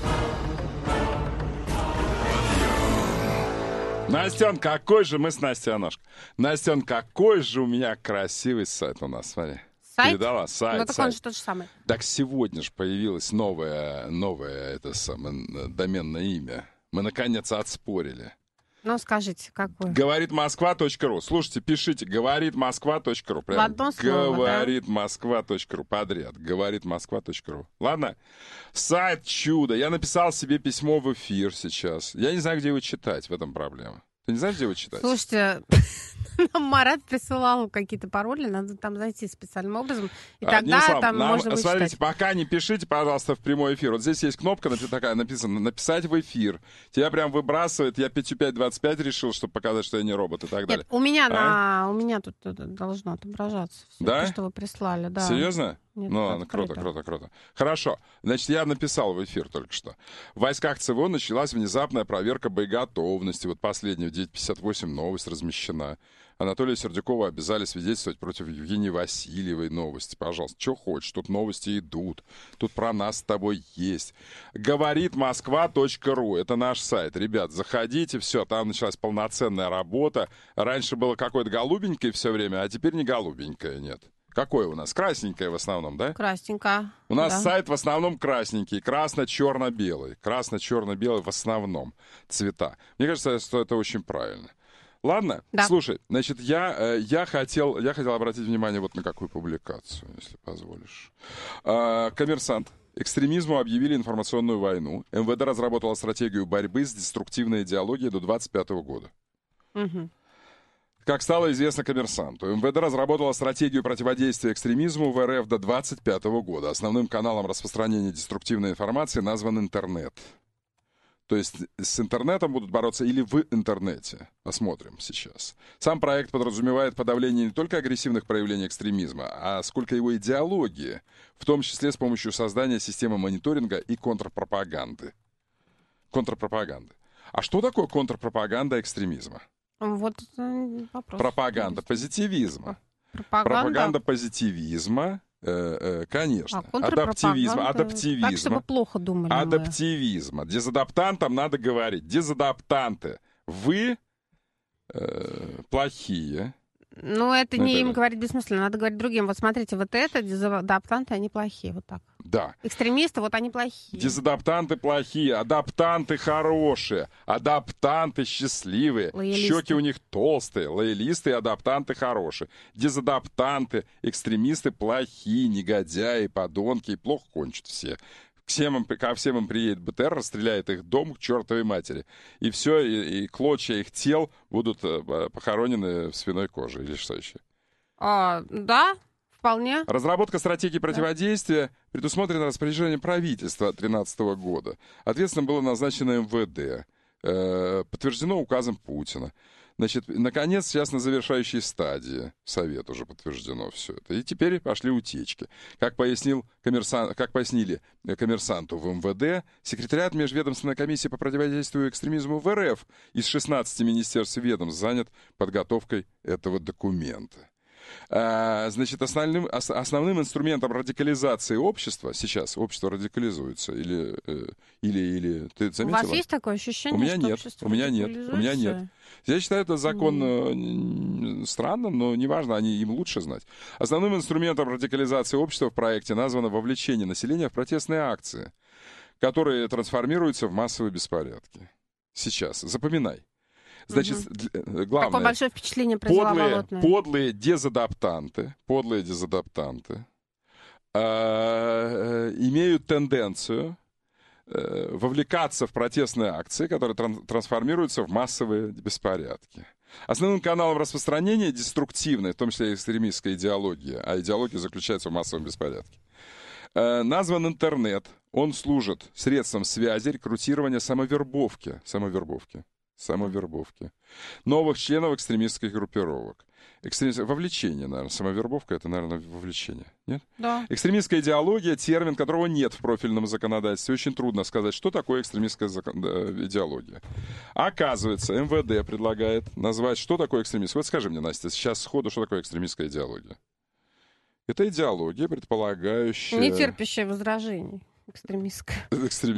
Настен, какой же мы с Настей Аношко. Настен, какой же у меня красивый сайт у нас, смотри. Сайт? Передала сайт. Ну, так он же тот же самый. Так сегодня же появилось новое это самое доменное имя. Мы, наконец, отспорили. Ну, скажите, какой? Говоритмосква.ру. Слушайте, пишите. Говоритмосква.ру. В одно слово, Говоритмосква.ру. Подряд. Говоритмосква.ру. Ладно? Сайт чудо. Я написал себе письмо в эфир сейчас. Я не знаю, где его читать. В этом проблема. Ты не знаешь, где его читать? Слушайте, нам Марат присылал какие-то пароли, надо там зайти специальным образом, и тогда там можно будет смотрите, читать. пока не пишите, пожалуйста, в прямой эфир. Вот здесь есть кнопка такая, написано «Написать в эфир». Тебя прям выбрасывает. Я 5.5.25 решил, чтобы показать, что я не робот и так далее. Нет, у меня тут должно отображаться все, да? То, что вы прислали. Да. Серьезно? Нет, ну ладно, круто. Хорошо. Значит, я написал в эфир только что. В войсках ЦВО началась внезапная проверка боеготовности. Вот последняя, в 9:58 новость размещена. Анатолия Сердюкова обязали свидетельствовать против Евгении Васильевой. Новости, пожалуйста. Что хочешь, тут новости идут. Тут про нас с тобой есть. Говоритмосква.ру. Это наш сайт. Ребят, заходите, все, там началась полноценная работа. Раньше было какое-то голубенькое все время, а теперь не голубенькое, нет. Какое у нас? Красненькое в основном, да? Красненько. У нас сайт в основном красненький, красно-черно-белый. Красно-черно-белый в основном цвета. Мне кажется, что это очень правильно. Ладно? Да. Слушай, значит, я хотел обратить внимание вот на какую публикацию, если позволишь. «Коммерсант». Экстремизму объявили информационную войну. МВД разработала стратегию борьбы с деструктивной идеологией до 2025 года. Угу. Как стало известно «Коммерсанту», МВД разработала стратегию противодействия экстремизму в РФ до 2025 года. Основным каналом распространения деструктивной информации назван интернет. То есть с интернетом будут бороться или в интернете. Посмотрим сейчас. Сам проект подразумевает подавление не только агрессивных проявлений экстремизма, а сколько его идеологии, в том числе с помощью создания системы мониторинга и контрпропаганды. А что такое контрпропаганда экстремизма? Вот вопрос. Пропаганда позитивизма. Пропаганда позитивизма — Конечно. Адаптивизм. Так, чтобы плохо думали. Адаптивизма. Дезадаптантам надо говорить. Дезадаптанты, вы плохие. Ну, это не им говорить бессмысленно, надо говорить другим. Вот смотрите, вот это, дезадаптанты, они плохие, вот так. Да. Экстремисты, вот они плохие. Дезадаптанты плохие, адаптанты хорошие, адаптанты счастливые, лоялисты. Щеки у них толстые, лоялисты и адаптанты хорошие. Дезадаптанты, экстремисты плохие, негодяи, подонки, и плохо кончат все. Ко всем им приедет БТР, расстреляет их дом к чертовой матери. И все, и клочья их тел будут похоронены в свиной коже. Или что еще? Да, вполне. Разработка стратегии противодействия предусмотрена распоряжением правительства 2013 года. Ответственно было назначено МВД. Подтверждено указом Путина. Значит, наконец, сейчас на завершающей стадии Совет уже подтверждено все это. И теперь пошли утечки. Как пояснили коммерсанту в МВД, секретариат Межведомственной комиссии по противодействию экстремизму в РФ из 16 министерств и ведомств занят подготовкой этого документа. Значит, основным инструментом радикализации общества, сейчас общество радикализуется, или ты заметила? У вас есть такое ощущение, у меня что нет, общество у меня нет. Я считаю, это закон странным, но неважно, им лучше знать. Основным инструментом радикализации общества в проекте названо вовлечение населения в протестные акции, которые трансформируются в массовые беспорядки. Сейчас, запоминай. Значит, главное... Какое большое впечатление произвела Болотная. Подлые дезадаптанты имеют тенденцию вовлекаться в протестные акции, которые трансформируются в массовые беспорядки. Основным каналом распространения деструктивной, в том числе экстремистской идеологии, а идеология заключается в массовом беспорядке, назван интернет. Он служит средством связи, рекрутирования, самовербовки новых членов экстремистских группировок. Вовлечение, наверное. Самовербовка — это, наверное, вовлечение. Нет? Да. Экстремистская идеология — термин, которого нет в профильном законодательстве. Очень трудно сказать, что такое экстремистская идеология. Оказывается, МВД предлагает назвать, что такое экстремистская. Вот скажи мне, Настя, сейчас сходу, что такое экстремистская идеология? Это идеология, предполагающая... Не терпящая возражений. Экстремистская,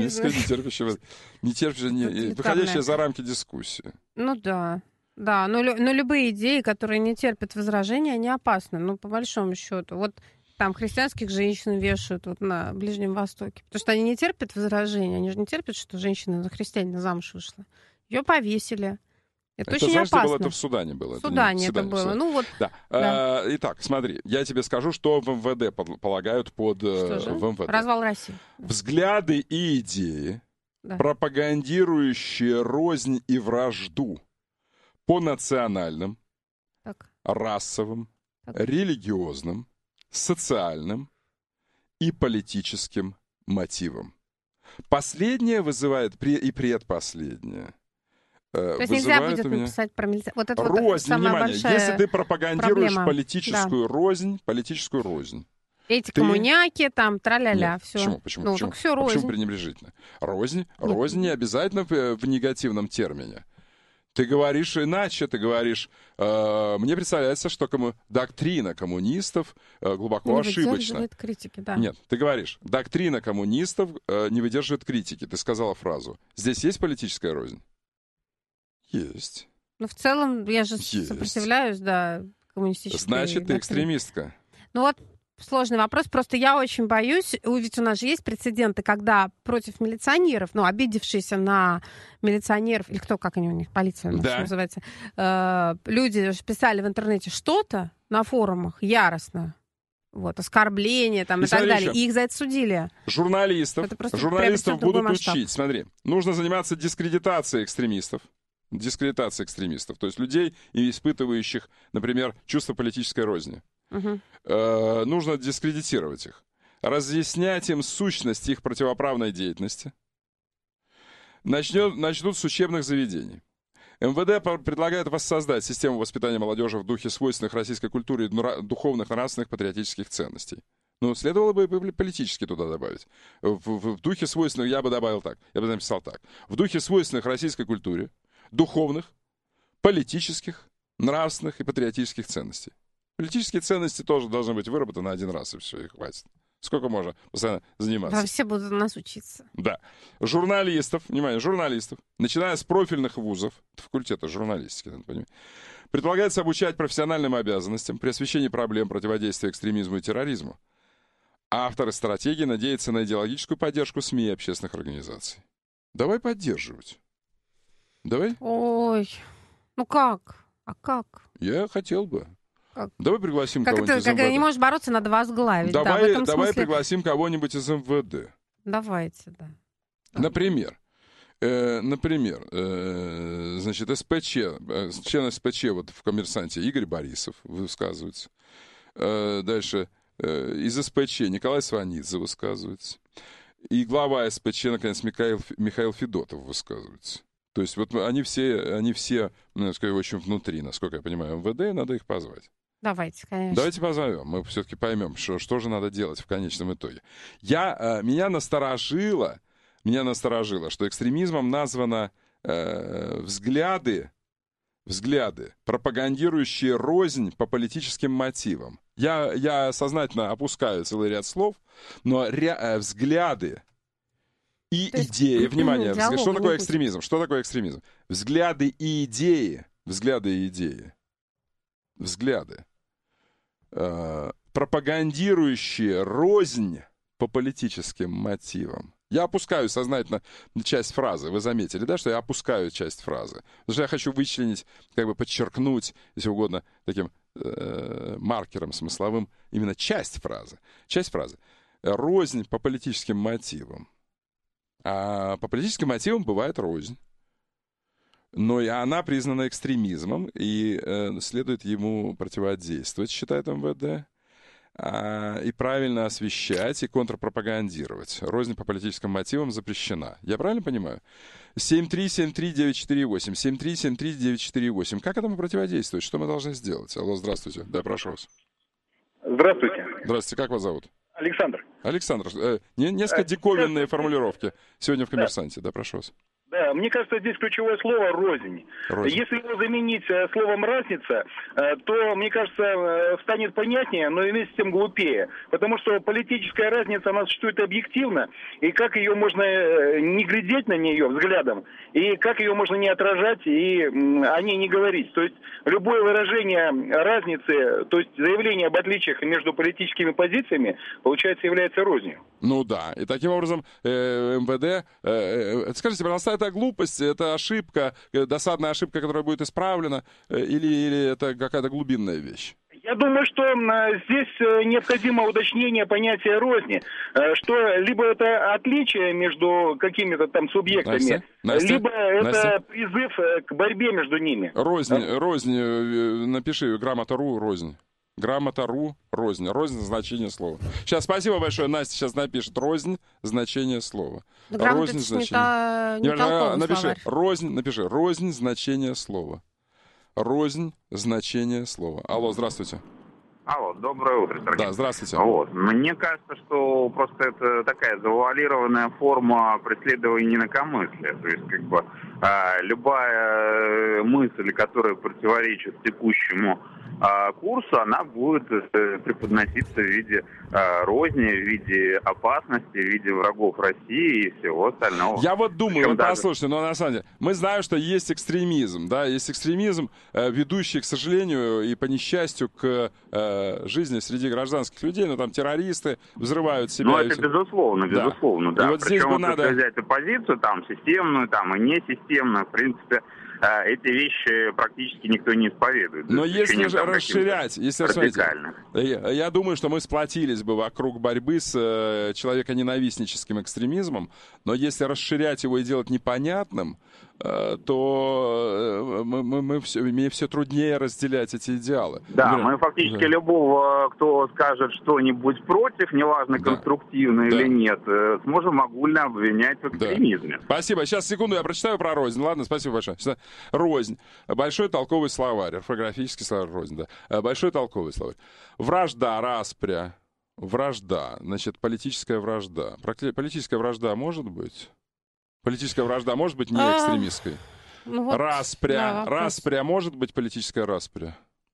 выходящая за рамки дискуссии. Ну да. Да, но любые идеи, которые не терпят возражения, они опасны. Ну, по большому счету. Вот там христианских женщин вешают вот на Ближнем Востоке. Потому что они не терпят возражения. Они же не терпят, что женщина за христианина замуж вышла. Ее повесили. Это очень знаешь, опасно. Это в Судане было. В Судане это было. Ну, вот, да. Да. Итак, смотри, я тебе скажу, что в МВД полагают под МВД. Развал России. Взгляды и идеи, пропагандирующие рознь и вражду по национальным, расовым, религиозным, социальным и политическим мотивам. Последнее вызывает и предпоследнее. То есть нельзя будет написать про милиционеров. Вот это рознь, вот внимание, если ты пропагандируешь проблема. политическую рознь, эти коммуняки, там, тра-ля-ля, нет, все. Почему? Все рознь. Почему пренебрежительно? Рознь не обязательно в негативном термине. Ты говоришь иначе, мне представляется, что доктрина коммунистов глубоко не ошибочна. Выдерживает критики, да. Нет, ты говоришь, доктрина коммунистов не выдерживает критики. Ты сказала фразу. Здесь есть политическая рознь? Есть. Ну, в целом, я же сопротивляюсь, да, коммунистической Значит, ты экстремистка. Ну вот, сложный вопрос. Просто я очень боюсь, ведь у нас же есть прецеденты, когда против милиционеров, обидевшиеся на милиционеров, или кто, как они у них, полиция называется, люди писали в интернете что-то на форумах яростно. Вот, оскорбления там, и так далее. И их за это судили. Журналистов будут учить. Смотри, нужно заниматься дискредитацией экстремистов. То есть людей, испытывающих, например, чувство политической розни. Нужно дискредитировать их. Разъяснять им сущность их противоправной деятельности. Начнут с учебных заведений. МВД предлагает воссоздать систему воспитания молодежи в духе свойственных российской культуре и духовных, нравственных, патриотических ценностей. Следовало бы политически туда добавить. В духе свойственных, я бы добавил так, я бы написал так. В духе свойственных российской культуре, духовных, политических, нравственных и патриотических ценностей. Политические ценности тоже должны быть выработаны один раз, и все, и хватит. Сколько можно постоянно заниматься? Да, все будут у нас учиться. Да. Журналистов, внимание, журналистов, начиная с профильных вузов, факультета журналистики, надо понимать, предполагается обучать профессиональным обязанностям при освещении проблем противодействия экстремизму и терроризму. Авторы стратегии надеются на идеологическую поддержку СМИ и общественных организаций. Давай поддерживать. Давай? Ой, ну как? А как? Я хотел бы. Как? Давай пригласим кого-нибудь из МВД. Когда не можешь бороться, надо возглавить. Давай пригласим кого-нибудь из МВД. Давайте, да. Например, значит, СПЧ, член СПЧ вот в «Коммерсанте» Игорь Борисов высказывается. Дальше из СПЧ Николай Сванидзе высказывается. И глава СПЧ, наконец, Михаил Федотов высказывается. То есть вот они все, ну, скажем, очень внутри, насколько я понимаю, МВД, надо их позвать. Давайте, конечно. Давайте позовем, мы все-таки поймем, что же надо делать в конечном итоге. Меня насторожило, что экстремизмом названо взгляды, пропагандирующие рознь по политическим мотивам. Я сознательно опускаю целый ряд слов, но взгляды и идеи, внимание, что такое экстремизм? Что такое экстремизм? Взгляды и идеи, пропагандирующие рознь по политическим мотивам. Я опускаю сознательно часть фразы. Вы заметили, да, что я опускаю часть фразы? Потому что я хочу вычленить, как бы подчеркнуть, если угодно, таким маркером смысловым именно часть фразы. Часть фразы. Рознь по политическим мотивам. А по политическим мотивам бывает рознь. Но и она признана экстремизмом, и следует ему противодействовать, считает МВД, и правильно освещать, и контрпропагандировать. Рознь по политическим мотивам запрещена. Я правильно понимаю? 7373948, 7373948. Как этому противодействовать? Что мы должны сделать? Алло, здравствуйте. Да, прошу вас. Здравствуйте. Здравствуйте, как вас зовут? Александр. Александр, несколько диковинные формулировки сегодня в «Коммерсанте». Да, прошу вас. Да, мне кажется, здесь ключевое слово «рознь». Если его заменить словом «разница», то, мне кажется, станет понятнее, но и вместе с тем глупее. Потому что политическая разница, она существует объективно, и как ее можно не глядеть на нее взглядом, и как ее можно не отражать и о ней не говорить. То есть любое выражение разницы, то есть заявление об отличиях между политическими позициями, получается, является рознью. Ну да, и таким образом МВД... скажите, пожалуйста, это глупость, это ошибка, досадная ошибка, которая будет исправлена, или это какая-то глубинная вещь? Я думаю, что здесь необходимо уточнение понятия розни, что либо это отличие между какими-то там субъектами, либо это призыв к борьбе между ними. Рознь, напиши, грамота.ру, рознь. Грамота.ру, рознь. Рознь — значение слова. Сейчас, спасибо большое. Настя сейчас напишет рознь, значение слова. Да, рознь, значение. Напиши рознь, рознь, значение слова. Рознь, значение слова. Алло, здравствуйте. Алло, доброе утро, Сергей. Да, здравствуйте. Вот. Мне кажется, что просто это такая завуалированная форма преследования инакомыслия. То есть, как бы, любая мысль, которая противоречит текущему курсу, она будет преподноситься в виде розни, в виде опасности, в виде врагов России и всего остального. Я вот думаю, послушайте, но на самом деле, мы знаем, что есть экстремизм, да, есть экстремизм, ведущий, к сожалению, и по несчастью, к жизни среди гражданских людей, но там террористы взрывают себя. Ну, это безусловно, безусловно, да. И вот причем здесь бы надо взять оппозицию, там, системную, там, и несистемную, в принципе, эти вещи практически никто не исповедует. Но если же расширять, я думаю, что мы сплотились бы вокруг борьбы с человеконенавистническим экстремизмом, но если расширять его и делать непонятным, то мне все труднее разделять эти идеалы. Да, мы фактически любого, кто скажет что-нибудь против, неважно, конструктивно или нет, сможем огульно обвинять в экстремизме. Спасибо. Сейчас, секунду, я прочитаю про рознь. Ладно, спасибо большое. Рознь. Большой толковый словарь. Орфографический словарь рознь, да. Большой толковый словарь. Вражда, распря. Вражда. Значит, политическая вражда. Политическая вражда может быть? Политическая вражда может быть не экстремистской? Ну вот, распря. Распря может быть политическая распря?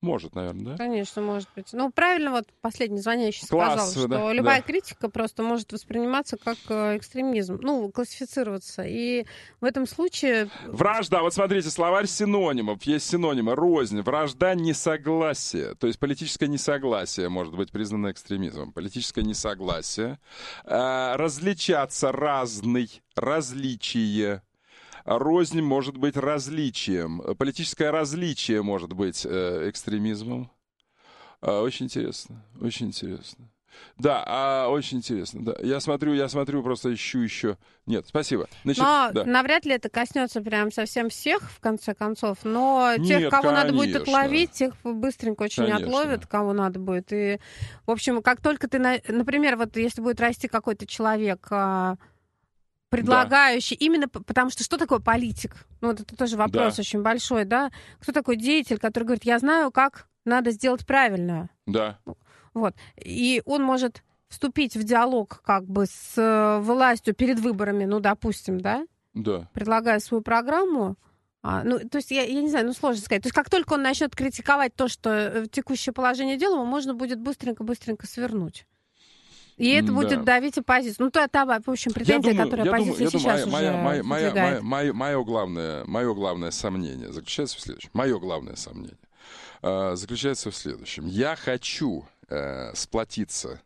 Может, наверное, да? Конечно, может быть. Ну, правильно, вот последний звонящий сказал, что любая критика просто может восприниматься как экстремизм, ну, классифицироваться. И в этом случае... Вражда, вот смотрите, словарь синонимов. Есть синонимы: рознь, вражда, несогласие. То есть политическое несогласие может быть признано экстремизмом. Политическое несогласие. Различаться, разный, различие. Рознь может быть различием. Политическое различие может быть экстремизмом. Очень интересно, очень интересно. Да, очень интересно. Да. Я смотрю, просто ищу еще. Нет, спасибо. Значит, но да. навряд ли это коснется прям совсем всех, в конце концов. Но тех, кого надо будет отловить, тех быстренько очень отловят, кого надо будет. И, в общем, как только ты, например, вот если будет расти какой-то человек... предлагающий, именно потому что такое политик? Ну, вот это тоже вопрос очень большой, да? Кто такой деятель, который говорит, я знаю, как надо сделать правильно? Да. Вот. И он может вступить в диалог как бы с властью перед выборами, ну, допустим, да? Да. Предлагая свою программу. Ну, то есть, я не знаю, сложно сказать. То есть, как только он начнет критиковать то, что текущее положение дела, можно будет быстренько свернуть. И это будет давить оппозицию. Ну, то это, в общем, претензия, которая оппозиция сейчас уже выдвигает. Мое главное сомнение заключается в следующем. Мое главное сомнение заключается в следующем. Я хочу сплотиться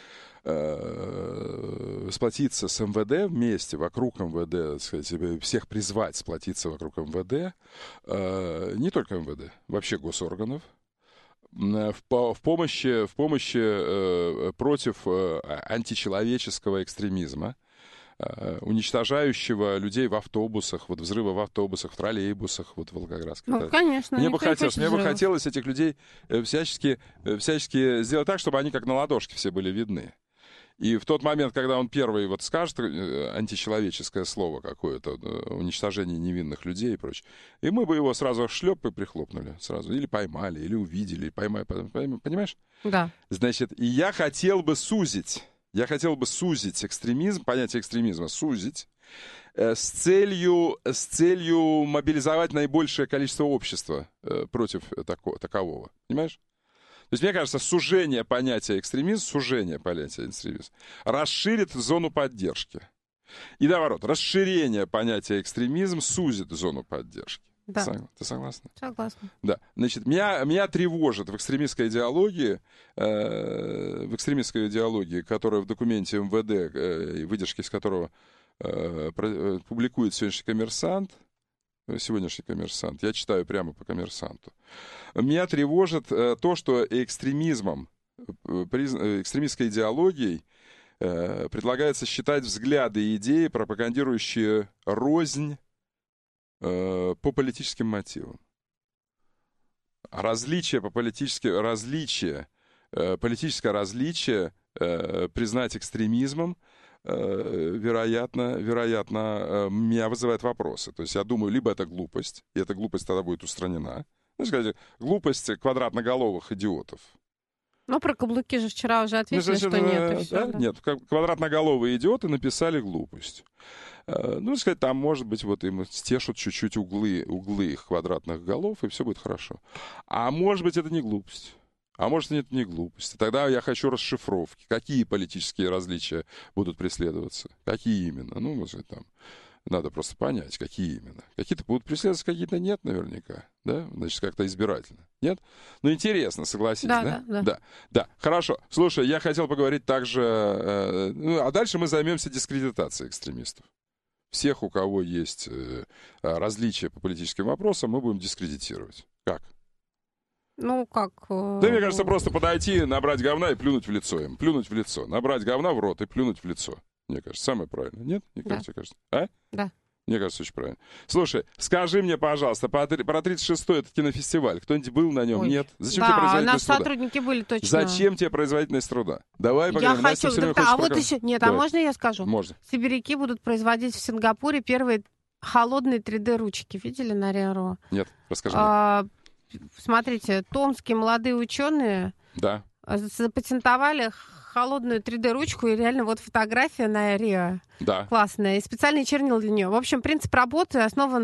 с МВД вместе, вокруг МВД, так сказать, всех призвать сплотиться вокруг МВД, не только МВД, вообще госорганов, в помощи против античеловеческого экстремизма, уничтожающего людей в автобусах, вот взрывы в автобусах, в троллейбусах, вот в Волгоградской. Ну, конечно. Мне бы хотелось этих людей всячески сделать так, чтобы они как на ладошке все были видны. И в тот момент, когда он первый вот скажет античеловеческое слово какое-то, уничтожение невинных людей и прочее, и мы бы его сразу шлеп и прихлопнули сразу. Или поймали, или увидели, понимаешь? Да. Значит, и я хотел бы сузить экстремизм, понятие экстремизма, сузить, с целью мобилизовать наибольшее количество общества против такового. Понимаешь? То есть, мне кажется, сужение понятия экстремизм расширит зону поддержки. И наоборот, расширение понятия экстремизм сузит зону поддержки. Да. Ты согласна? Согласна. Да. Значит, меня тревожит в экстремистской идеологии, которая в документе МВД, выдержки из которого публикует сегодняшний коммерсант. Я читаю прямо по коммерсанту. Меня тревожит то, что экстремистской идеологией предлагается считать взгляды и идеи, пропагандирующие рознь по политическим мотивам. Политическое различие признать экстремизмом, вероятно, меня вызывает вопросы. То есть я думаю, либо это глупость, и эта глупость тогда будет устранена. Ну, скажите, глупость квадратноголовых идиотов. Ну, про каблуки же вчера уже ответили, что нет. И все, да? Нет, квадратноголовые идиоты написали глупость. Ну, сказать, там, может быть, вот им стешут чуть-чуть углы их квадратных голов, и все будет хорошо. А может быть, это не глупость. А может, это не глупость. Тогда я хочу расшифровки. Какие политические различия будут преследоваться? Какие именно? Ну, может, там надо просто понять, какие именно. Какие-то будут преследоваться, какие-то нет наверняка. Да? Значит, как-то избирательно. Нет? Ну, интересно, согласись, да? Да. Хорошо. Слушай, я хотел поговорить также... а дальше мы займемся дискредитацией экстремистов. Всех, у кого есть различия по политическим вопросам, мы будем дискредитировать. Как? Ну, как... Да, мне кажется, просто подойти, набрать говна и плюнуть в лицо им. Плюнуть в лицо. Набрать говна в рот и плюнуть в лицо. Мне кажется, самое правильное. Нет? Мне кажется, А? Да. Мне кажется, очень правильно. Слушай, скажи мне, пожалуйста, про 36-й этот кинофестиваль. Кто-нибудь был на нем? Нет? Зачем тебе производительность наши труда? Сотрудники были точно. Зачем тебе производительность труда? Давай поговорим. Я хочу... Нет, а можно я скажу? Можно. Сибиряки будут производить в Сингапуре первые холодные 3D-ручки. Видели на РИА.ру? Нет, расскажи мне. Смотрите, томские молодые ученые запатентовали холодную 3D-ручку, и реально вот фотография на РИА. Да. Классная. И специальный чернил для нее. В общем, принцип работы основан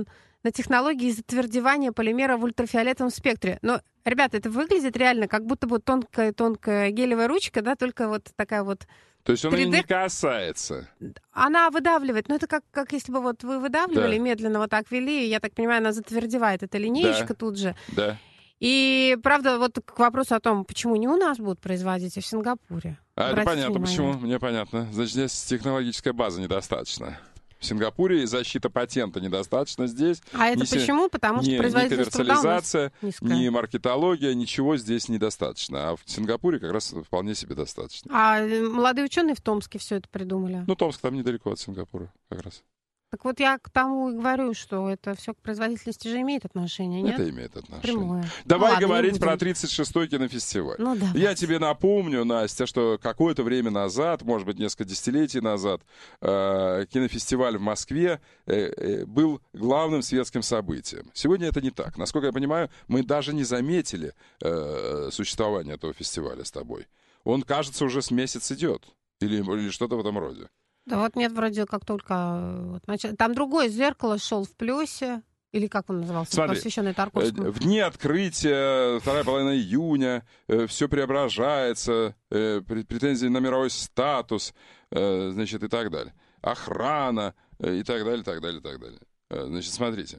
на технологии затвердевания полимера в ультрафиолетовом спектре. Но, ребята, это выглядит реально как будто бы тонкая гелевая ручка, да, только вот такая вот. То есть он 3D... и не касается. Она выдавливает. Ну, это как если бы вот вы выдавливали, медленно вот так вели, я так понимаю, она затвердевает. эта линеечка тут же. Да. И, правда, вот к вопросу о том, почему не у нас будут производить, а в Сингапуре. Это понятно, почему. Мне понятно. Значит, здесь технологическая база недостаточно. В Сингапуре защита патента недостаточно здесь. А это почему? Потому что производительность труда у нас низкая. Ни маркетология, ничего здесь недостаточно. А в Сингапуре как раз вполне себе достаточно. А молодые ученые в Томске все это придумали? Ну, Томск там недалеко от Сингапура как раз. Так вот я к тому и говорю, что это все к производительности же имеет отношение, нет? Это имеет отношение. Прямое. Давай говорить про 36-й кинофестиваль. Ну, да. Я тебе напомню, Настя, что какое-то время назад, может быть, несколько десятилетий назад, кинофестиваль в Москве был главным светским событием. Сегодня это не так. Насколько я понимаю, мы даже не заметили существование этого фестиваля с тобой. Он, кажется, уже с месяц идет. Или что-то в этом роде. Да вот нет, вроде как только... Там другое «Зеркало» шел в плюсе. Или как он назывался? Смотри, посвященный Тарковскому. В дни открытия, 2 половина июня, все преображается, претензии на мировой статус, значит, и так далее. Охрана, и так далее, так далее, так далее. Значит, смотрите.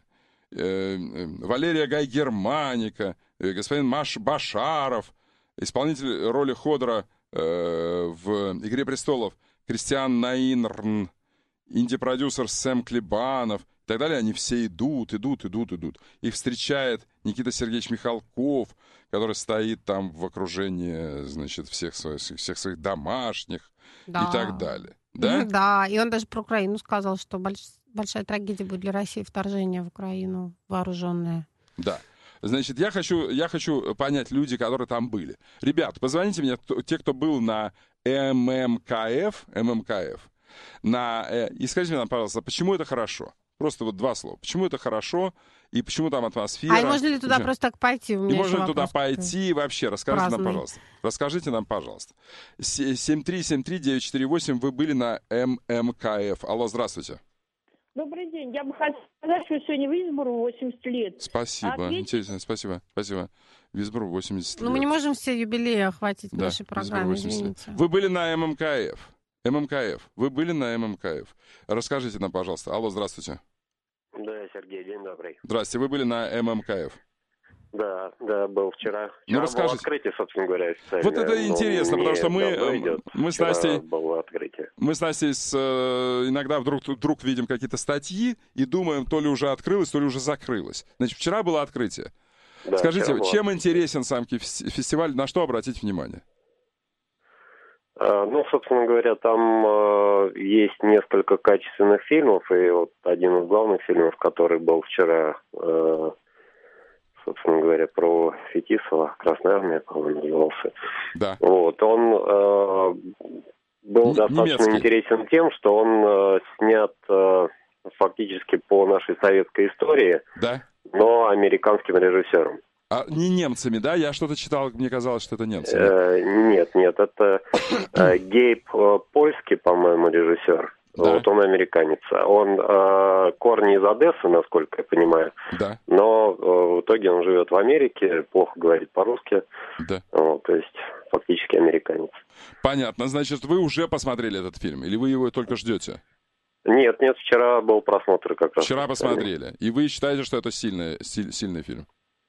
Валерия Гай Германика, господин Башаров, исполнитель роли Ходора в «Игре престолов», Кристиан Наинрн, инди-продюсер Сэм Клебанов и так далее, они все идут. Их встречает Никита Сергеевич Михалков, который стоит там в окружении, значит, всех своих домашних и так далее. Да? Да, и он даже про Украину сказал, что большая трагедия будет для России вторжение в Украину вооруженное. Да. Значит, я хочу понять люди, которые там были. Ребят, позвоните мне, те, кто был на ММКФ, и скажите нам, пожалуйста, почему это хорошо? Просто вот 2 слова. Почему это хорошо и почему там атмосфера? А и можно ли туда просто так пойти? И можно ли туда пойти и вообще? Расскажите нам, пожалуйста. Расскажите нам, пожалуйста. 7373948, вы были на ММКФ. Алло, здравствуйте. Добрый день. Я бы хотела сказать, что сегодня Висбору 80 лет. Спасибо. Интересно, спасибо. Висбору 80 лет. Мы не можем все юбилеи охватить в нашей программе, извините. Вы были на ММКФ. Вы были на ММКФ. Расскажите нам, пожалуйста. Алло, здравствуйте. Да, Сергей, день добрый. Здравствуйте, вы были на ММКФ. Да, был вчера. Ну, расскажите. Было открытие, собственно говоря, официальное. Вот это интересно, потому что мы с Настей... было открытие. Мы с Настей иногда вдруг видим какие-то статьи и думаем, то ли уже открылось, то ли уже закрылось. Значит, вчера было открытие. Да, скажите, чем интересен сам фестиваль, на что обратить внимание? Ну, собственно говоря, там есть несколько качественных фильмов, и вот один из главных фильмов, который был вчера, собственно говоря, про Фетисова, «Красная армия», по-моему, назывался. Да. Вот, он был достаточно интересен тем, что он снят фактически по нашей советской истории, да, но американским режиссером. А не немцами, да? Я что-то читал, мне казалось, что это немцы. Нет, это Гейб Польский, по-моему, режиссер. Да. Вот он американец. Он корни из Одессы, насколько я понимаю. Да. Но в итоге он живет в Америке, плохо говорит по-русски. Да. Вот, то есть фактически американец. Понятно. Значит, вы уже посмотрели этот фильм? Или вы его только ждете? Нет, вчера был просмотр как раз. Вчера посмотрели. И вы считаете, что это сильный фильм?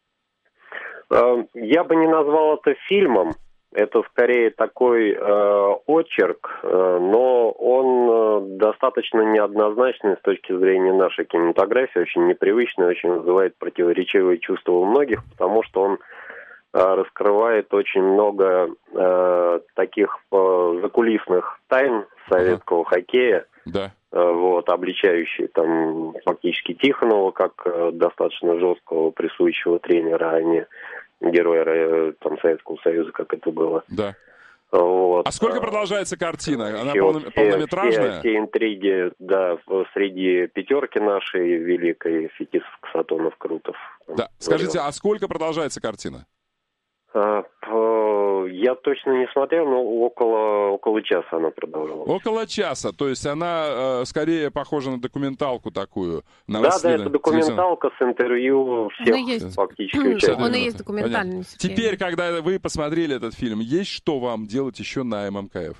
Я бы не назвал это фильмом. Это скорее такой очерк, но он достаточно неоднозначный с точки зрения нашей кинематографии, очень непривычный, очень вызывает противоречивые чувства у многих, потому что он раскрывает очень много таких закулисных тайн советского хоккея, да. Вот, обличающие там фактически Тихонова как достаточно жесткого прессующего тренера, а не героя там Советского Союза, как это было. Да. Вот. А сколько продолжается картина? Она полнометражная? Все интриги, да, среди пятерки нашей великой: Фетисов, Касатонов, Крутов. Да. Скажите, а сколько продолжается картина? Я точно не смотрел, но около часа она продолжалась. Около часа, то есть она скорее похожа на документалку такую. Да, это документалка с интервью всех фактически участников. Он и есть документальный. Теперь, когда вы посмотрели этот фильм, есть что вам делать еще на ММКФ?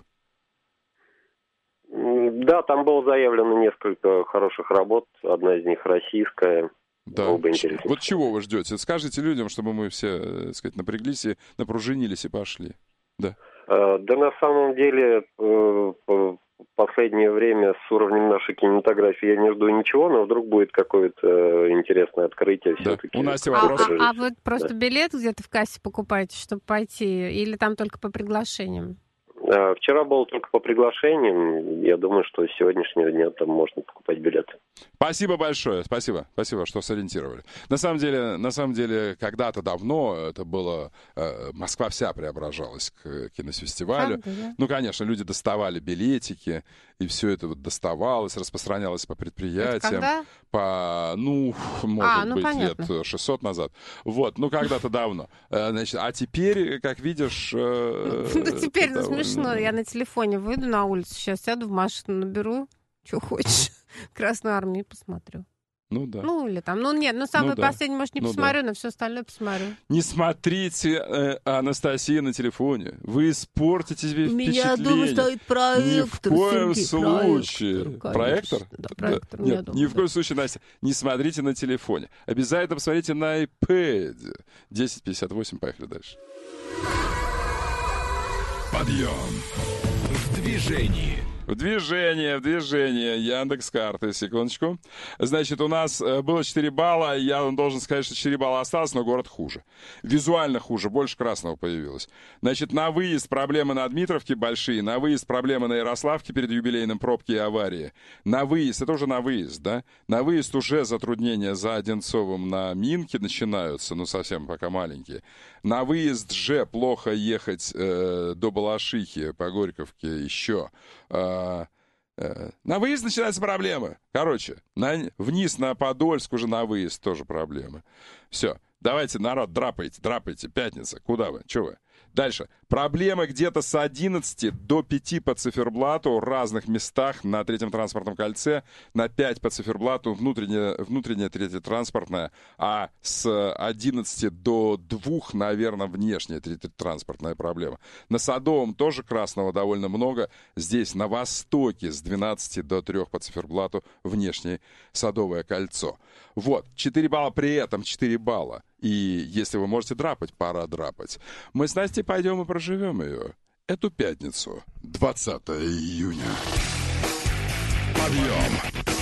Да, там было заявлено несколько хороших работ, одна из них российская. Да. Вот чего вы ждете? Скажите людям, чтобы мы все, так сказать, напряглись и напружинились и пошли. Да. Да, на самом деле, в последнее время с уровнем нашей кинематографии я не жду ничего, но вдруг будет какое-то интересное открытие. Да. У Насти вопрос. А вы просто билет где-то в кассе покупаете, чтобы пойти, или там только по приглашениям? Вчера было только по приглашениям. Я думаю, что с сегодняшнего дня там можно покупать билеты. Спасибо большое. Спасибо, что сориентировали. На самом деле, когда-то давно это было... Москва вся преображалась к кинофестивалю. Да? Ну, конечно, люди доставали билетики, и все это вот доставалось, распространялось по предприятиям. Это когда? Может быть, понятно. Лет 600 назад. Вот, когда-то давно. Значит, а теперь, как видишь... Теперь это смешно. Я на телефоне выйду на улицу, сейчас сяду в машину, наберу, что хочешь. Красную армию посмотрю. Ну да. Или там. Самый последний, может, не посмотрю, но все остальное посмотрю. Не смотрите Анастасия на телефоне. Вы испортите себе впечатление. У меня дома стоит проектор. Ни в коем случае. Проектор? Да, проектор. Нет, ни в коем случае, Настя, не смотрите на телефоне. Обязательно посмотрите на iPad. 10:58, поехали дальше. Подъем. В движении. В движение. Яндекс.Карты, секундочку. Значит, у нас было 4 балла. Я должен сказать, что 4 балла осталось, но город хуже. Визуально хуже, больше красного появилось. Значит, на выезд проблемы на Дмитровке большие, на выезд проблемы на Ярославке перед юбилейным, пробки и аварии. На выезд, это уже на выезд, да? На выезд уже затруднения за Одинцовым на Минке начинаются, совсем пока маленькие. На выезд же плохо ехать до Балашихи, по Горьковке еще. На выезд начинаются проблемы. Короче, вниз на Подольск уже на выезд тоже проблемы. Все, давайте, народ, драпайте. Пятница, куда вы? Че вы? Дальше. Проблемы где-то с 11 до 5 по циферблату в разных местах на третьем транспортном кольце, на 5 по циферблату внутренняя третья транспортная, а с 11 до 2, наверное, внешняя третья транспортная проблема. На Садовом тоже красного довольно много. Здесь на востоке с 12 до 3 по циферблату внешнее Садовое кольцо. Вот, 4 балла при этом, 4 балла. И если вы можете драпать, пора драпать. Мы с Настей пойдем и проживем ее. Эту пятницу, 20 июня. Подъем.